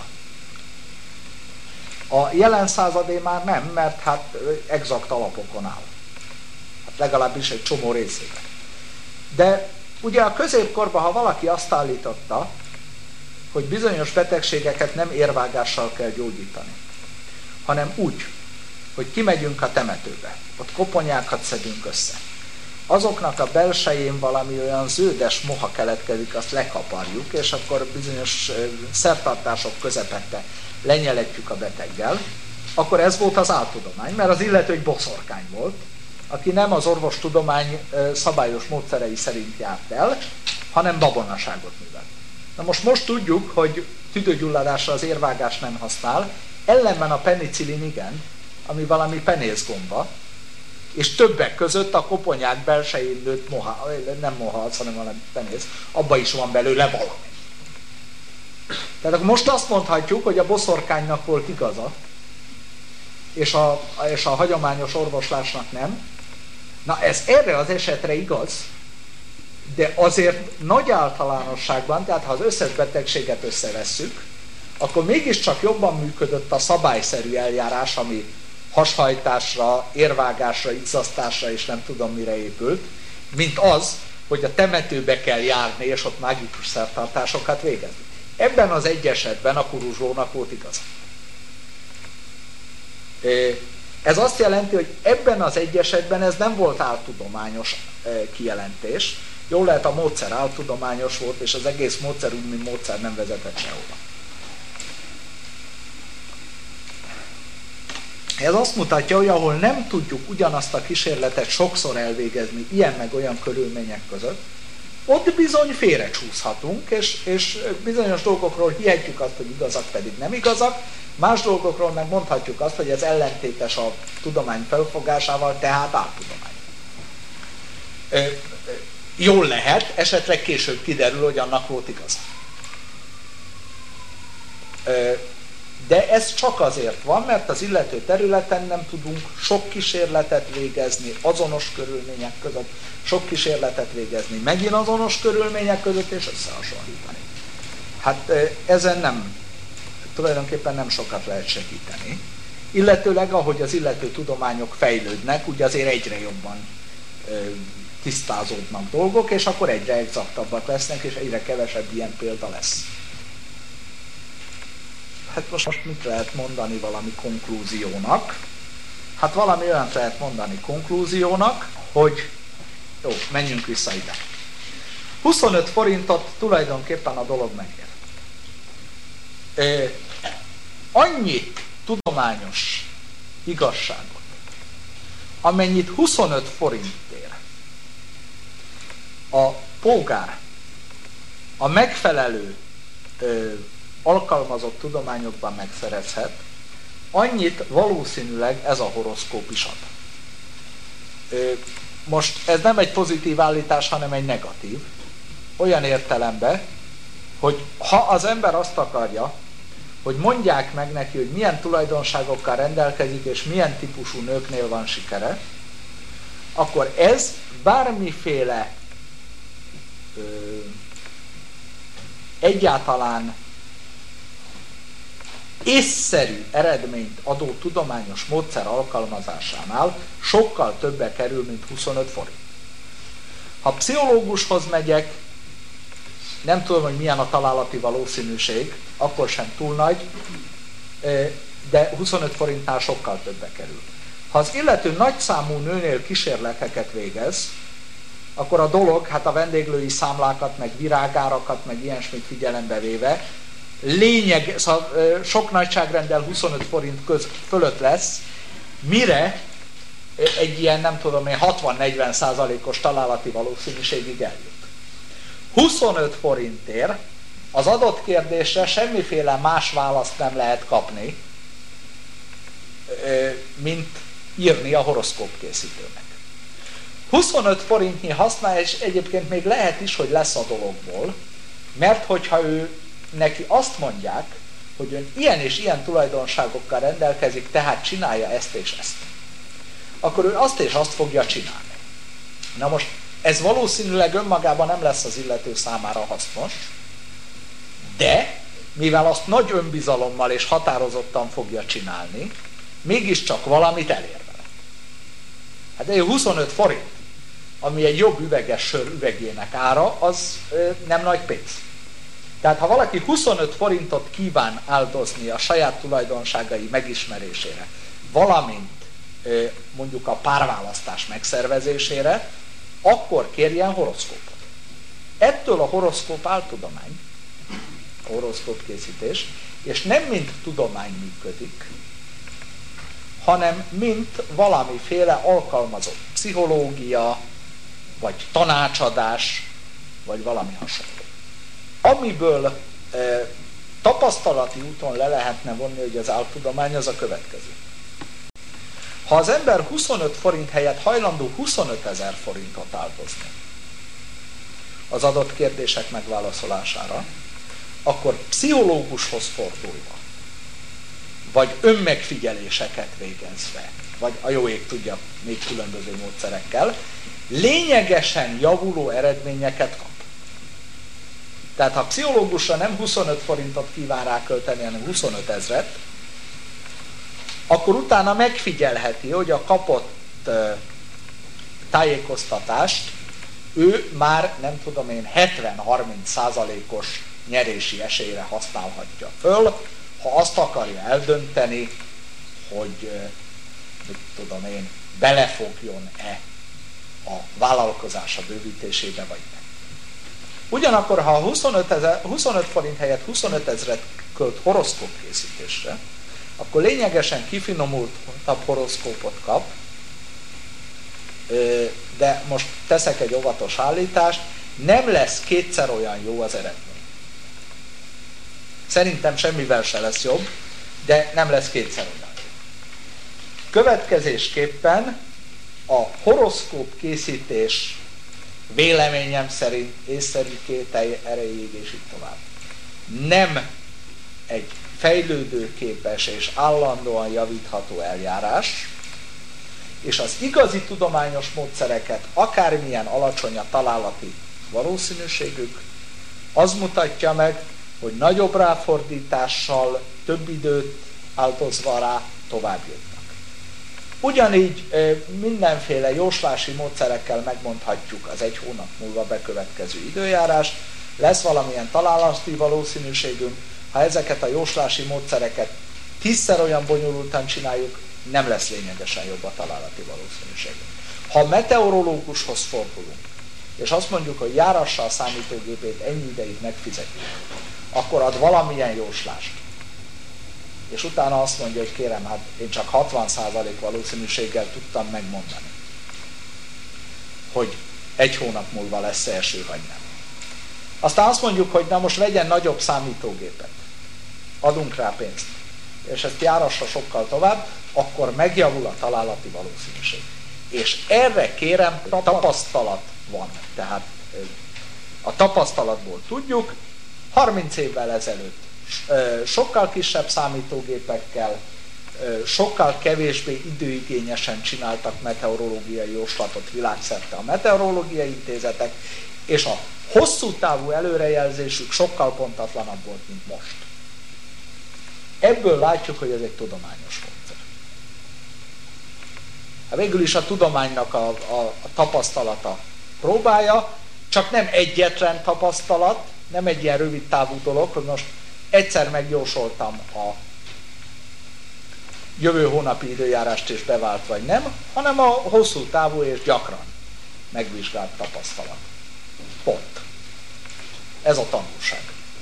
A jelen századé már nem, mert hát exakt alapokon áll. Hát legalábbis egy csomó részében. De ugye a középkorban, ha valaki azt állította, hogy bizonyos betegségeket nem érvágással kell gyógyítani, hanem úgy, hogy kimegyünk a temetőbe, ott koponyákat szedünk össze. Azoknak a belsején valami olyan zöldes moha keletkezik, azt lekaparjuk, és akkor bizonyos szertartások közepette lenyeletjük a beteggel, akkor ez volt az áltudomány, mert az illető egy boszorkány volt, aki nem az orvostudomány szabályos módszerei szerint járt el, hanem babonaságot művelt. Na most tudjuk, hogy tüdőgyulladásra az érvágás nem használ, ellenben a penicillin igen, ami valami penészgomba, és többek között a koponyák belsején nőtt moha, nem moha, hanem valami penész, abban is van belőle valami. Tehát akkor most azt mondhatjuk, hogy a boszorkánynak volt igaza, és a hagyományos orvoslásnak nem. Na ez erre az esetre igaz, de azért nagy általánosságban, tehát ha az összes betegséget összevesszük, akkor mégiscsak jobban működött a szabályszerű eljárás, ami hashajtásra, érvágásra, izzasztásra és nem tudom mire épült, mint az, hogy a temetőbe kell járni, és ott mágikus szertartásokat végezni. Ebben az egy esetben a Kuruzslónak volt igaza. Ez azt jelenti, hogy ebben az egy esetben ez nem volt áltudományos kijelentés. Jól lehet, a módszer áltudományos volt, és az egész módszer úgy, mint módszer nem vezetett sehova. Ez azt mutatja, hogy ahol nem tudjuk ugyanazt a kísérletet sokszor elvégezni ilyen meg olyan körülmények között, ott bizony félrecsúszhatunk, és bizonyos dolgokról hihetjük azt, hogy igazak, pedig nem igazak, más dolgokról meg mondhatjuk azt, hogy ez ellentétes a tudomány felfogásával, tehát áltudomány. Jól lehet, esetleg később kiderül, hogy annak volt igaza. De ez csak azért van, mert az illető területen nem tudunk sok kísérletet végezni azonos körülmények között, sok kísérletet végezni megint azonos körülmények között, és összehasonlítani. Hát ezen tulajdonképpen nem sokat lehet segíteni. Illetőleg, ahogy az illető tudományok fejlődnek, ugye azért egyre jobban tisztázódnak dolgok, és akkor egyre exaktabbak lesznek, és egyre kevesebb ilyen példa lesz. Hát most mit lehet mondani valami konklúziónak? Hát valami olyat lehet mondani konklúziónak, hogy jó, menjünk vissza ide. 25 forintot tulajdonképpen a dolog megér. Annyi tudományos igazságot, amennyit 25 forintért a polgár a megfelelő alkalmazott tudományokban megszerezhet, annyit valószínűleg ez a horoszkóp is ad. Most ez nem egy pozitív állítás, hanem egy negatív. Olyan értelemben, hogy ha az ember azt akarja, hogy mondják meg neki, hogy milyen tulajdonságokkal rendelkezik, és milyen típusú nőknél van sikere, akkor ez bármiféle egyáltalán észszerű eredményt adó tudományos módszer alkalmazásánál sokkal többe kerül, mint 25 forint. Ha pszichológushoz megyek, nem tudom, hogy milyen a találati valószínűség, akkor sem túl nagy, de 25 forintnál sokkal többe kerül. Ha az illető nagyszámú nőnél kísérleteket végez, akkor a dolog, hát a vendéglői számlákat, meg virágárakat, meg ilyesmit figyelembe véve, szóval sok nagyságrenddel 25 forint fölött lesz, mire egy ilyen, nem tudom én, 60-40%-os találati valószínűségig eljut. 25 forintért az adott kérdésre semmiféle más választ nem lehet kapni, mint írni a horoszkópkészítőnek. 25 forintnyi használ, és egyébként még lehet is, hogy lesz a dologból, mert hogyha neki azt mondják, hogy ön ilyen és ilyen tulajdonságokkal rendelkezik, tehát csinálja ezt és ezt, akkor ő azt és azt fogja csinálni. Na most ez valószínűleg önmagában nem lesz az illető számára hasznos, de mivel azt nagy önbizalommal és határozottan fogja csinálni, mégiscsak valamit elér vele. Hát egy 25 forint, ami egy jobb üveges sör üvegének ára, az nem nagy pénz. Tehát ha valaki 25 forintot kíván áldozni a saját tulajdonságai megismerésére, valamint mondjuk a párválasztás megszervezésére, akkor kérjen horoszkópot. Ettől a horoszkóp áltudomány, a horoszkópkészítés, és nem mint tudomány működik, hanem mint valamiféle alkalmazott pszichológia, vagy tanácsadás, vagy valami hasonló. Amiből tapasztalati úton le lehetne vonni, hogy az áltudomány, az a következő. Ha az ember 25 forint helyett hajlandó 25 000 forintot áldozni az adott kérdések megválaszolására, akkor pszichológushoz fordulva, vagy önmegfigyeléseket végezve, vagy a jó ég tudja, még különböző módszerekkel, lényegesen javuló eredményeket kap. Tehát ha pszichológusra nem 25 forintot kíván rákölteni, hanem 25 000, akkor utána megfigyelheti, hogy a kapott tájékoztatást ő már, nem tudom én, 70-30%-os nyerési esélyre használhatja föl, ha azt akarja eldönteni, hogy mit tudom én, belefogjon-e a vállalkozása bővítésébe, vagy nem. Ugyanakkor, ha 25 forint helyett 25 000 költ horoszkópkészítésre, akkor lényegesen kifinomultabb horoszkópot kap, de most teszek egy óvatos állítást, nem lesz kétszer olyan jó az eredmény. Szerintem semmivel se lesz jobb, de nem lesz kétszer olyan jó. Következésképpen a horoszkóp készítés véleményem szerint észszerű kételj erejéig és így tovább. Nem egy fejlődőképes és állandóan javítható eljárás, és az igazi tudományos módszereket, akármilyen alacsony a találati valószínűségük, az mutatja meg, hogy nagyobb ráfordítással, több időt áldozva rá tovább jutnak. Ugyanígy mindenféle jóslási módszerekkel megmondhatjuk az egy hónap múlva bekövetkező időjárás, lesz valamilyen találati valószínűségünk, ha ezeket a jóslási módszereket 10-szer olyan bonyolultan csináljuk, nem lesz lényegesen jobb a találati valószínűségünk. Ha meteorológushoz fordulunk, és azt mondjuk, hogy járassa a számítógépét, ennyi ideig megfizetjük, akkor ad valamilyen jóslást. És utána azt mondja, hogy kérem, hát én csak 60% valószínűséggel tudtam megmondani, hogy egy hónap múlva lesz eső, vagy nem. Aztán azt mondjuk, hogy na most vegyen nagyobb számítógépet. Adunk rá pénzt. És ezt járassa sokkal tovább, akkor megjavul a találati valószínűség. És erre kérem, tapasztalat van. Tehát a tapasztalatból tudjuk, 30 évvel ezelőtt sokkal kisebb számítógépekkel, sokkal kevésbé időigényesen csináltak meteorológiai jóslatot világszerte a meteorológiai intézetek, és a hosszú távú előrejelzésük sokkal pontatlanabb volt, mint most. Ebből látjuk, hogy ez egy tudományos módszer. Végül is a tudománynak a tapasztalata próbálja, csak nem egyetlen tapasztalat, nem egy ilyen rövid távú dolog, hogy most egyszer megjósoltam a jövő hónapi időjárást és bevált vagy nem, hanem a hosszú távú és gyakran megvizsgált tapasztalat. Pont. Ez a tanulság.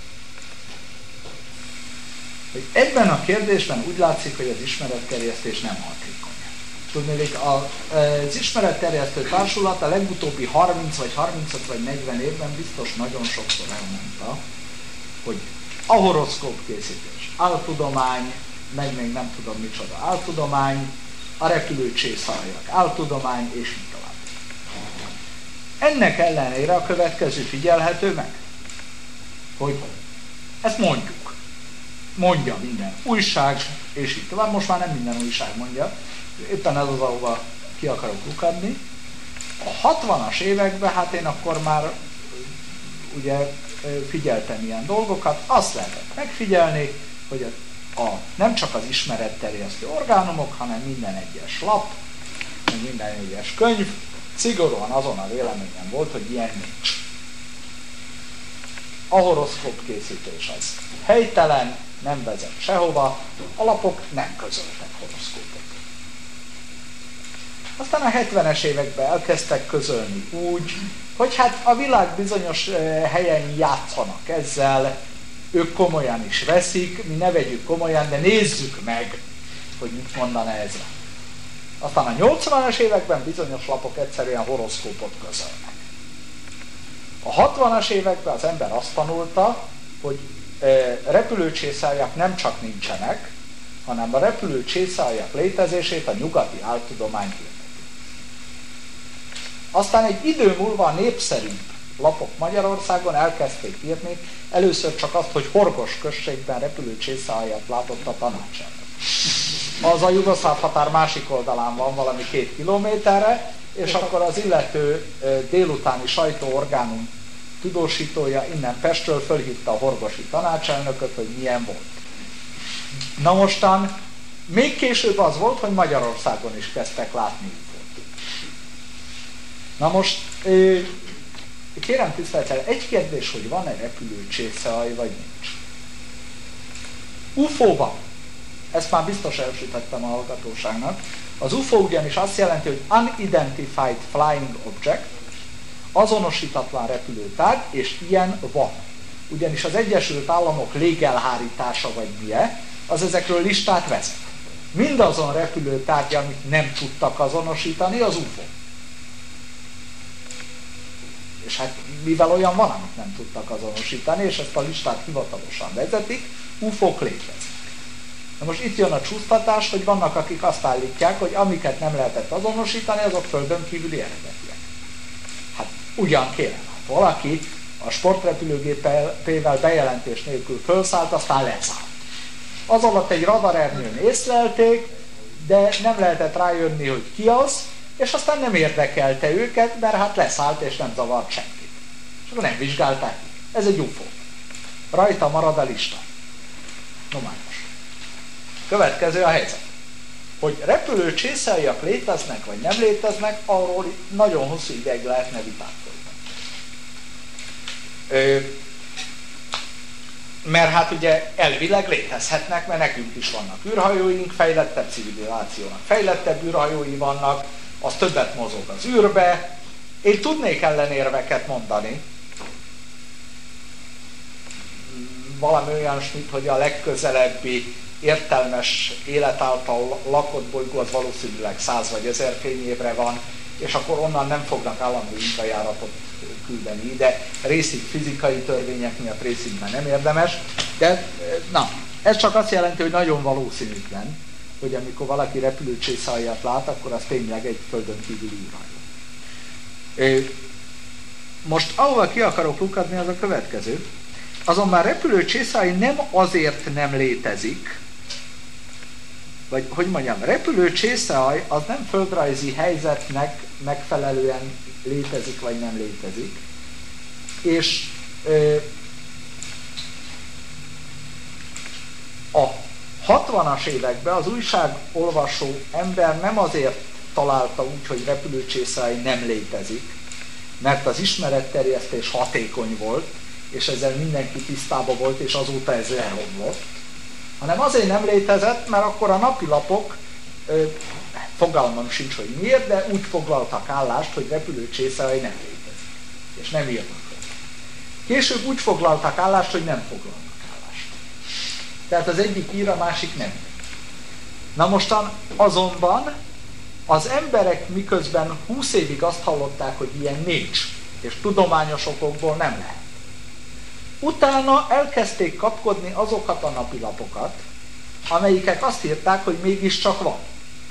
Ebben a kérdésben úgy látszik, hogy az ismeretterjesztés nem hatékony. Tudnék, az ismeretterjesztő társulat a legutóbbi 30 vagy 35 vagy 40 évben biztos nagyon sokszor elmondta, hogy a horoszkópkészítés, áltudomány, meg még nem tudom micsoda áltudomány, a repülőcsészáljak, áltudomány, és így tovább. Ennek ellenére a következő figyelhető meg, hogy ezt mondja minden újság, és így tovább. Most már nem minden újság mondja, éppen ez az, ahova ki akarok lukadni. A 60-as években, hát én akkor már ugye figyeltem ilyen dolgokat, azt lehetett megfigyelni, hogy nem csak az ismeretterjesztő orgánumok, hanem minden egyes lap, meg minden egyes könyv szigorúan azon a véleményen volt, hogy ilyen nincs. A horoszkópkészítés az helytelen, nem vezet sehova, a lapok nem közöltek horoszkópot. Aztán a 70-es években elkezdtek közölni úgy, hogy hát a világ bizonyos helyen játszanak ezzel, ők komolyan is veszik, mi ne vegyük komolyan, de nézzük meg, hogy mit mondana ezre. Aztán a 80-as években bizonyos lapok egyszerűen horoszkópot közölnek. A 60-as években az ember azt tanulta, hogy repülőcsészáljak nem csak nincsenek, hanem a repülőcsészáljak létezését a nyugati áltudomány hirdeti. Aztán egy idő múlva a népszerűbb lapok Magyarországon elkezdték írni, először csak azt, hogy Horgos községben repülőcsészáljat látott a tanácselnök. Az a jugoszláv határ másik oldalán van, valami 2 kilométerre, és akkor az illető délutáni sajtóorgánum tudósítója innen Pestről fölhívta a horgosi tanácselnököt, hogy milyen volt. Na mostan, még később az volt, hogy Magyarországon is kezdtek látni. Na most, kérem tisztelettel, egy kérdés, hogy van-e repülőcsészaj, vagy nincs. UFO van. Ezt már biztos elsütettem a hallgatóságnak. Az UFO ugyanis azt jelenti, hogy Unidentified Flying Object, azonosítatlan repülőtárgy, és ilyen van. Ugyanis az Egyesült Államok légelhárítása, vagy milyen, az ezekről listát vezet. Mindazon repülőtárgy, amit nem tudtak azonosítani, az UFO. És hát mivel olyan van, amit nem tudtak azonosítani, és ezt a listát hivatalosan vezetik, UFO-k léteznek. Na most itt jön a csúsztatás, hogy vannak, akik azt állítják, hogy amiket nem lehetett azonosítani, azok földön kívüli eredetiek. Hát ugyan kérem, hát valaki a sportrepülőgépével bejelentés nélkül fölszállt, aztán leszállt. Az alatt egy radarernyőn észlelték, de nem lehetett rájönni, hogy ki az, és aztán nem érdekelte őket, mert hát leszállt és nem zavart senkit. És akkor nem vizsgálták. Ez egy UFO. Rajta marad a lista. No már most. Következő a helyzet. Hogy repülőcsészáljak léteznek vagy nem léteznek, arról nagyon hosszú ideig lehetne vitát folytatni. Mert hát ugye elvileg létezhetnek, mert nekünk is vannak űrhajóink, fejlettebb civilizációnak fejlettebb űrhajói vannak, az többet mozog az űrbe. Én tudnék ellenérveket mondani, valami olyasmit, hogy a legközelebbi értelmes élet által lakott bolygó az valószínűleg 100 vagy 1000 fényévre van, és akkor onnan nem fognak állandó munkajáratot küldeni ide, részint fizikai törvények miatt, részint már nem érdemes, de na, ez csak azt jelenti, hogy nagyon valószínűtlen, hogy amikor valaki repülőcsészájat lát, akkor az tényleg egy földön kívüli űrhajó. Most ahova ki akarok lukadni, az a következő. Azonban repülőcsészáj nem azért nem létezik, vagy hogy mondjam, repülőcsészáj az nem földrajzi helyzetnek megfelelően létezik, vagy nem létezik. És a 60-as években az újságolvasó ember nem azért találta úgy, hogy repülőcsészáj nem létezik, mert az ismeretterjesztés hatékony volt, és ezzel mindenki tisztában volt, és azóta ez leromlott, hanem azért nem létezett, mert akkor a napilapok, fogalmam sincs, hogy miért, de úgy foglaltak állást, hogy repülőcsészáj nem létezik, és nem írnak. Később úgy foglaltak állást, hogy nem foglalnak állást. Tehát az egyik ír, a másik nem. Na mostan azonban az emberek miközben 20 évig azt hallották, hogy ilyen nincs, és tudományos okokból nem lehet. Utána elkezdték kapkodni azokat a napilapokat, amelyikek azt írták, hogy mégiscsak van.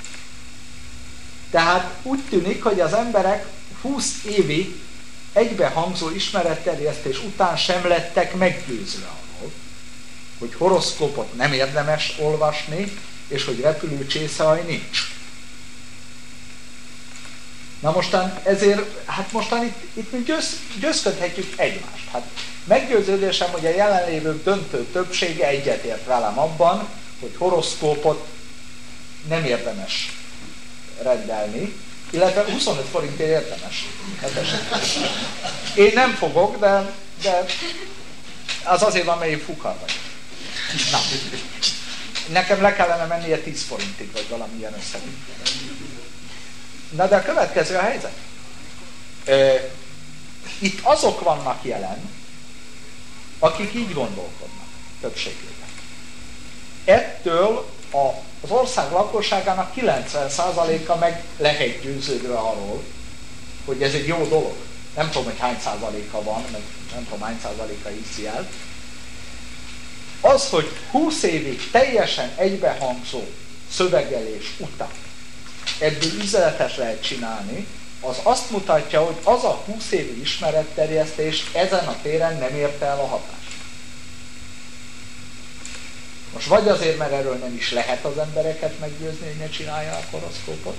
Tehát úgy tűnik, hogy az emberek 20 évi egybehangzó ismeretterjesztés után sem lettek meggyőzve arról, hogy horoszkópot nem érdemes olvasni, és hogy repülőcsészáj nincs. Na mostan ezért, hát mostan itt mi győzködhetjük egymást. Hát meggyőződésem, hogy a jelenlévők döntő többsége egyetért velem abban, hogy horoszkópot nem érdemes rendelni, illetve 25 forintért érdemes. Én nem fogok, de az azért van, mert én fukar vagyok. Na, nekem le kellene mennie 10 forintig, vagy valamilyen összeg. Na de a következő a helyzet. Itt azok vannak jelen, akik így gondolkodnak többségében. Ettől az ország lakosságának 90%-a meg lehet győződve arról, hogy ez egy jó dolog. Nem tudom, hogy hány százaléka van, meg nem tudom, hány százaléka hiszi el. Az, hogy 20 évig teljesen egybehangzó szövegelés után ebből üzenetes lehet csinálni, az azt mutatja, hogy az a 20 évi ismeretterjesztés ezen a téren nem érte el a hatást. Most vagy azért, mert erről nem is lehet az embereket meggyőzni, hogy ne csinálják a horoszkópot,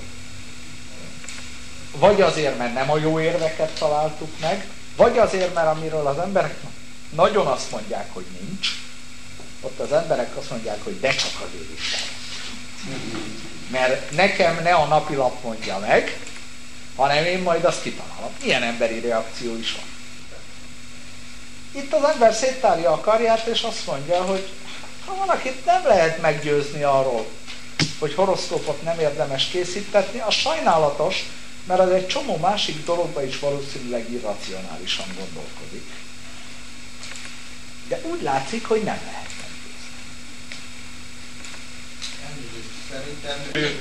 vagy azért, mert nem a jó érveket találtuk meg, vagy azért, mert amiről az emberek nagyon azt mondják, hogy nincs, ott az emberek azt mondják, hogy de csak azért is van. Mert nekem ne a napilap mondja meg, hanem én majd azt kitalálom. Ilyen emberi reakció is van. Itt az ember széttárja a karját, és azt mondja, hogy ha valakit nem lehet meggyőzni arról, hogy horoszkópot nem érdemes készítetni, az sajnálatos, mert az egy csomó másik dologban is valószínűleg irracionálisan gondolkodik. De úgy látszik, hogy nem lehet meggyőzni.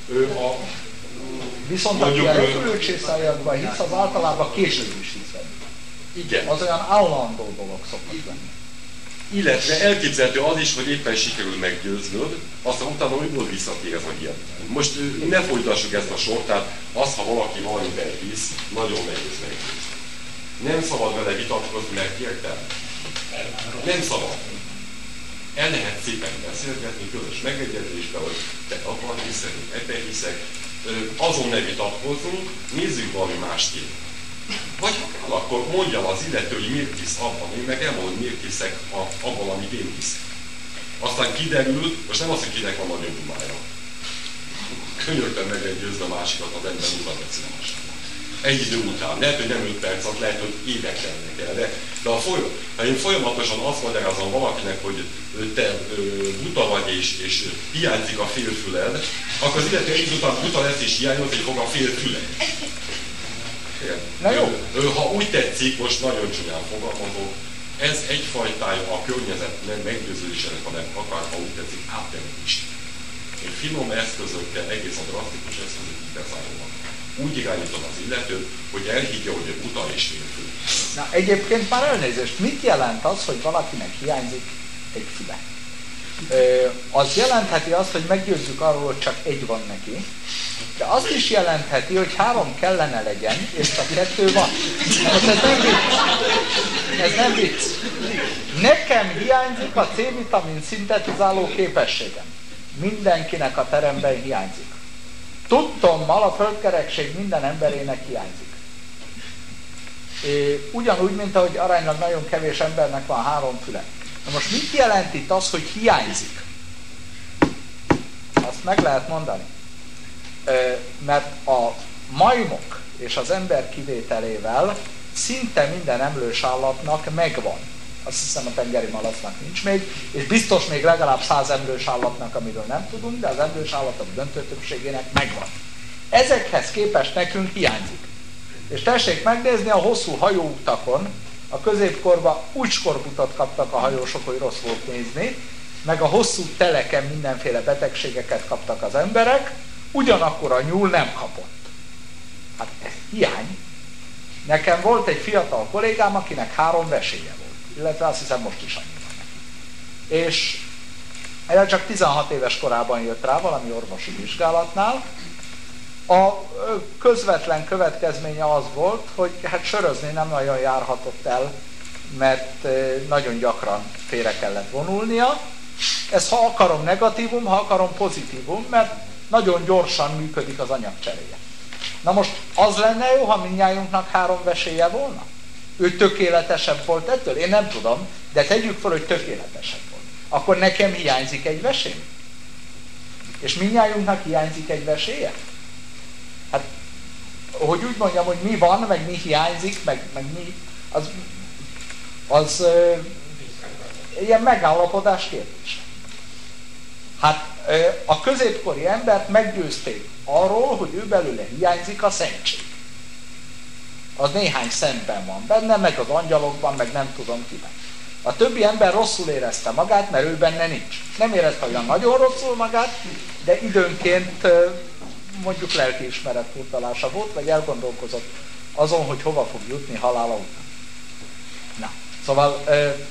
Viszont aki a repülőcsészájakban hisz, az általában később is hisz. Igen. Az olyan állandó dolog szokott lenni. Illetve elképzelhető az is, hogy éppen sikerül meggyőznöd, aztán utána újból visszatér ez a hihetetlen. Most ne folytassuk ezt a sort, tehát az, ha valaki valamiben hisz, nagyon nehéz meggyőzni. Nem szabad vele vitatkozni, mert értem. Nem szabad. El lehet szépen beszélgetni, közös megegyezésben, hogy te abban hiszek, ebben hiszek. Azon ne vitatkozzunk, nézzük valami másképp. Vagy ha kell, akkor mondjam az illető, hogy miért hisz abban, én meg elmondom, hogy miért hiszek abban, amit én hiszek. Aztán kiderül, most nem az, hogy kinek van nagyobb dumája. Könyörgtem megegyőzni a másikat, az ember utat beszélni. Egy idő után, lehet, hogy nem 5 perc, lehet, hogy évek telnek el, de ha én folyamatosan azt magyarázom valakinek, hogy te buta vagy és hiányzik a félfüled, akkor az illető egy után buta lesz és hiányozni fog a félfüled. Na jó. Ha úgy tetszik, most nagyon csúnyán fogalmazok, ez egyfajtája a környezet nem meggyőződésének, hanem akár, ha úgy tetszik, áttemetés. Én finom eszközökkel, egészen drasztikus eszközök igazából úgy irányítom az illetőt, hogy elhiggye, hogy egy buta és félfő. Na egyébként már elnézést, mit jelent az, hogy valakinek hiányzik egy füle? Az jelentheti azt, hogy meggyőzzük arról, hogy csak egy van neki, de azt is jelentheti, hogy 3 kellene legyen, és csak 2 van. Ez nem vicc. Ez nem vicc. Nekem hiányzik a C-vitamin szintetizáló képességem. Mindenkinek a teremben hiányzik. Tudtommal a földkerekség minden emberének hiányzik. Ugyanúgy, mint ahogy aránylag nagyon kevés embernek van 3 füle. Na most mit jelent itt az, hogy hiányzik? Azt meg lehet mondani. Mert a majmok és az ember kivételével szinte minden emlős állatnak megvan. Azt hiszem a tengeri malacnak nincs még, és biztos még legalább 100 emlős állatnak, amiről nem tudunk, de az emlős állatok döntő többségének megvan. Ezekhez képest nekünk hiányzik. És tessék megnézni, a hosszú hajóutakon, a középkorban úgy skorbutot kaptak a hajósok, hogy rossz volt nézni, meg a hosszú teleken mindenféle betegségeket kaptak az emberek, ugyanakkor a nyúl nem kapott. Hát ez hiány. Nekem volt egy fiatal kollégám, akinek 3 veséje volt, illetve azt hiszem most is annyi van neki. És erre csak 16 éves korában jött rá valami orvosi vizsgálatnál. A közvetlen következménye az volt, hogy hát sörözni nem nagyon járhatott el, mert nagyon gyakran félre kellett vonulnia. Ez ha akarom negatívum, ha akarom pozitívum, mert nagyon gyorsan működik az anyagcseréje. Na most az lenne jó, ha mindnyájunknak 3 veséje volna? Ő tökéletesebb volt ettől? Én nem tudom, de tegyük fel, hogy tökéletesebb volt. Akkor nekem hiányzik egy vesém? És mindnyájunknak hiányzik egy veséje? Hát, hogy úgy mondjam, hogy mi van, meg mi hiányzik, meg mi, az ilyen megállapodás kérdése. Hát a középkori embert meggyőzték arról, hogy ő belőle hiányzik a szentség. Az néhány szentben van benne, meg az angyalokban, meg nem tudom kiben. A többi ember rosszul érezte magát, mert ő benne nincs. Nem érezte olyan nagyon rosszul magát, de időnként mondjuk lelkiismeret furdalása volt, vagy elgondolkozott azon, hogy hova fog jutni halála után. Na, szóval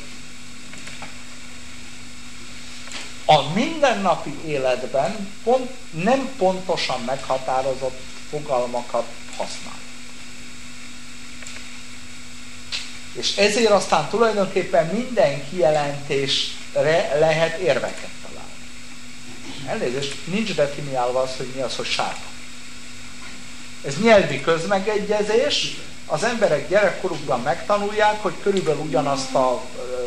a mindennapi életben nem pontosan meghatározott fogalmakat használ. És ezért aztán tulajdonképpen minden kijelentésre lehet érveket találni. Elnézést, nincs definiálva az, hogy mi az, hogy sárga. Ez nyelvi közmegegyezés, az emberek gyerekkorukban megtanulják, hogy körülbelül ugyanazt a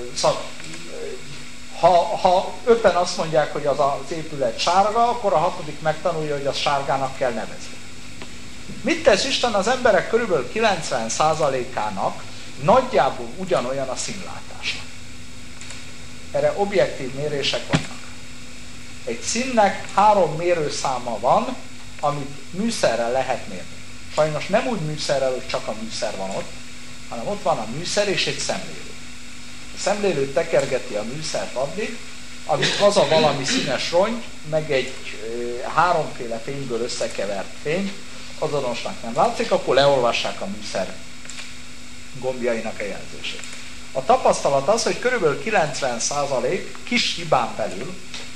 ha 5-en azt mondják, hogy az épület sárga, akkor a 6. megtanulja, hogy az sárgának kell nevezni. Mit tesz Isten? Az emberek körülbelül 90%-ának nagyjából ugyanolyan a színlátása. Erre objektív mérések vannak. Egy színnek 3 mérőszáma van, amit műszerrel lehet mérni. Sajnos nem úgy műszerrel, hogy csak a műszer van ott, hanem ott van a műszer és egy szemlélő. A szemlélő tekergeti a műszert addig, amíg az a valami színes rongy, meg egy 3-féle fényből összekevert fény azonosnak nem látszik, akkor leolvassák a műszer gombjainak a jelzését. A tapasztalat az, hogy körülbelül 90% kis hibán belül,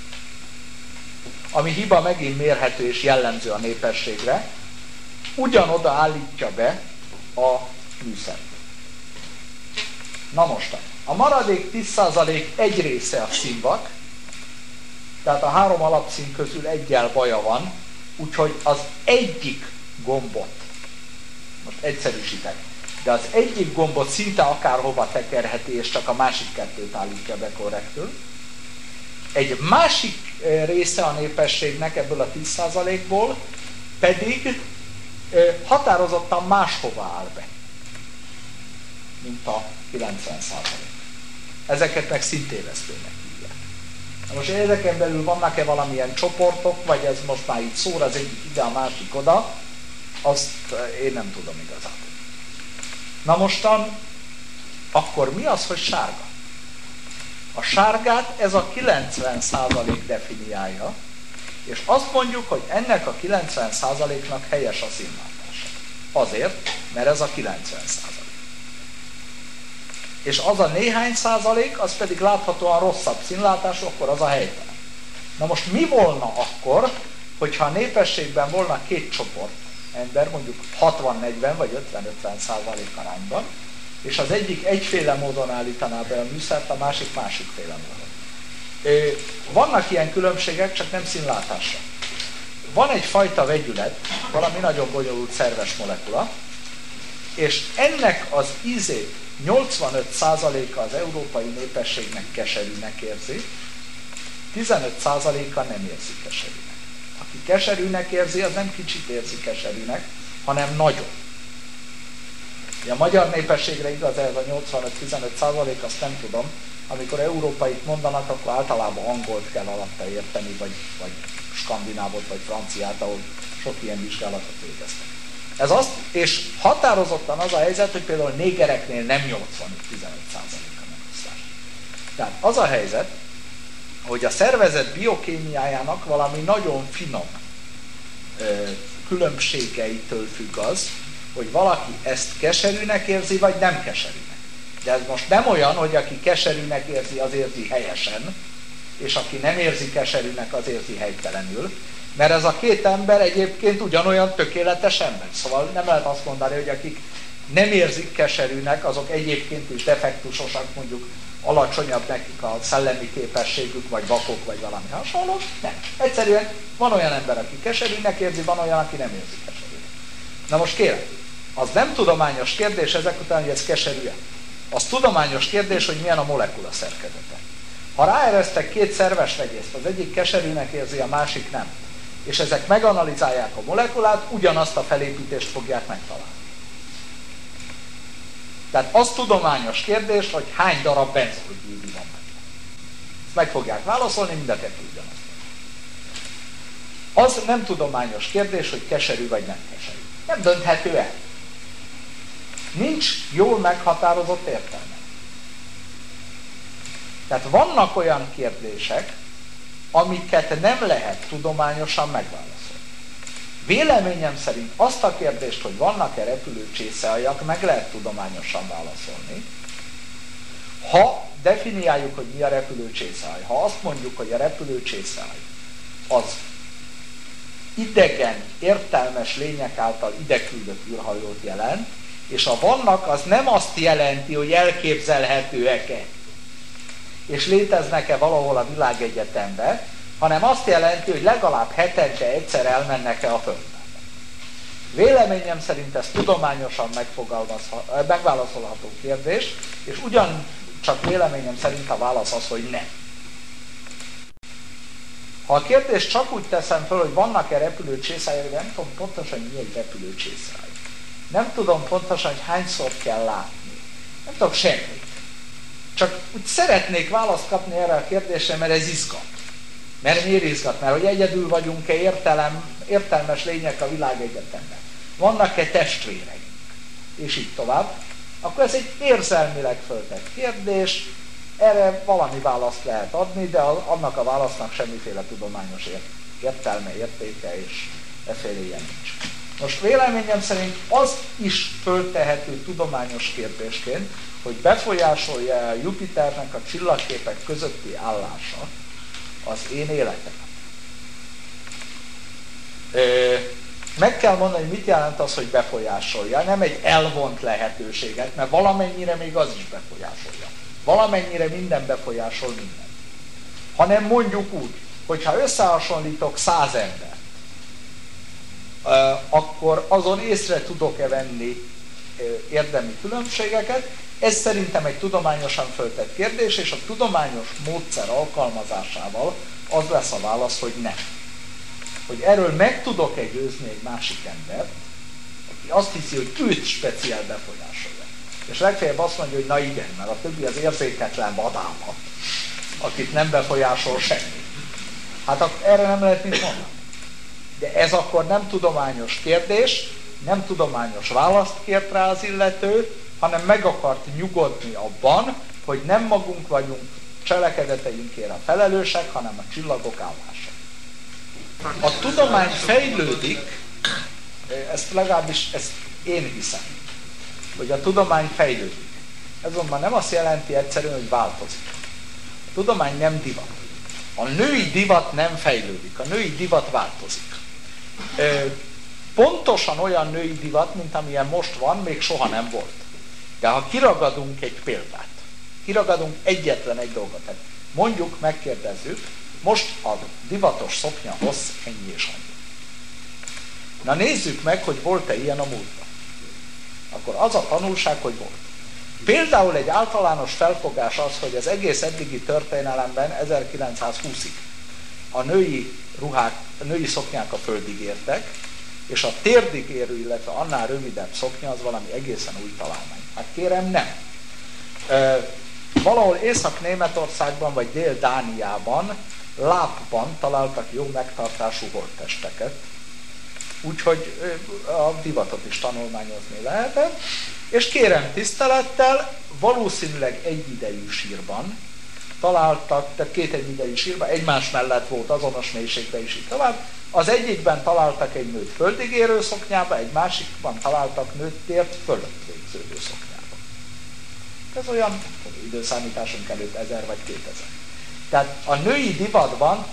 ami hiba megint mérhető és jellemző a népességre, ugyanoda állítja be a műszert. Na most, a maradék 10% egy része a színvak, tehát a 3 alapszín közül egyel baja van, úgyhogy az egyik gombot, most egyszerűsítek, de az egyik gombot szinte akárhova tekerheti, és csak a másik 2-t állítja be korrektül. Egy másik része a népességnek ebből a 10%-ból pedig határozottan máshova áll be, mint a 90%. Ezeket meg szintévesztőnek hívják. Na most ezeken belül vannak-e valamilyen csoportok, vagy ez most már így szóra, az egyik ide, a másik oda, azt én nem tudom igazán. Na mostan, akkor mi az, hogy sárga? A sárgát ez a 90% definiálja, És azt mondjuk, hogy ennek a 90%-nak helyes a színlátása. Azért, mert ez a 90%. És az a néhány százalék, az pedig láthatóan rosszabb színlátású, akkor az a helytelen. Na most mi volna akkor, hogyha a népességben volna két csoport ember, mondjuk 60-40 vagy 50-50% arányban, és az egyik egyféle módon állítaná be a műszert, a másik másikféle módon. Vannak ilyen különbségek, csak nem színlátásra. Van egyfajta vegyület, valami nagyon bonyolult szerves molekula, és ennek az ízét 85%-a az európai népességnek keserűnek érzi, 15%-a nem érzi keserűnek. Aki keserűnek érzi, az nem kicsit érzi keserűnek, hanem nagyon. A magyar népességre igaz ez a 85-15%, azt nem tudom. Amikor európait mondanak, akkor általában angolt kell alatta érteni, vagy skandinávot, vagy franciát, ahol sok ilyen vizsgálatot végeztek. Ez azt, és határozottan az a helyzet, hogy például négereknél nem 85-15% a megosztás. Tehát az a helyzet, hogy a szervezet biokémiájának valami nagyon finom különbségeitől függ az, hogy valaki ezt keserűnek érzi, vagy nem keserűnek. De ez most nem olyan, hogy aki keserűnek érzi, az érzi helyesen, és aki nem érzi keserűnek, az érzi helytelenül, mert ez a két ember egyébként ugyanolyan tökéletes ember. Szóval nem lehet azt mondani, hogy akik nem érzik keserűnek, azok egyébként is defektusosak, mondjuk alacsonyabb nekik a szellemi képességük, vagy vakok, vagy valami hasonló. Nem. Egyszerűen van olyan ember, aki keserűnek érzi, van olyan, aki nem érzi keserűnek. Na most kérem, az nem tudományos kérdés ezek után, hogy ez keserű-e. Az tudományos kérdés, hogy milyen a molekula szerkezete. Ha ráeresztek két szerves vegyészt, az egyik keserűnek érzi, a másik nem, és ezek meganalizálják a molekulát, ugyanazt a felépítést fogják megtalálni. Tehát az tudományos kérdés, hogy hány darab benzolidhíd van benne. Ezt meg fogják válaszolni, mind a kettő ugyanazt. Az nem tudományos kérdés, hogy keserű vagy nem keserű. Nem dönthető el. Nincs jól meghatározott értelme. Tehát vannak olyan kérdések, amiket nem lehet tudományosan megválaszolni. Véleményem szerint azt a kérdést, hogy vannak-e repülő csészealjak, meg lehet tudományosan válaszolni, ha definiáljuk, hogy mi a repülő csészealj. Ha azt mondjuk, hogy a repülő csészealj az idegen, értelmes lények által ideküldött űrhajót jelent, és a vannak az nem azt jelenti, hogy elképzelhetőek-e, és léteznek-e valahol a világegyetemben, hanem azt jelenti, hogy legalább hetente egyszer elmennek-e a Földbe. Véleményem szerint ez tudományosan megválaszolható kérdés, és ugyancsak véleményem szerint a válasz az, hogy nem. Ha a kérdést csak úgy teszem föl, hogy vannak-e repülőcsészályok, nem tudom pontosan, mi egy repülőcsészály. Nem tudom pontosan, hogy hányszor kell látni. Nem tudok semmit. Csak úgy szeretnék választ kapni erre a kérdésre, mert ez izgat. Mert miért izgat? Mert hogy egyedül vagyunk-e értelmes lények a világegyetemben? Vannak-e testvéreink? És így tovább. Akkor ez egy érzelmileg föltett kérdés, erre valami választ lehet adni, de annak a válasznak semmiféle tudományos értelme, értéke és efféle ilyen nincs. Most véleményem szerint az is föltehető tudományos kérdésként, hogy befolyásolja a Jupiternek a csillagképek közötti állása az én életemet. Meg kell mondani, hogy mit jelent az, hogy befolyásolja. Nem egy elvont lehetőséget, mert valamennyire még az is befolyásolja. Valamennyire minden befolyásol minden. Hanem mondjuk úgy, hogyha összehasonlítok 100 embert, akkor azon észre tudok-e venni érdemi különbségeket. Ez szerintem egy tudományosan föltett kérdés, és a tudományos módszer alkalmazásával az lesz a válasz, hogy nem. Hogy erről meg tudok-e győzni egy másik embert, aki azt hiszi, hogy őt speciál befolyásolja. És legfeljebb azt mondja, hogy na igen, mert a többi az érzéketlen vadállat, akit nem befolyásol semmi. Hát erre nem lehet mit mondani. De ez akkor nem tudományos kérdés, nem tudományos választ kért rá az illető, hanem meg akart nyugodni abban, hogy nem magunk vagyunk cselekedeteinkért a felelősek, hanem a csillagok állása. A tudomány fejlődik, ezt legalábbis ezt én hiszem, hogy a tudomány fejlődik. Ez azonban nem azt jelenti egyszerűen, hogy változik. A tudomány nem divat. A női divat nem fejlődik, a női divat változik. Pontosan olyan női divat, mint amilyen most van, még soha nem volt. De ha kiragadunk egy példát, kiragadunk egyetlen egy dolgot, tehát mondjuk, megkérdezzük, most a divatos szoknya hossz ennyi és annyi. Na nézzük meg, hogy volt-e ilyen a múltban. Akkor az a tanulság, hogy volt. Például egy általános felfogás az, hogy az egész eddigi történelemben 1920-ig a női ruhák, a női szoknyák a földig értek, és a térdig érő, illetve annál rövidebb szoknya az valami egészen új találmány. Hát kérem, nem. Valahol Észak-Németországban vagy Dél-Dániában lápban találtak jó megtartású holttesteket, úgyhogy a divatot is tanulmányozni lehetett, és kérem tisztelettel, valószínűleg egyidejű sírban találtak, tehát két egyidejű sírban, egymás mellett volt azonos mélységben is így tovább. Az egyikben találtak egy nőt földig érő szoknyába, egy másikban találtak nőt tért fölött végződő szoknyába. Ez olyan időszámításunk előtt 1000 vagy 2000. Tehát a női divatban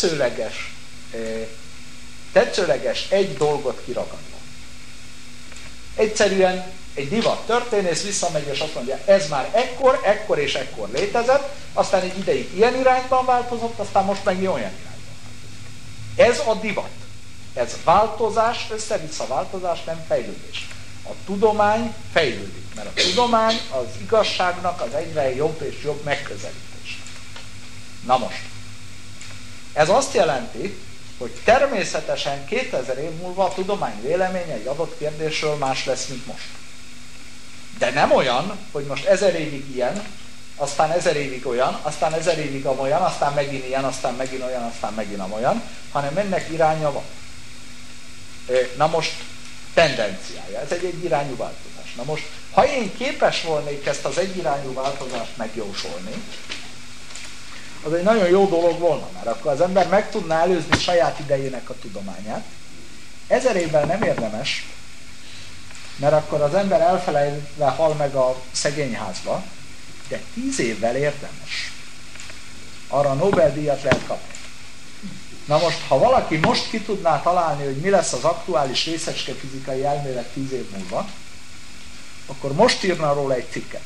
tetszőleges egy dolgot kiragadva. Egyszerűen egy divat történész visszamegy és azt mondja, ez már ekkor és ekkor létezett, aztán egy ideig ilyen irányban változott, aztán most meg olyan irányban változik. Ez a divat. Ez változás, össze-vissza változás, nem fejlődés. A tudomány fejlődik, mert a tudomány az igazságnak az egyre jobb és jobb megközelítés. Na most, ez azt jelenti, hogy természetesen 2000 év múlva a tudomány véleménye egy adott kérdésről más lesz, mint most. De nem olyan, hogy most 1000 évig ilyen, aztán 1000 évig olyan, aztán 1000 évig amolyan, aztán megint ilyen, aztán megint olyan, aztán megint amolyan, hanem ennek iránya van. Na most tendenciája, ez egy irányú változás. Na most, ha én képes volnék ezt az egyirányú változást megjósolni, az egy nagyon jó dolog volna, mert akkor az ember meg tudná előzni saját idejének a tudományát. 1000 évvel nem érdemes, mert akkor az ember elfelejtve hal meg a szegényházba, de 10 évvel érdemes. Arra a Nobel-díjat lehet kapni. Na most, ha valaki most ki tudná találni, hogy mi lesz az aktuális részecskefizikai elmélet 10 év múlva, akkor most írna róla egy cikket.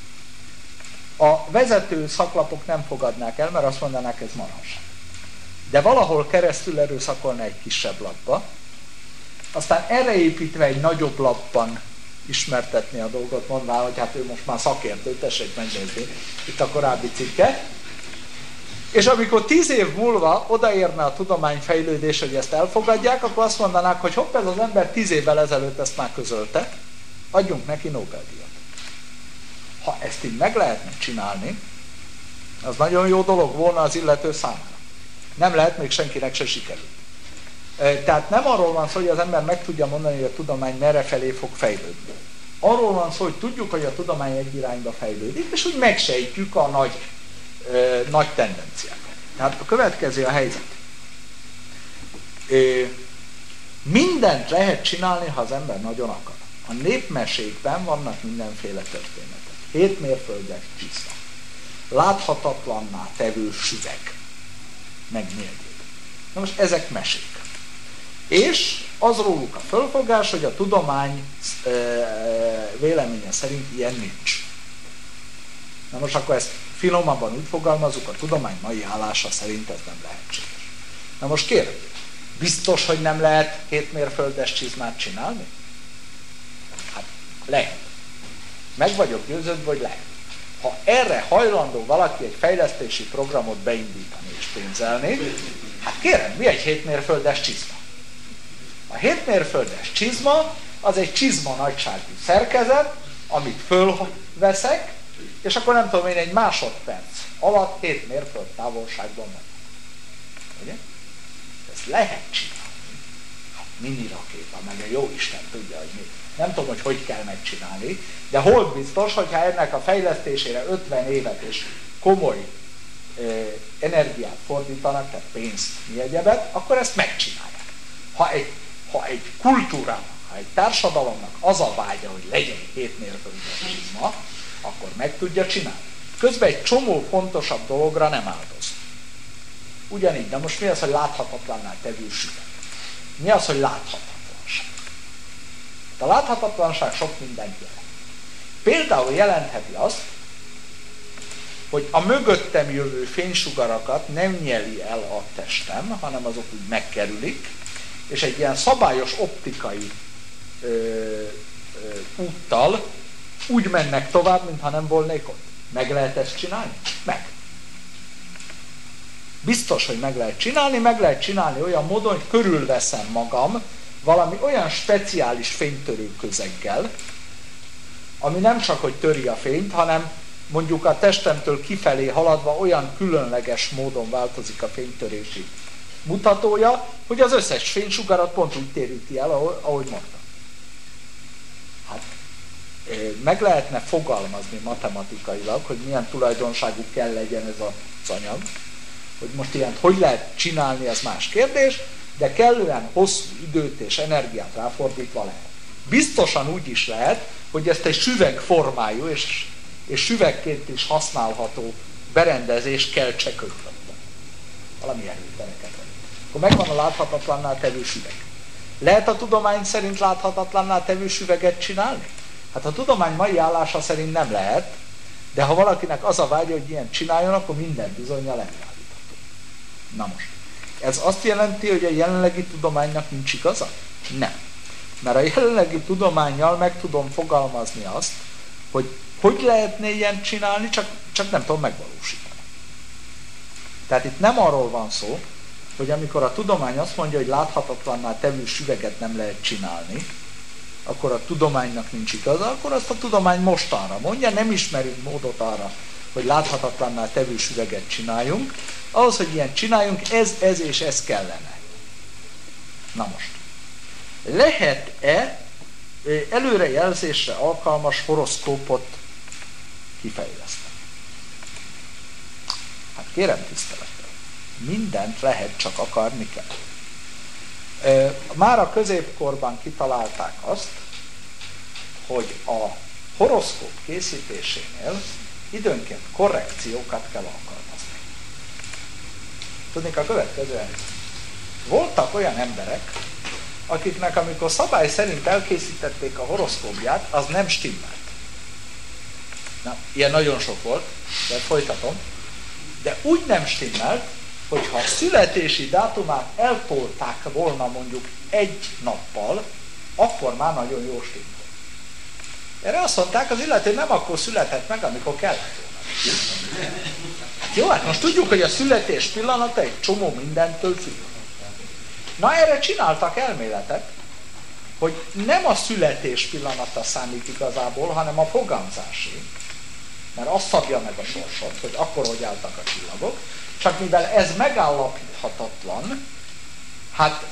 A vezető szaklapok nem fogadnák el, mert azt mondanák, ez marhaság. De valahol keresztül erőszakolna egy kisebb lapba, aztán erre építve egy nagyobb lapban ismertetni a dolgot, mondvá, hogy hát ő most már szakértő, tessék megnézni itt a korábbi cikket. És amikor 10 év múlva odaérne a tudományfejlődés, hogy ezt elfogadják, akkor azt mondanák, hogy hopp, ez az ember 10 évvel ezelőtt ezt már közölte, adjunk neki Nobel-díjat. Ha ezt így meg lehetne csinálni, az nagyon jó dolog volna az illető számára. Nem lehet, még senkinek se sikerült. Tehát nem arról van szó, hogy az ember meg tudja mondani, hogy a tudomány merre felé fog fejlődni. Arról van szó, hogy tudjuk, hogy a tudomány egy irányba fejlődik, és úgy megsejtjük a nagy tendenciákat. Tehát a következő a helyzet. Mindent lehet csinálni, ha az ember nagyon akar. A népmesékben vannak mindenféle történetek. 7 mérföldes tiszta. Láthatatlanná tevő süveg. Meg még. Na most ezek mesék. És az róluk a fölfogás, hogy a tudomány véleménye szerint ilyen nincs. Na most akkor ezt finomabban úgy fogalmazunk, a tudomány mai állása szerint ez nem lehetséges. Na most kérem, biztos, hogy nem lehet 7 mérföldes csizmát csinálni? Hát lehet. Meg vagyok győződve, hogy lehet. Ha erre hajlandó valaki egy fejlesztési programot beindítani és pénzelni, hát kérem, mi egy 7 mérföldes csizma? A 7 mérföldes csizma az egy csizma nagyságú szerkezet, amit fölveszek, és akkor nem tudom én, egy másodperc alatt 7 mérföld távolságban van. Ugye? Ezt lehet csinálni. Hát mini rakéta, meg a jó Isten tudja, hogy mi. Nem tudom, hogy kell megcsinálni, de hol biztos, hogyha ennek a fejlesztésére 50 évet és komoly energiát fordítanak, tehát pénzt, mi egyebet, akkor ezt megcsinálják. Ha egy kultúrának, ha egy társadalomnak az a vágya, hogy legyen 7 mérföldes csizma, akkor meg tudja csinálni. Közben egy csomó fontosabb dologra nem áldoz. Ugyanígy, de most mi az, hogy láthatatlanná tevő süveg? Mi az, hogy láthatatlanság? A láthatatlanság sok mindent jelent. Például jelentheti azt, hogy a mögöttem jövő fénysugarakat nem nyeli el a testem, hanem azok úgy megkerülik, és egy ilyen szabályos optikai úttal úgy mennek tovább, mintha nem volnék ott. Meg lehet ezt csinálni? Meg. Biztos, hogy meg lehet csinálni olyan módon, hogy körülveszem magam valami olyan speciális fénytörő közeggel, ami nem csak, hogy töri a fényt, hanem mondjuk a testemtől kifelé haladva olyan különleges módon változik a fénytörési mutatója, hogy az összes fénysugarat pont úgy téríti el, ahogy mondtam. Hát, meg lehetne fogalmazni matematikailag, hogy milyen tulajdonságú kell legyen ez az anyag, hogy most ilyen hogy lehet csinálni, az más kérdés, de kellően hosszú időt és energiát ráfordítva lehet. Biztosan úgy is lehet, hogy ezt egy süvegformájú és süvegként is használható berendezés kell cseköltetni. Valami erőtereket. Akkor megvan a láthatatlanná tevő süveg. Lehet a tudomány szerint láthatatlanná tevő süveget csinálni? Hát a tudomány mai állása szerint nem lehet, de ha valakinek az a vágya, hogy ilyen csináljon, akkor minden bizonnyal előállítható. Na most, ez azt jelenti, hogy a jelenlegi tudománynak nincs igaza? Nem. Mert a jelenlegi tudománnyal meg tudom fogalmazni azt, hogy lehetne ilyen csinálni, csak nem tudom megvalósítani. Tehát itt nem arról van szó, hogy amikor a tudomány azt mondja, hogy láthatatlanná tevő süveget nem lehet csinálni, akkor a tudománynak nincs igaza, akkor azt a tudomány mostanra mondja, nem ismerünk módot arra, hogy láthatatlanná tevő süveget csináljunk, ahhoz, hogy ilyen csináljunk, ez és ez kellene. Na most, lehet-e előrejelzésre alkalmas horoszkópot kifejleszteni? Hát kérem tisztelettel, mindent lehet, csak akarni kell. Már a középkorban kitalálták azt, hogy a horoszkóp készítésénél időnként korrekciókat kell alkalmazni. Tudnék a következő helyzet. Voltak olyan emberek, akiknek amikor szabály szerint elkészítették a horoszkópját, az nem stimmelt. Na, ilyen nagyon sok volt, de folytatom. De úgy nem stimmelt, hogyha a születési dátumát eltolták volna mondjuk egy nappal, akkor már nagyon jó stimmel. Erre azt mondták, az illető nem akkor született meg, amikor kellett volna. Jó, hát most tudjuk, hogy a születés pillanata egy csomó mindentől függ. Na, erre csináltak elméletet, hogy nem a születés pillanata számít igazából, hanem a fogamzásé. Mert az szabja meg a sorsot, hogy akkor hogy álltak a csillagok. Csak mivel ez megállapíthatatlan, hát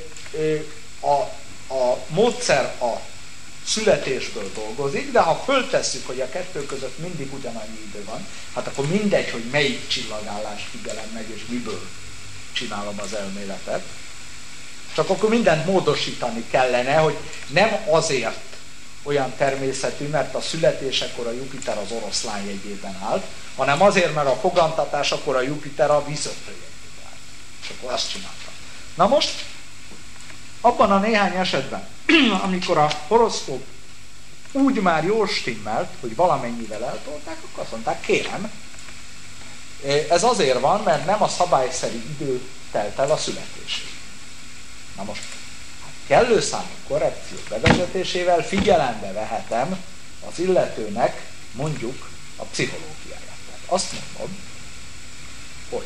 a módszer a születésből dolgozik, de ha föltesszük, hogy a kettő között mindig ugyanannyi idő van, hát akkor mindegy, hogy melyik csillagállást figyelem meg, és miből csinálom az elméletet. Csak akkor mindent módosítani kellene, hogy nem azért olyan természetű, mert a születésekor a Jupiter az oroszlán jegyében állt, hanem azért, mert a fogantatásakor a Jupiter a vízöntő jegyében állt. És akkor azt csináltam. Na most, abban a néhány esetben, amikor a horoszkóp úgy már jól stimmelt, hogy valamennyivel eltolták, akkor azt mondták, kérem, ez azért van, mert nem a szabályszerű idő telt el a születésig. Na most, kellő számú korrekció bevezetésével figyelembe vehetem az illetőnek mondjuk a pszichológiáját. Tehát azt mondom, hogy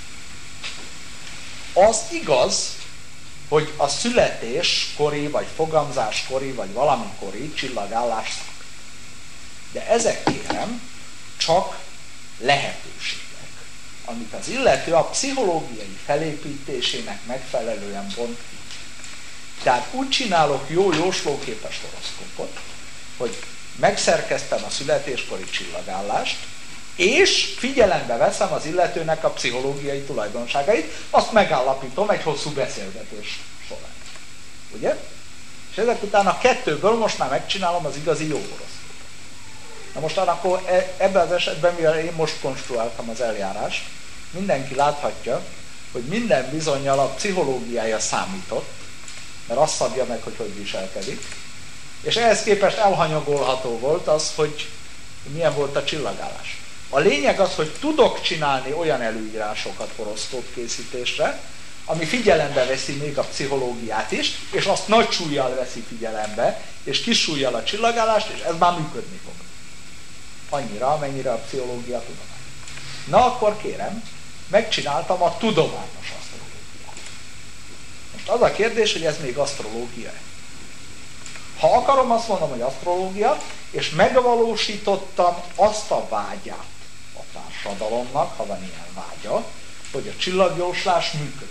az igaz, hogy a születéskori, vagy fogamzáskori, vagy valamikori csillagállás szak. De ezek, kérem, csak lehetőségek, amit az illető a pszichológiai felépítésének megfelelően bont ki. Tehát úgy csinálok jó jóslóképes horoszkópot, hogy megszerkeztem a születéskori csillagállást, És figyelembe veszem az illetőnek a pszichológiai tulajdonságait, azt megállapítom egy hosszú beszélgetés során. Ugye? És ezek után a kettőből most már megcsinálom az igazi jó oroszlót. Na most akkor ebben az esetben, mivel én most konstruáltam az eljárást, mindenki láthatja, hogy minden bizonnyal a pszichológiája számított, mert azt szabja meg, hogy viselkedik, és ehhez képest elhanyagolható volt az, hogy milyen volt a csillagállás. A lényeg az, hogy tudok csinálni olyan előírásokat horoszkóp készítésre, ami figyelembe veszi még a pszichológiát is, és azt nagy súllyal veszi figyelembe, és kis súllyal a csillagállást, és ez már működni fog. Annyira, amennyire a pszichológia tudomány. Na akkor kérem, megcsináltam a tudományos asztrológiát. Most az a kérdés, hogy ez még asztrológia. Ha akarom, azt mondom, hogy asztrológia, és megvalósítottam azt a vágyát a társadalomnak, ha van ilyen vágya, hogy a csillagjóslás működik.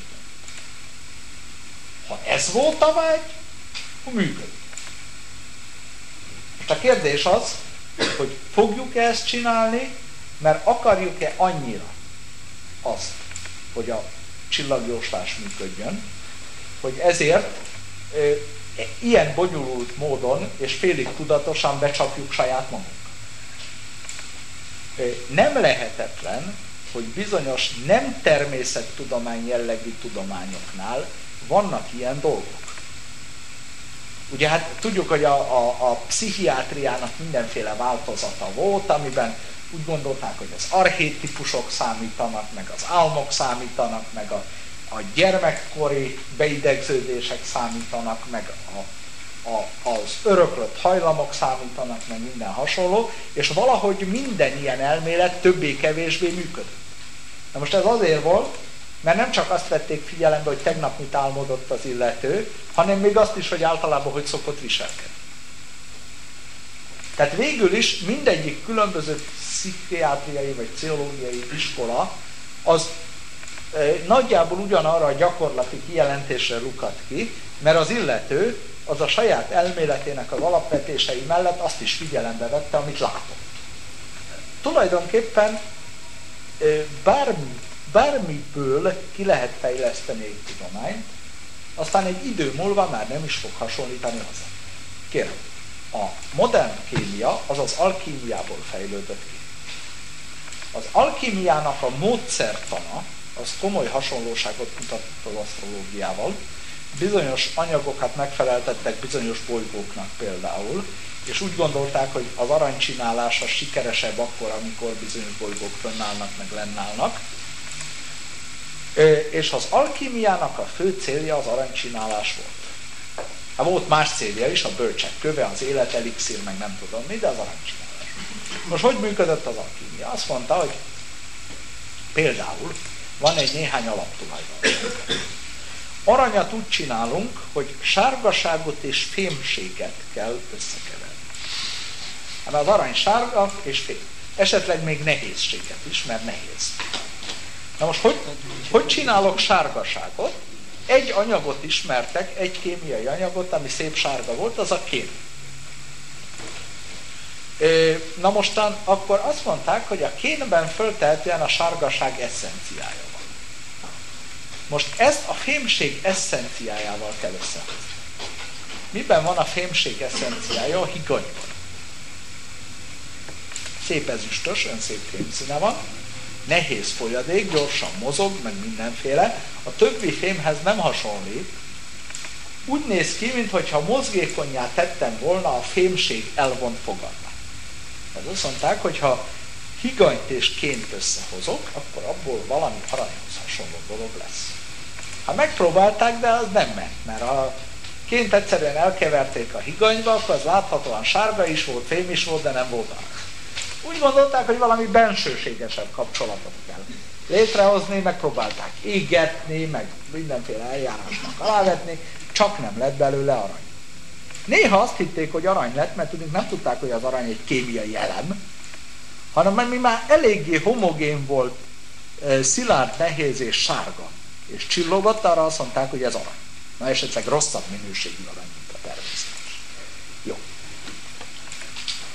Ha ez volt a vágy, akkor működik. Most a kérdés az, hogy fogjuk-e ezt csinálni, mert akarjuk-e annyira azt, hogy a csillagjóslás működjön, hogy ezért ilyen bonyolult módon és félig tudatosan becsapjuk saját magunkat. Nem lehetetlen, hogy bizonyos nem természettudomány jellegű tudományoknál vannak ilyen dolgok. Ugye hát tudjuk, hogy a pszichiátriának mindenféle változata volt, amiben úgy gondolták, hogy az archétípusok számítanak, meg az álmok számítanak, meg a gyermekkori beidegződések számítanak, meg az öröklött hajlamok számítanak, meg minden hasonló, és valahogy minden ilyen elmélet többé-kevésbé működött. Na most ez azért volt, mert nem csak azt vették figyelembe, hogy tegnap mit álmodott az illető, hanem még azt is, hogy általában hogy szokott viselkedni. Tehát végül is mindegyik különböző pszichiátriai vagy pszichológiai iskola az nagyjából ugyanarra a gyakorlati kijelentésre lukadt ki, mert az illető az a saját elméletének az alapvetései mellett azt is figyelembe vette, amit látott. Tulajdonképpen bármiből ki lehet fejleszteni egy tudományt, aztán egy idő múlva már nem is fog hasonlítani hozzá. Kérem, a modern kémia az az alkímiából fejlődött ki. Az alkímiának a módszertana az komoly hasonlóságot mutatott az asztrológiával. Bizonyos anyagokat megfeleltettek bizonyos bolygóknak például, és úgy gondolták, hogy az aranycsinálás az sikeresebb akkor, amikor bizonyos bolygók fönnállnak, meg lennállnak. És az alkímiának a fő célja az aranycsinálás volt. Hát volt más célja is, a bölcsek köve, az élet, elixír, meg nem tudom mi, de az aranycsinálás. Most hogy működött az alkímia? Azt mondta, hogy például van egy néhány alaptulajdon. Aranyat úgy csinálunk, hogy sárgaságot és fémséget kell összekeverni. Hát az arany sárga és fém. Esetleg még nehézséget is, mert nehéz. Na most hogy csinálok sárgaságot? Egy anyagot ismertek, egy kémiai anyagot, ami szép sárga volt, az a kén. Na mostan akkor azt mondták, hogy a kénben föltehetően a sárgaság eszenciája van. Most ezt a fémség eszenciájával kell összehozni. Miben van a fémség eszenciája? A higanyban. Szép ezüstös, olyan szép fémszíne van, nehéz folyadék, gyorsan mozog, meg mindenféle. A többi fémhez nem hasonlít. Úgy néz ki, mintha mozgékonnyá tettem volna a fémség elvont fogalmát. Ez azt mondták, hogy ha higanyt és ként összehozok, akkor abból valami aranyhoz hasonló dolog lesz. Hát megpróbálták, de az nem ment, mert a ként egyszerűen elkeverték a higanyba, akkor az láthatóan sárga is volt, fém is volt, de nem volt arany. Úgy gondolták, hogy valami bensőségesebb kapcsolatot kell létrehozni, megpróbálták égetni, meg mindenféle eljárásnak alávetni, csak nem lett belőle arany. Néha azt hitték, hogy arany lett, mert tudjuk, nem tudták, hogy az arany egy kémiai elem, hanem mi már eléggé homogén volt, szilárd, nehéz és sárga, és csillogott, arra azt mondták, hogy ez arany. Na esetleg rosszabb minőségű arany, mint a természetes. Jó.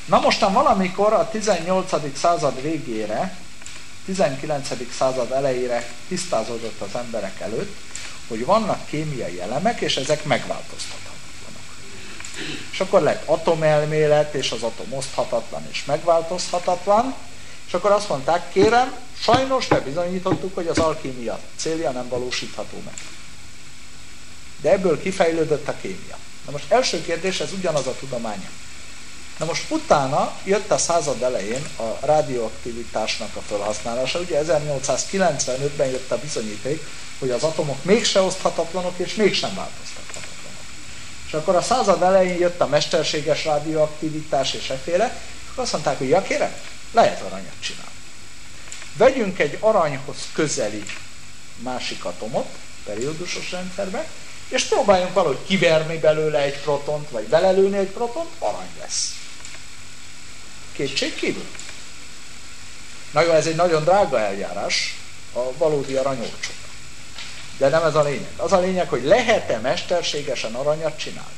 Na mostan valamikor a 18. század végére, 19. század elejére tisztázódott az emberek előtt, hogy vannak kémiai elemek, és ezek megváltoztathatatlanok. És akkor lett atomelmélet, és az atom oszthatatlan és megváltozhatatlan, és akkor azt mondták, kérem, sajnos bebizonyítottuk, hogy az alkímia célja nem valósítható meg. De ebből kifejlődött a kémia. Na most első kérdés, ez ugyanaz a tudománya. Na most utána jött a század elején a radioaktivitásnak a felhasználása. Ugye 1895-ben jött a bizonyíték, hogy az atomok mégse oszthatatlanok és mégsem változtathatatlanok. És akkor a század elején jött a mesterséges radioaktivitás és efféle, és azt mondták, hogy ja kérem, lehet aranyat csinálni. Vegyünk egy aranyhoz közeli másik atomot, periódusos rendszerbe, és próbáljunk valahogy kiverni belőle egy protont, vagy belelőni egy protont, arany lesz. Kétség kívül. Na jó, ez egy nagyon drága eljárás, a valódi arany olcsó. De nem ez a lényeg. Az a lényeg, hogy lehet-e mesterségesen aranyat csinálni.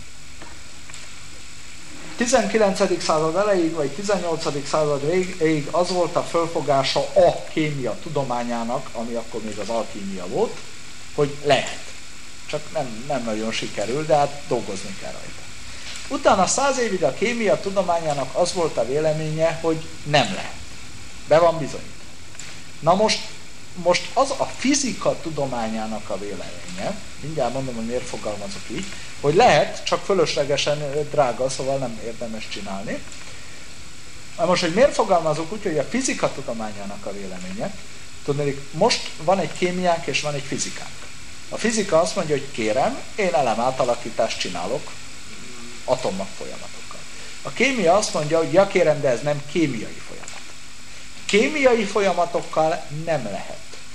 19. század elejéig, vagy 18. század végéig az volt a fölfogása a kémia tudományának, ami akkor még az alkímia volt, hogy lehet. Csak nem nagyon sikerül, de hát dolgozni kell rajta. Utána 100 évig a kémia tudományának az volt a véleménye, hogy nem lehet. Be van bizonyítva. Na most az a fizika tudományának a véleménye, mindjárt mondom, hogy miért fogalmazok így, hogy lehet, csak fölöslegesen drága, szóval nem érdemes csinálni. Na most, hogy miért fogalmazok úgy, hogy a fizika tudományának a véleménye, tudnék, most van egy kémiánk és van egy fizikánk. A fizika azt mondja, hogy kérem, én elemátalakítást csinálok atommag folyamatokkal. A kémia azt mondja, hogy ja kérem, de ez nem kémiai folyamat. Kémiai folyamatokkal nem lehet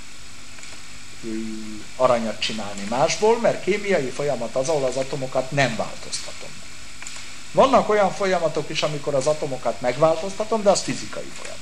aranyat csinálni másból, mert kémiai folyamat az, ahol az atomokat nem változtatom. Vannak olyan folyamatok is, amikor az atomokat megváltoztatom, de az fizikai folyamat.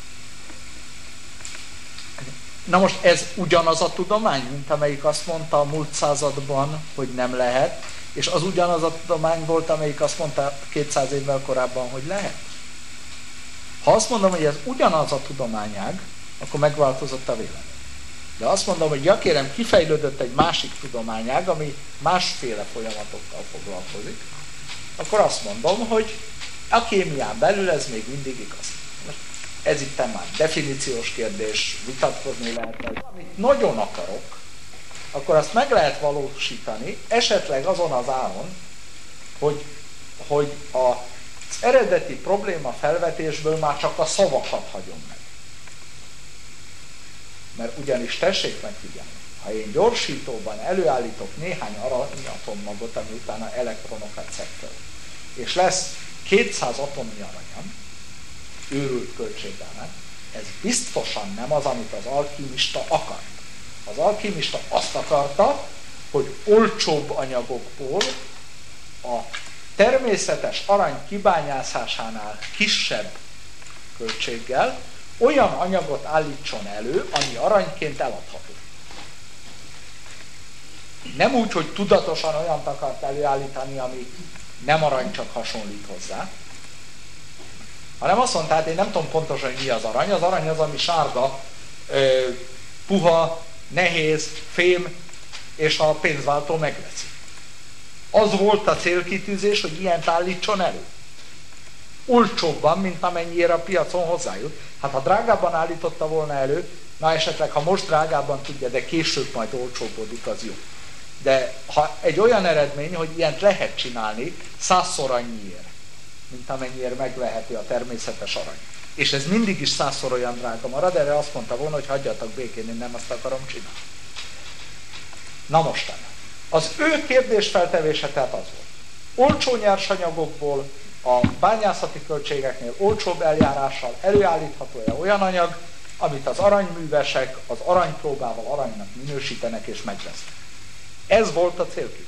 Na most ez ugyanaz a tudomány, mint amelyik azt mondta a múlt században, hogy nem lehet, és az ugyanaz a tudomány volt, amelyik azt mondta 200 évvel korábban, hogy lehet. Ha azt mondom, hogy ez ugyanaz a tudományág, akkor megváltozott a vélemény. De azt mondom, hogy ja kérem, kifejlődött egy másik tudományág, ami másféle folyamatokkal foglalkozik, akkor azt mondom, hogy a kémián belül ez még mindig igaz. Ez itt már definíciós kérdés, vitatkozni lehet. Amit nagyon akarok, akkor azt meg lehet valósítani, esetleg azon az áron, hogy az eredeti probléma felvetésből már csak a szavakat hagyom meg. Mert ugyanis tessék megfigyelni, ha én gyorsítóban előállítok néhány aranyatommagot, ami utána elektronokat szed föl, és lesz 200 atomnyi aranyam, őrült költségben, ez biztosan nem az, amit az alkimista akart. Az alkimista azt akarta, hogy olcsóbb anyagokból a természetes arany kibányászásánál kisebb költséggel olyan anyagot állítson elő, ami aranyként eladható. Nem úgy, hogy tudatosan olyant akart előállítani, ami nem arany, csak hasonlít hozzá, hanem azt mondta, hát én nem tudom pontosan, hogy mi az arany. Az arany az, ami sárga, puha, nehéz, fém, és a pénzváltó megveszi. Az volt a célkitűzés, hogy ilyent állítson elő. Olcsóbban, mint amennyire a piacon hozzájut. Hát ha drágábban állította volna elő, na esetleg, ha most drágábban tudja, de később majd olcsóbbodik, az jó. De ha egy olyan eredmény, hogy ilyent lehet csinálni 100-szor annyiért, mint amennyire megveheti a természetes arany. És ez mindig is 100-szor olyan drága marad, erre azt mondta volna, hogy hagyjatok békén, én nem azt akarom csinálni. Na mostan. Az ő kérdésfeltevése tehát az volt. Olcsó nyersanyagokból, a bányászati költségeknél olcsóbb eljárással előállítható-e olyan anyag, amit az aranyművesek az aranypróbával aranynak minősítenek és megvesznek. Ez volt a célkitűzés.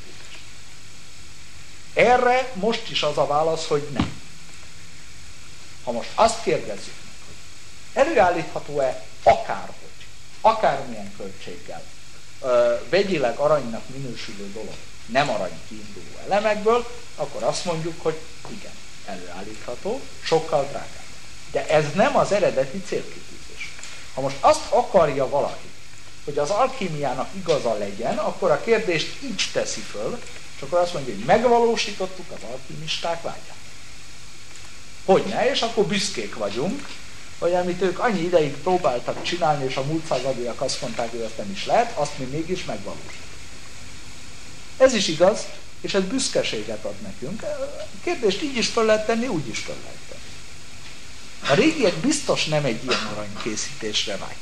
Erre most is az a válasz, hogy nem. Ha most azt kérdezzük meg, hogy előállítható-e akárhogy, akármilyen költséggel, vegyileg aranynak minősülő dolog, nem arany kiinduló elemekből, akkor azt mondjuk, hogy igen. előállítható, sokkal drágább. De ez nem az eredeti célkitűzés. Ha most azt akarja valaki, hogy az alkímiának igaza legyen, akkor a kérdést így teszi föl, és akkor azt mondja, hogy megvalósítottuk az alkimisták vágyát. Hogyne, és akkor büszkék vagyunk, hogy amit ők annyi ideig próbáltak csinálni, és a múlt századiak azt mondták, hogy ezt nem is lehet, azt mi mégis megvalósítottuk. Ez is igaz, és ez büszkeséget ad nekünk. A kérdést így is föl lehet tenni, úgy is föl lehet tenni. A régiek biztos nem egy ilyen aranykészítésre vágytak.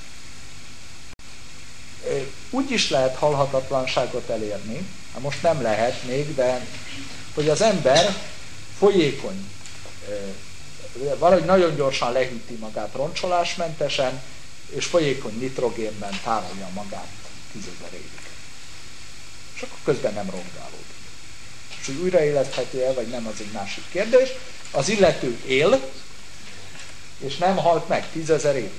Úgy is lehet halhatatlanságot elérni, most nem lehet még, de hogy az ember folyékony, valahogy nagyon gyorsan lehűti magát roncsolásmentesen, és folyékony nitrogénben tárolja magát 10 000 évig. És akkor közben nem rongálódik. És hogy újraéleszthető el, vagy nem, az egy másik kérdés. Az illető él, és nem halt meg 10 000 évig.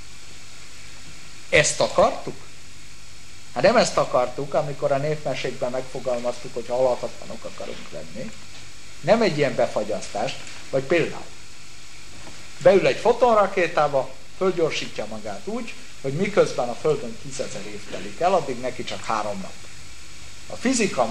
Ezt akartuk? Hát nem ezt akartuk, amikor a népmesékben megfogalmaztuk, hogy halhatatlanok akarunk lenni. Nem egy ilyen befagyasztást, vagy például beül egy fotonrakétába, fölgyorsítja magát úgy, hogy miközben a Földön 10 000 év telik el, addig neki csak 3 nap. A fizika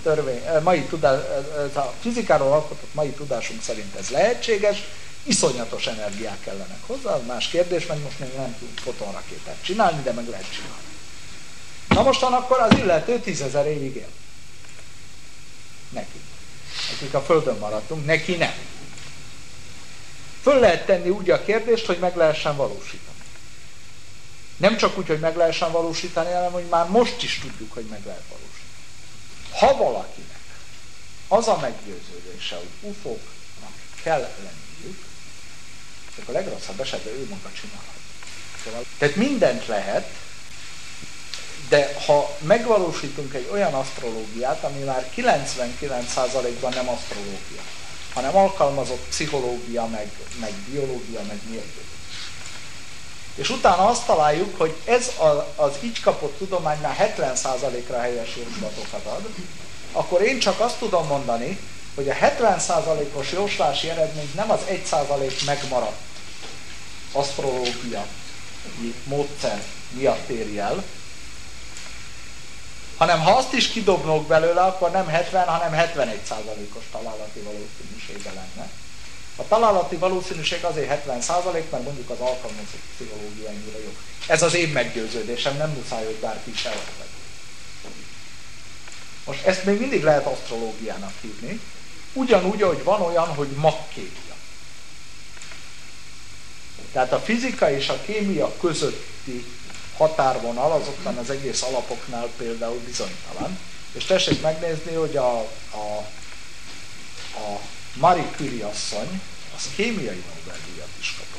a fizikáról alkotott mai tudásunk szerint ez lehetséges, iszonyatos energiák kellenek hozzá, az más kérdés, mert most még nem tudunk fotonrakétát csinálni, de meg lehet csinálni. Na mostan akkor az illető 10 000 évig él. Neki. Akik a Földön maradtunk, neki nem. Föl lehet tenni úgy a kérdést, hogy meg lehessen valósítani. Nem csak úgy, hogy meg lehessen valósítani, hanem hogy már most is tudjuk, hogy meg lehet valósítani. Ha valakinek az a meggyőződése, hogy UFO-knak kell lenniük, akkor a legrosszabb esetben ő maga csinálhat. Tehát mindent lehet, de ha megvalósítunk egy olyan asztrológiát, ami már 99%-ban nem asztrológia, hanem alkalmazott pszichológia, meg biológia, meg mérgezés. És utána azt találjuk, hogy ez az így kapott tudomány már 70%-ra helyes jóslatokat ad, akkor én csak azt tudom mondani, hogy a 70%-os jóslási eredmény nem az 1% megmaradt asztrológia módszer miatt éri el, hanem ha azt is kidobnók belőle, akkor nem 70, hanem 71%-os találati valószínűsége lenne. A találati valószínűség azért 70%, mert mondjuk az alkalmazott pszichológia ennyire jó. Ez az én meggyőződésem, nem muszáj, hogy bárki is elvett. Most ezt még mindig lehet asztrológiának hívni, ugyanúgy, hogy van olyan, hogy magkémia. Tehát a fizika és a kémia közötti határvonal azokban az egész alapoknál például bizonytalan. És tessék megnézni, hogy a Marie Curie asszony az kémiai Nobel-díjat is kapott.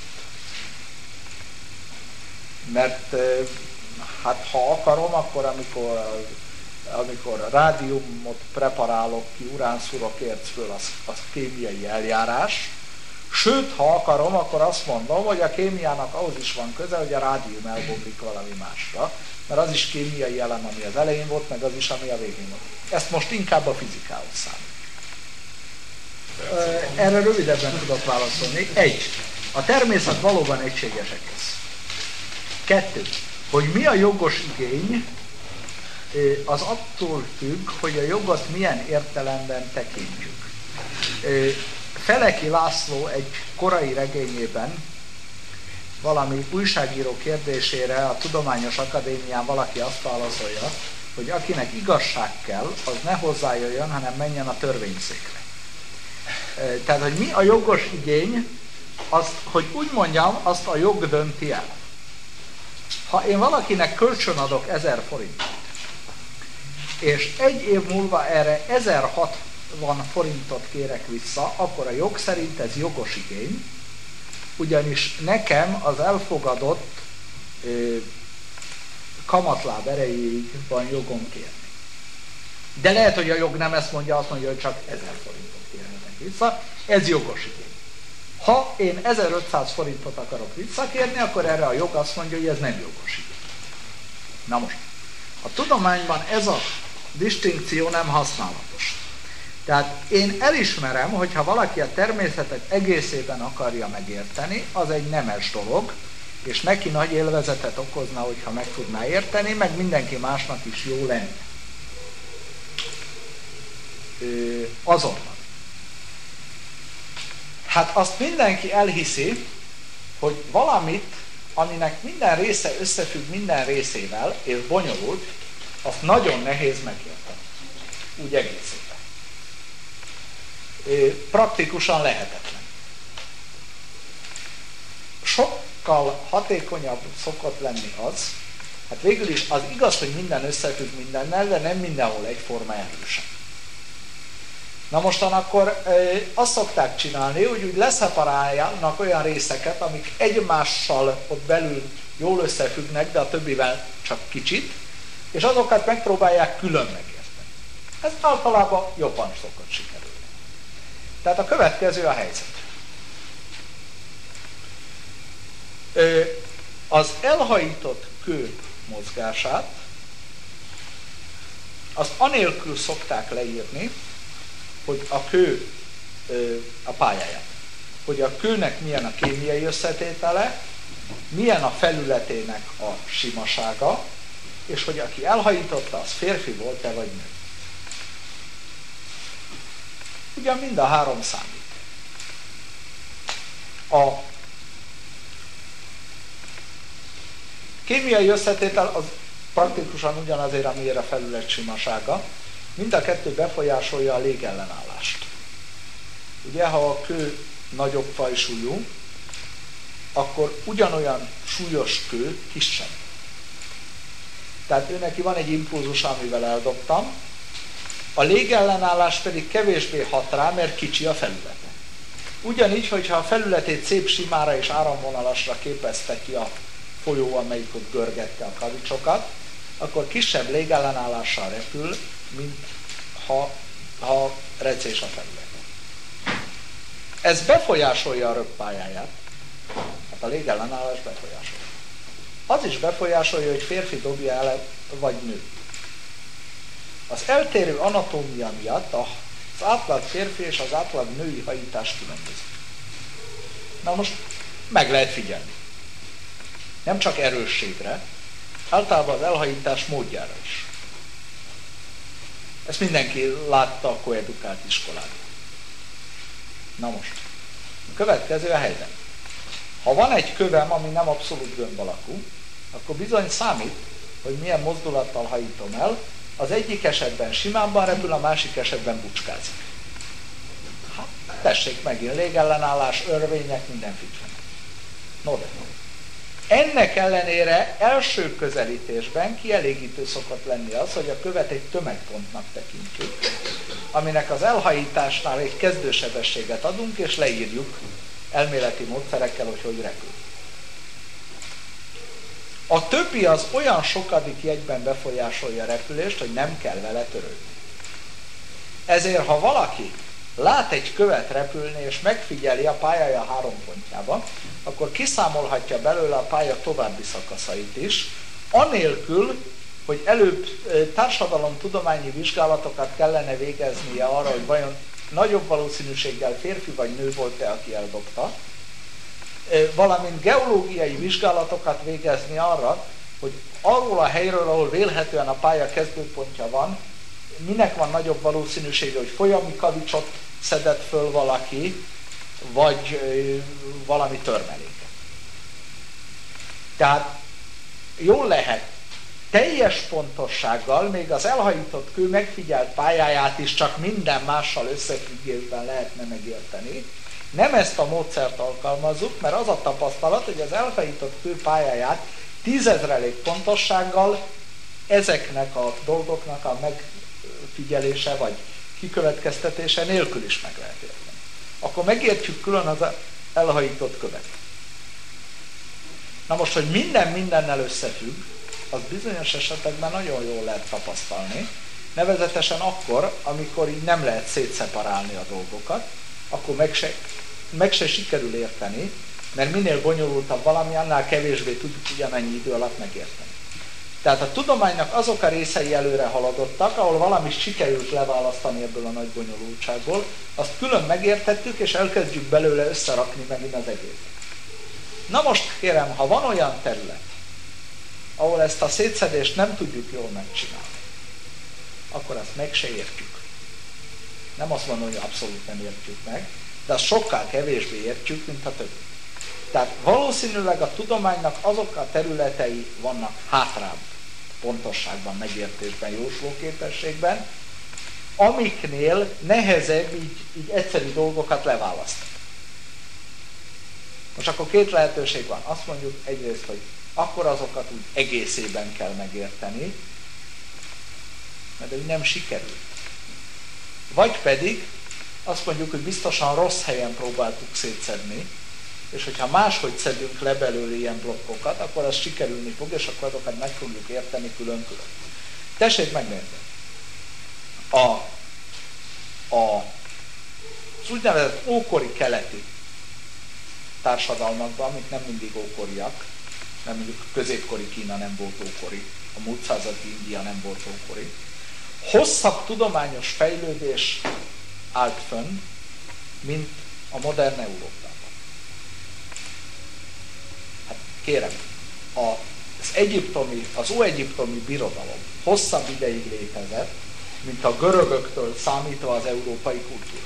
Mert hát ha akarom, akkor amikor rádiumot preparálok ki, uránszúrok ércből, az kémiai eljárás. Sőt, ha akarom, akkor azt mondom, hogy a kémiának ahhoz is van köze, hogy a rádium elbomlik valami másra, mert az is kémiai elem, ami az elején volt, meg az is, ami a végén volt. Ezt most inkább a fizikához számít. Erre rövidebben tudok válaszolni. 1. A természet valóban egységes egész. 2. Hogy mi a jogos igény, az attól függ, hogy a jogot milyen értelemben tekintjük. Feleki László egy korai regényében valami újságíró kérdésére a Tudományos Akadémián valaki azt válaszolja, hogy akinek igazság kell, az ne hozzájöjjön, hanem menjen a törvényszékre. Tehát, hogy mi a jogos igény, azt, hogy úgy mondjam, azt a jog dönti el. Ha én valakinek kölcsön adok 1000 forintot, és egy év múlva erre 1060 forintot kérek vissza, akkor a jog szerint ez jogos igény, ugyanis nekem az elfogadott kamatláb erejéig van jogom kérni. De lehet, hogy a jog nem ezt mondja, azt mondja, hogy csak 1000 forintot kérhetek vissza, ez jogos igény. Ha én 1500 forintot akarok visszakérni, akkor erre a jog azt mondja, hogy ez nem jogos igény. Na most, a tudományban ez a distinkció nem használatos. Tehát én elismerem, hogyha valaki a természetet egészében akarja megérteni, az egy nemes dolog, és neki nagy élvezetet okozna, hogyha meg tudná érteni, meg mindenki másnak is jó lenne. Azonban. Hát azt mindenki elhiszi, hogy valamit, aminek minden része összefügg minden részével, és bonyolult, azt nagyon nehéz megérteni. Úgy egészében. Praktikusan lehetetlen. Sokkal hatékonyabb szokott lenni az, hát végül is az igaz, hogy minden összefügg mindennel, de nem mindenhol egyforma erősen. Na mostan akkor azt szokták csinálni, hogy úgy leszeparáljanak olyan részeket, amik egymással ott belül jól összefüggnek, de a többivel csak kicsit, és azokat megpróbálják külön megérteni. Ez általában jobban szokott sikerülni. Tehát a következő a helyzet. Az elhajított kő mozgását azt anélkül szokták leírni, hogy a kő a pályáját. Hogy a kőnek milyen a kémiai összetétele, milyen a felületének a simasága, és hogy aki elhajította, az férfi volt-e vagy nő. Ugyan mind a három számít. A kémiai összetétel az praktikusan ugyanazért, amiért a felület simasága, mind a kettő befolyásolja a légellenállást. Ugye, ha a kő nagyobb fajsúlyú, akkor ugyanolyan súlyos kő kisebb. Tehát ő neki van egy impulzusa, amivel eldobtam, a légellenállás pedig kevésbé hat rá, mert kicsi a felülete. Ugyanígy, hogyha a felületét szép simára és áramvonalasra képezte ki a folyó, amelyik ott görgette a kavicsokat, akkor kisebb légellenállással repül, mint ha recés a felülete. Ez befolyásolja a röppályáját. Hát a légellenállás befolyásolja. Az is befolyásolja, hogy férfi dobja el, vagy nő. Az eltérő anatómia miatt az átlag férfi és az átlag női hajítás különbözik. Na most meg lehet figyelni. Nem csak erősségre, általában az elhajítás módjára is. Ezt mindenki látta a koedukált iskolában. Na most, a következő a helyzet. Ha van egy kövem, ami nem abszolút gömb alakú, akkor bizony számít, hogy milyen mozdulattal hajítom el, az egyik esetben simábban repül, a másik esetben bucskázik. Hát, tessék megint, légellenállás, örvények, minden figyelmet. No de. Ennek ellenére első közelítésben kielégítő szokott lenni az, hogy a követ egy tömegpontnak tekintjük, aminek az elhajításnál egy kezdősebességet adunk, és leírjuk elméleti módszerekkel, hogy repül. A többi az olyan sokadik jegyben befolyásolja a repülést, hogy nem kell vele törődni. Ezért, ha valaki lát egy követ repülni, és megfigyeli a pályaja 3 pontjában, akkor kiszámolhatja belőle a pálya további szakaszait is, anélkül, hogy előbb társadalomtudományi vizsgálatokat kellene végeznie arra, hogy vajon nagyobb valószínűséggel férfi vagy nő volt-e, aki eldobta, valamint geológiai vizsgálatokat végezni arra, hogy arról a helyről, ahol vélhetően a pálya kezdőpontja van, minek van nagyobb valószínűsége, hogy folyami kavicsot szedett föl valaki, vagy valami törmeléket. Tehát jól lehet, teljes pontossággal még az elhajított kő megfigyelt pályáját is csak minden mással összefüggésben lehetne megérteni. Nem ezt a módszert alkalmazzuk, mert az a tapasztalat, hogy az elhajított kő pályáját 10 000 pontossággal ezeknek a dolgoknak a megfigyelése vagy kikövetkeztetése nélkül is meg lehet érteni. Akkor megértjük külön az elhajított követ. Na most, hogy minden mindennel összefügg, az bizonyos esetekben nagyon jól lehet tapasztalni, nevezetesen akkor, amikor így nem lehet szétszeparálni a dolgokat, akkor meg se sikerül érteni, mert minél bonyolultabb valami, annál kevésbé tudjuk ugyanannyi idő alatt megérteni. Tehát a tudománynak azok a részei előre haladottak, ahol valamit sikerült leválasztani ebből a nagy bonyolultságból, azt külön megértettük, és elkezdjük belőle összerakni megint az egészet. Na most kérem, ha van olyan terület, ahol ezt a szétszedést nem tudjuk jól megcsinálni, akkor azt meg se értjük. Nem azt mondom, hogy abszolút nem értjük meg, de azt sokkal kevésbé értjük, mint a többi. Tehát valószínűleg a tudománynak azok a területei vannak hátrább, pontosságban, megértésben, jóslóképességben, amiknél nehezebb így egyszerű dolgokat leválasztani. Most akkor két lehetőség van. Azt mondjuk egyrészt, hogy akkor azokat úgy egészében kell megérteni, mert úgy nem sikerült. Vagy pedig azt mondjuk, hogy biztosan rossz helyen próbáltuk szétszedni, és hogyha máshogy szedünk le belőle ilyen blokkokat, akkor az sikerülni fog, és akkor azokat meg fogjuk érteni külön-külön. Tessék megnézni. Az úgynevezett ókori keleti társadalmakban, amik nem mindig ókoriak, mert mondjuk a középkori Kína nem volt ókori, a múlt századi India nem volt ókori, hosszabb tudományos fejlődés állt fönn, mint a modern Európában. Hát kérem, az óegyiptomi birodalom hosszabb ideig létezett, mint a görögöktől számítva az európai kultúra.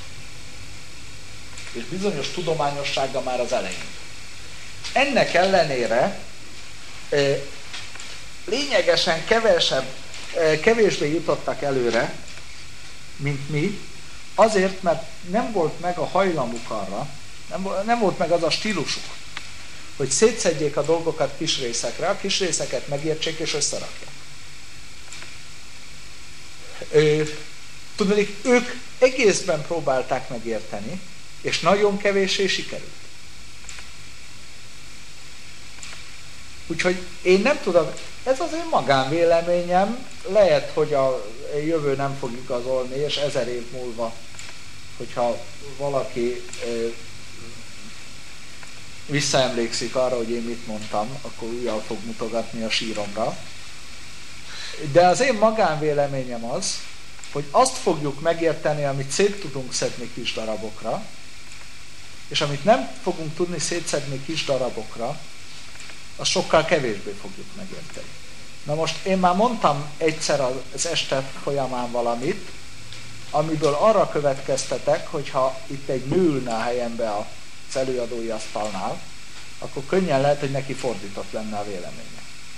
És bizonyos tudományossága már az elején. Ennek ellenére lényegesen kevésbé jutottak előre, mint mi, azért, mert nem volt meg a hajlamuk arra, nem volt meg az a stílusuk, hogy szétszedjék a dolgokat kis részekre, a kis részeket megértsék és összerakják. Tudnék, ők egészben próbálták megérteni, és nagyon kevéssé sikerült. Úgyhogy én nem tudom, ez az én magánvéleményem, lehet, hogy a jövő nem fog igazolni, és 1000 év múlva, hogyha valaki visszaemlékszik arra, hogy én mit mondtam, akkor újjal fog mutogatni a síromra. De az én magánvéleményem az, hogy azt fogjuk megérteni, amit szét tudunk szedni kis darabokra, és amit nem fogunk tudni szétszedni kis darabokra, azt sokkal kevésbé fogjuk megérteni. Na most én már mondtam egyszer az este folyamán valamit, amiből arra következtetek, hogyha itt egy nő ülne a helyembe az előadói asztalnál, akkor könnyen lehet, hogy neki fordított lenne a véleménye.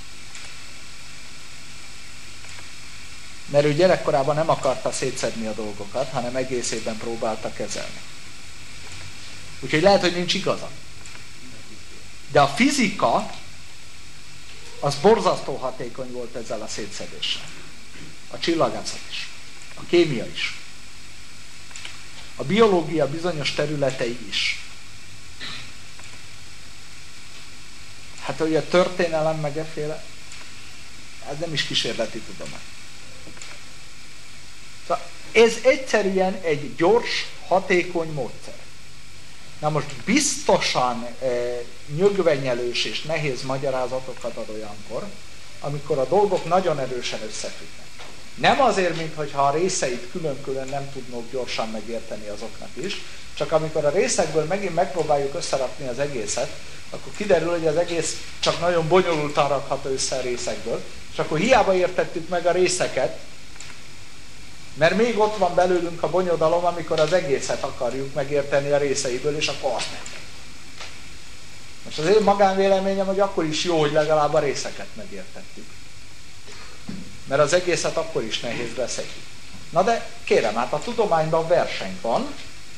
Mert ő gyerekkorában nem akarta szétszedni a dolgokat, hanem egészében próbálta kezelni. Úgyhogy lehet, hogy nincs igaza. De a fizika az borzasztó hatékony volt ezzel a szétszedéssel. A csillagászat is. A kémia is. A biológia bizonyos területei is. Hát, hogy a történelem meg efféle, ez nem is kísérleti tudomány. Szóval ez egyszerűen egy gyors, hatékony módszer. Na most biztosan nyögvenyelős és nehéz magyarázatokat ad olyankor, amikor a dolgok nagyon erősen összefüggnek. Nem azért, mintha a részeit külön-külön nem tudnunk gyorsan megérteni azoknak is, csak amikor a részekből megint megpróbáljuk összerakni az egészet, akkor kiderül, hogy az egész csak nagyon bonyolultan rakható össze a részekből, és akkor hiába értettük meg a részeket, mert még ott van belőlünk a bonyodalom, amikor az egészet akarjuk megérteni a részeiből, és akkor azt nem. Most az én magánvéleményem, hogy akkor is jó, hogy legalább a részeket megértettük. Mert az egészet akkor is nehéz leszedni. Na de kérem, hát a tudományban verseny van.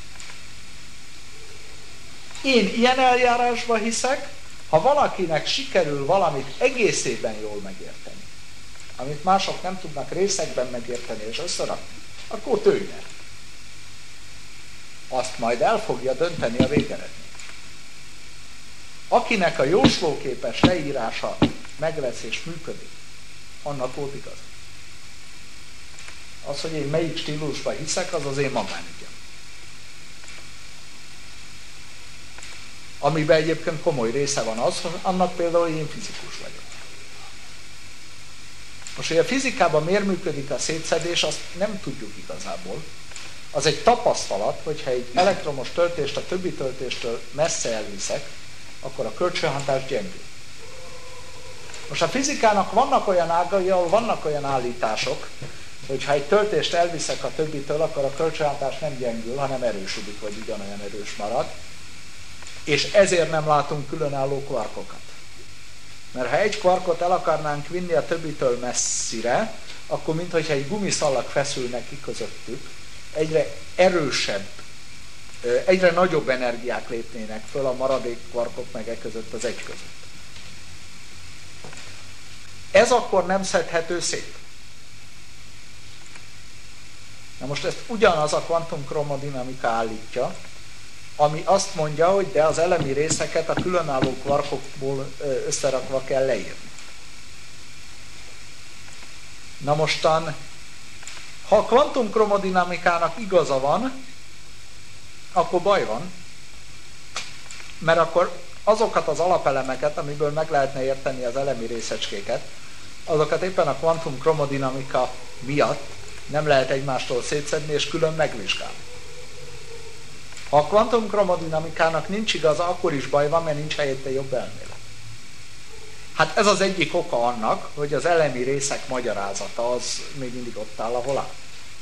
Én ilyen eljárásba hiszek, ha valakinek sikerül valamit egészében jól megérteni, amit mások nem tudnak részekben megérteni és összerakni, akkor ő nyer. Azt majd el fogja dönteni a végeredményt. Akinek a jóslóképes leírása meg lesz és működik, annak volt igaz. Az, hogy én melyik stílusban hiszek, az az én magánügyem. Amiben egyébként komoly része van az, hogy annak például én fizikus vagyok. Most, hogy a fizikában miért működik a szétszedés, azt nem tudjuk igazából. Az egy tapasztalat, hogyha egy elektromos töltést a többi töltéstől messze elviszek, akkor a kölcsönhatás gyengül. Most a fizikának vannak olyan ágai, ahol vannak olyan állítások, hogy ha egy töltést elviszek a többitől, akkor a kölcsönhatás nem gyengül, hanem erősödik, vagy ugyanolyan erős marad. És ezért nem látunk különálló kvarkokat. Mert ha egy kvarkot el akarnánk vinni a többitől messzire, akkor mintha egy gumiszalag feszülne ki közöttük, egyre erősebb, egyre nagyobb energiák lépnének föl a maradék kvarkok meg között az egy között. Ez akkor nem szedhető szét. Na most ezt ugyanaz a kvantumkromodinamika állítja, ami azt mondja, hogy de az elemi részeket a különálló kvarkokból összerakva kell leírni. Na mostan, ha a kvantumkromodinamikának igaza van, akkor baj van, mert akkor azokat az alapelemeket, amiből meg lehetne érteni az elemi részecskéket, azokat éppen a kvantumkromodinamika miatt nem lehet egymástól szétszedni és külön megvizsgálni. Ha a kvantumkromodinamikának nincs igaza, akkor is baj van, mert nincs helyette jobb elmélet. Hát ez az egyik oka annak, hogy az elemi részek magyarázata az még mindig ott áll, ahol áll.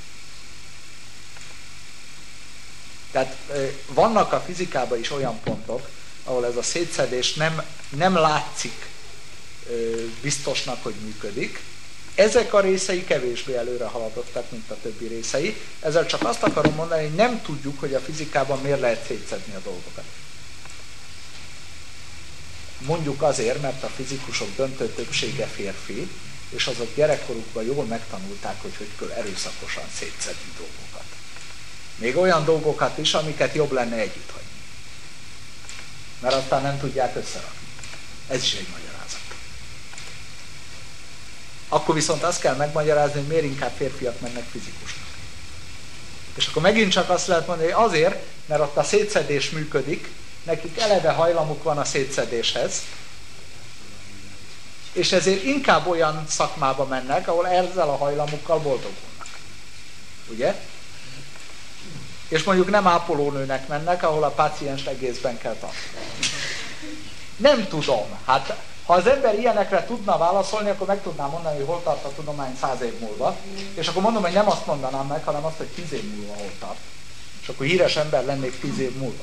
Tehát vannak a fizikában is olyan pontok, ahol ez a szétszedés nem látszik biztosnak, hogy működik. Ezek a részei kevésbé előre haladottak, mint a többi részei. Ezzel csak azt akarom mondani, hogy nem tudjuk, hogy a fizikában miért lehet szétszedni a dolgokat. Mondjuk azért, mert a fizikusok döntő többsége férfi, és azok gyerekkorukban jól megtanulták, hogy kell erőszakosan szétszedni dolgokat. Még olyan dolgokat is, amiket jobb lenne együtt hagyni. Mert aztán nem tudják összerakni. Ez is egy magyarázat. Akkor viszont azt kell megmagyarázni, hogy miért inkább férfiak mennek fizikusnak. És akkor megint csak azt lehet mondani, hogy azért, mert ott a szétszedés működik, nekik eleve hajlamuk van a szétszedéshez, és ezért inkább olyan szakmába mennek, ahol ezzel a hajlamukkal boldogulnak. Ugye? És mondjuk nem ápolónőnek mennek, ahol a pácienst egészben kell tartani. Nem tudom. Hát, ha az ember ilyenekre tudna válaszolni, akkor meg tudnám mondani, hogy hol tart a tudomány 100 év múlva. És akkor mondom, hogy nem azt mondanám meg, hanem azt, hogy 10 év múlva hol tart. És akkor híres ember lennék 10 év múlva.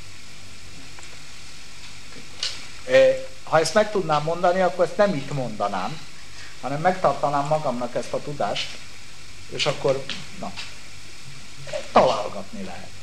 Ha ezt meg tudnám mondani, akkor ezt nem itt mondanám, hanem megtartanám magamnak ezt a tudást, és akkor, na, találgatni lehet.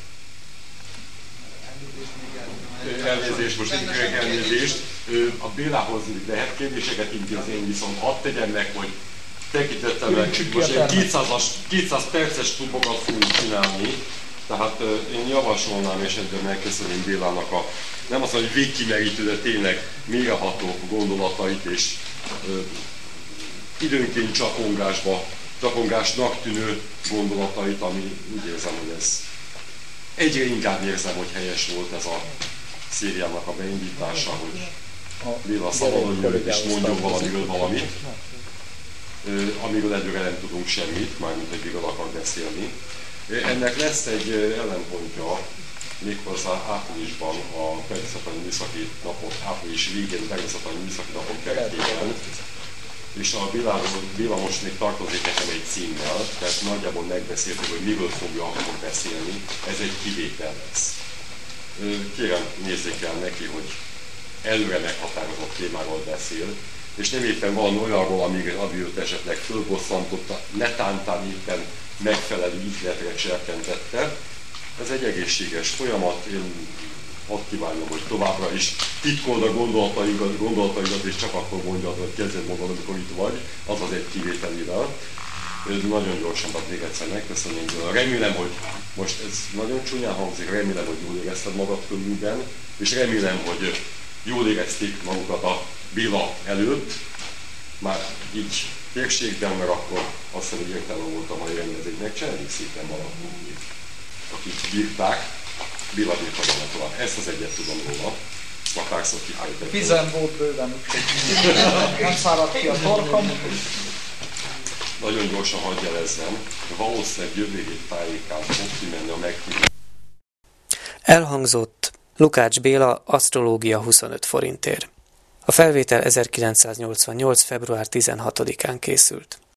Elnézést, most egy elnézést. A Bélához lehet kérdéseket intézni, én viszont hadd tegyem meg, hogy tekintettem meg, most egy 200 perces tubokat fogunk csinálni, tehát én javasolnám, és ebben megköszönöm Bélának a, nem azt mondom, hogy végkimerítő, de tényleg mélyreható gondolatait, és időnként csapongásnak tűnő gondolatait, ami úgy érzem, hogy ez egyre inkább érzem, hogy helyes volt ez a szériának a beindítása, hogy Béla szabadon jöjjön és mondjon valamiről valamit, amiről egyre nem tudunk semmit, mármint hogy miről akar beszélni. Ennek lesz egy ellenpontja, méghozzá áprilisban a természetani műszaki napok, április végén természetani műszaki napok keretében, és a Béla most még tartozik nekem egy címmel, tehát nagyjából megbeszéltük, hogy miről fogja akkor beszélni, ez egy kivétel lesz. Kérem, nézzék el neki, hogy előre meghatározott témáról beszél, és nem éppen valami olyanról, ami őt esetleg fölbosszantotta, netántán éppen megfelelő ihletre serkentette. Ez egy egészséges folyamat, én hadd kívánom, hogy továbbra is titkold a gondolataidat, és csak akkor mondjad, hogy kezded magad, amikor itt vagy, azaz egy kivételével. Nagyon gyorsan, tehát még egyszer megköszönöm. Remélem, hogy most ez nagyon csúnyán hangzik, remélem, hogy jól érezted magad körülben, és remélem, hogy jól érezték magukat a Béla előtt, már így térségben, mert akkor azt hiszem, hogy értelme voltam, hogy rendezvényt megcsinálni szépen valahogy, akik bírták, Béla bírta volna tovább. Ezt az egyet tudom róla. Ma párszor kifejtettem. Vizen volt bőven, nem száradt ki a torkom. nagyon gyorsan hadd jelezzem, valószínűleg jövő hét tájékán fog kimenni a megkülönböző. Elhangzott Lukács Béla, asztrológia 25 forintért. A felvétel 1988. február 16-án készült.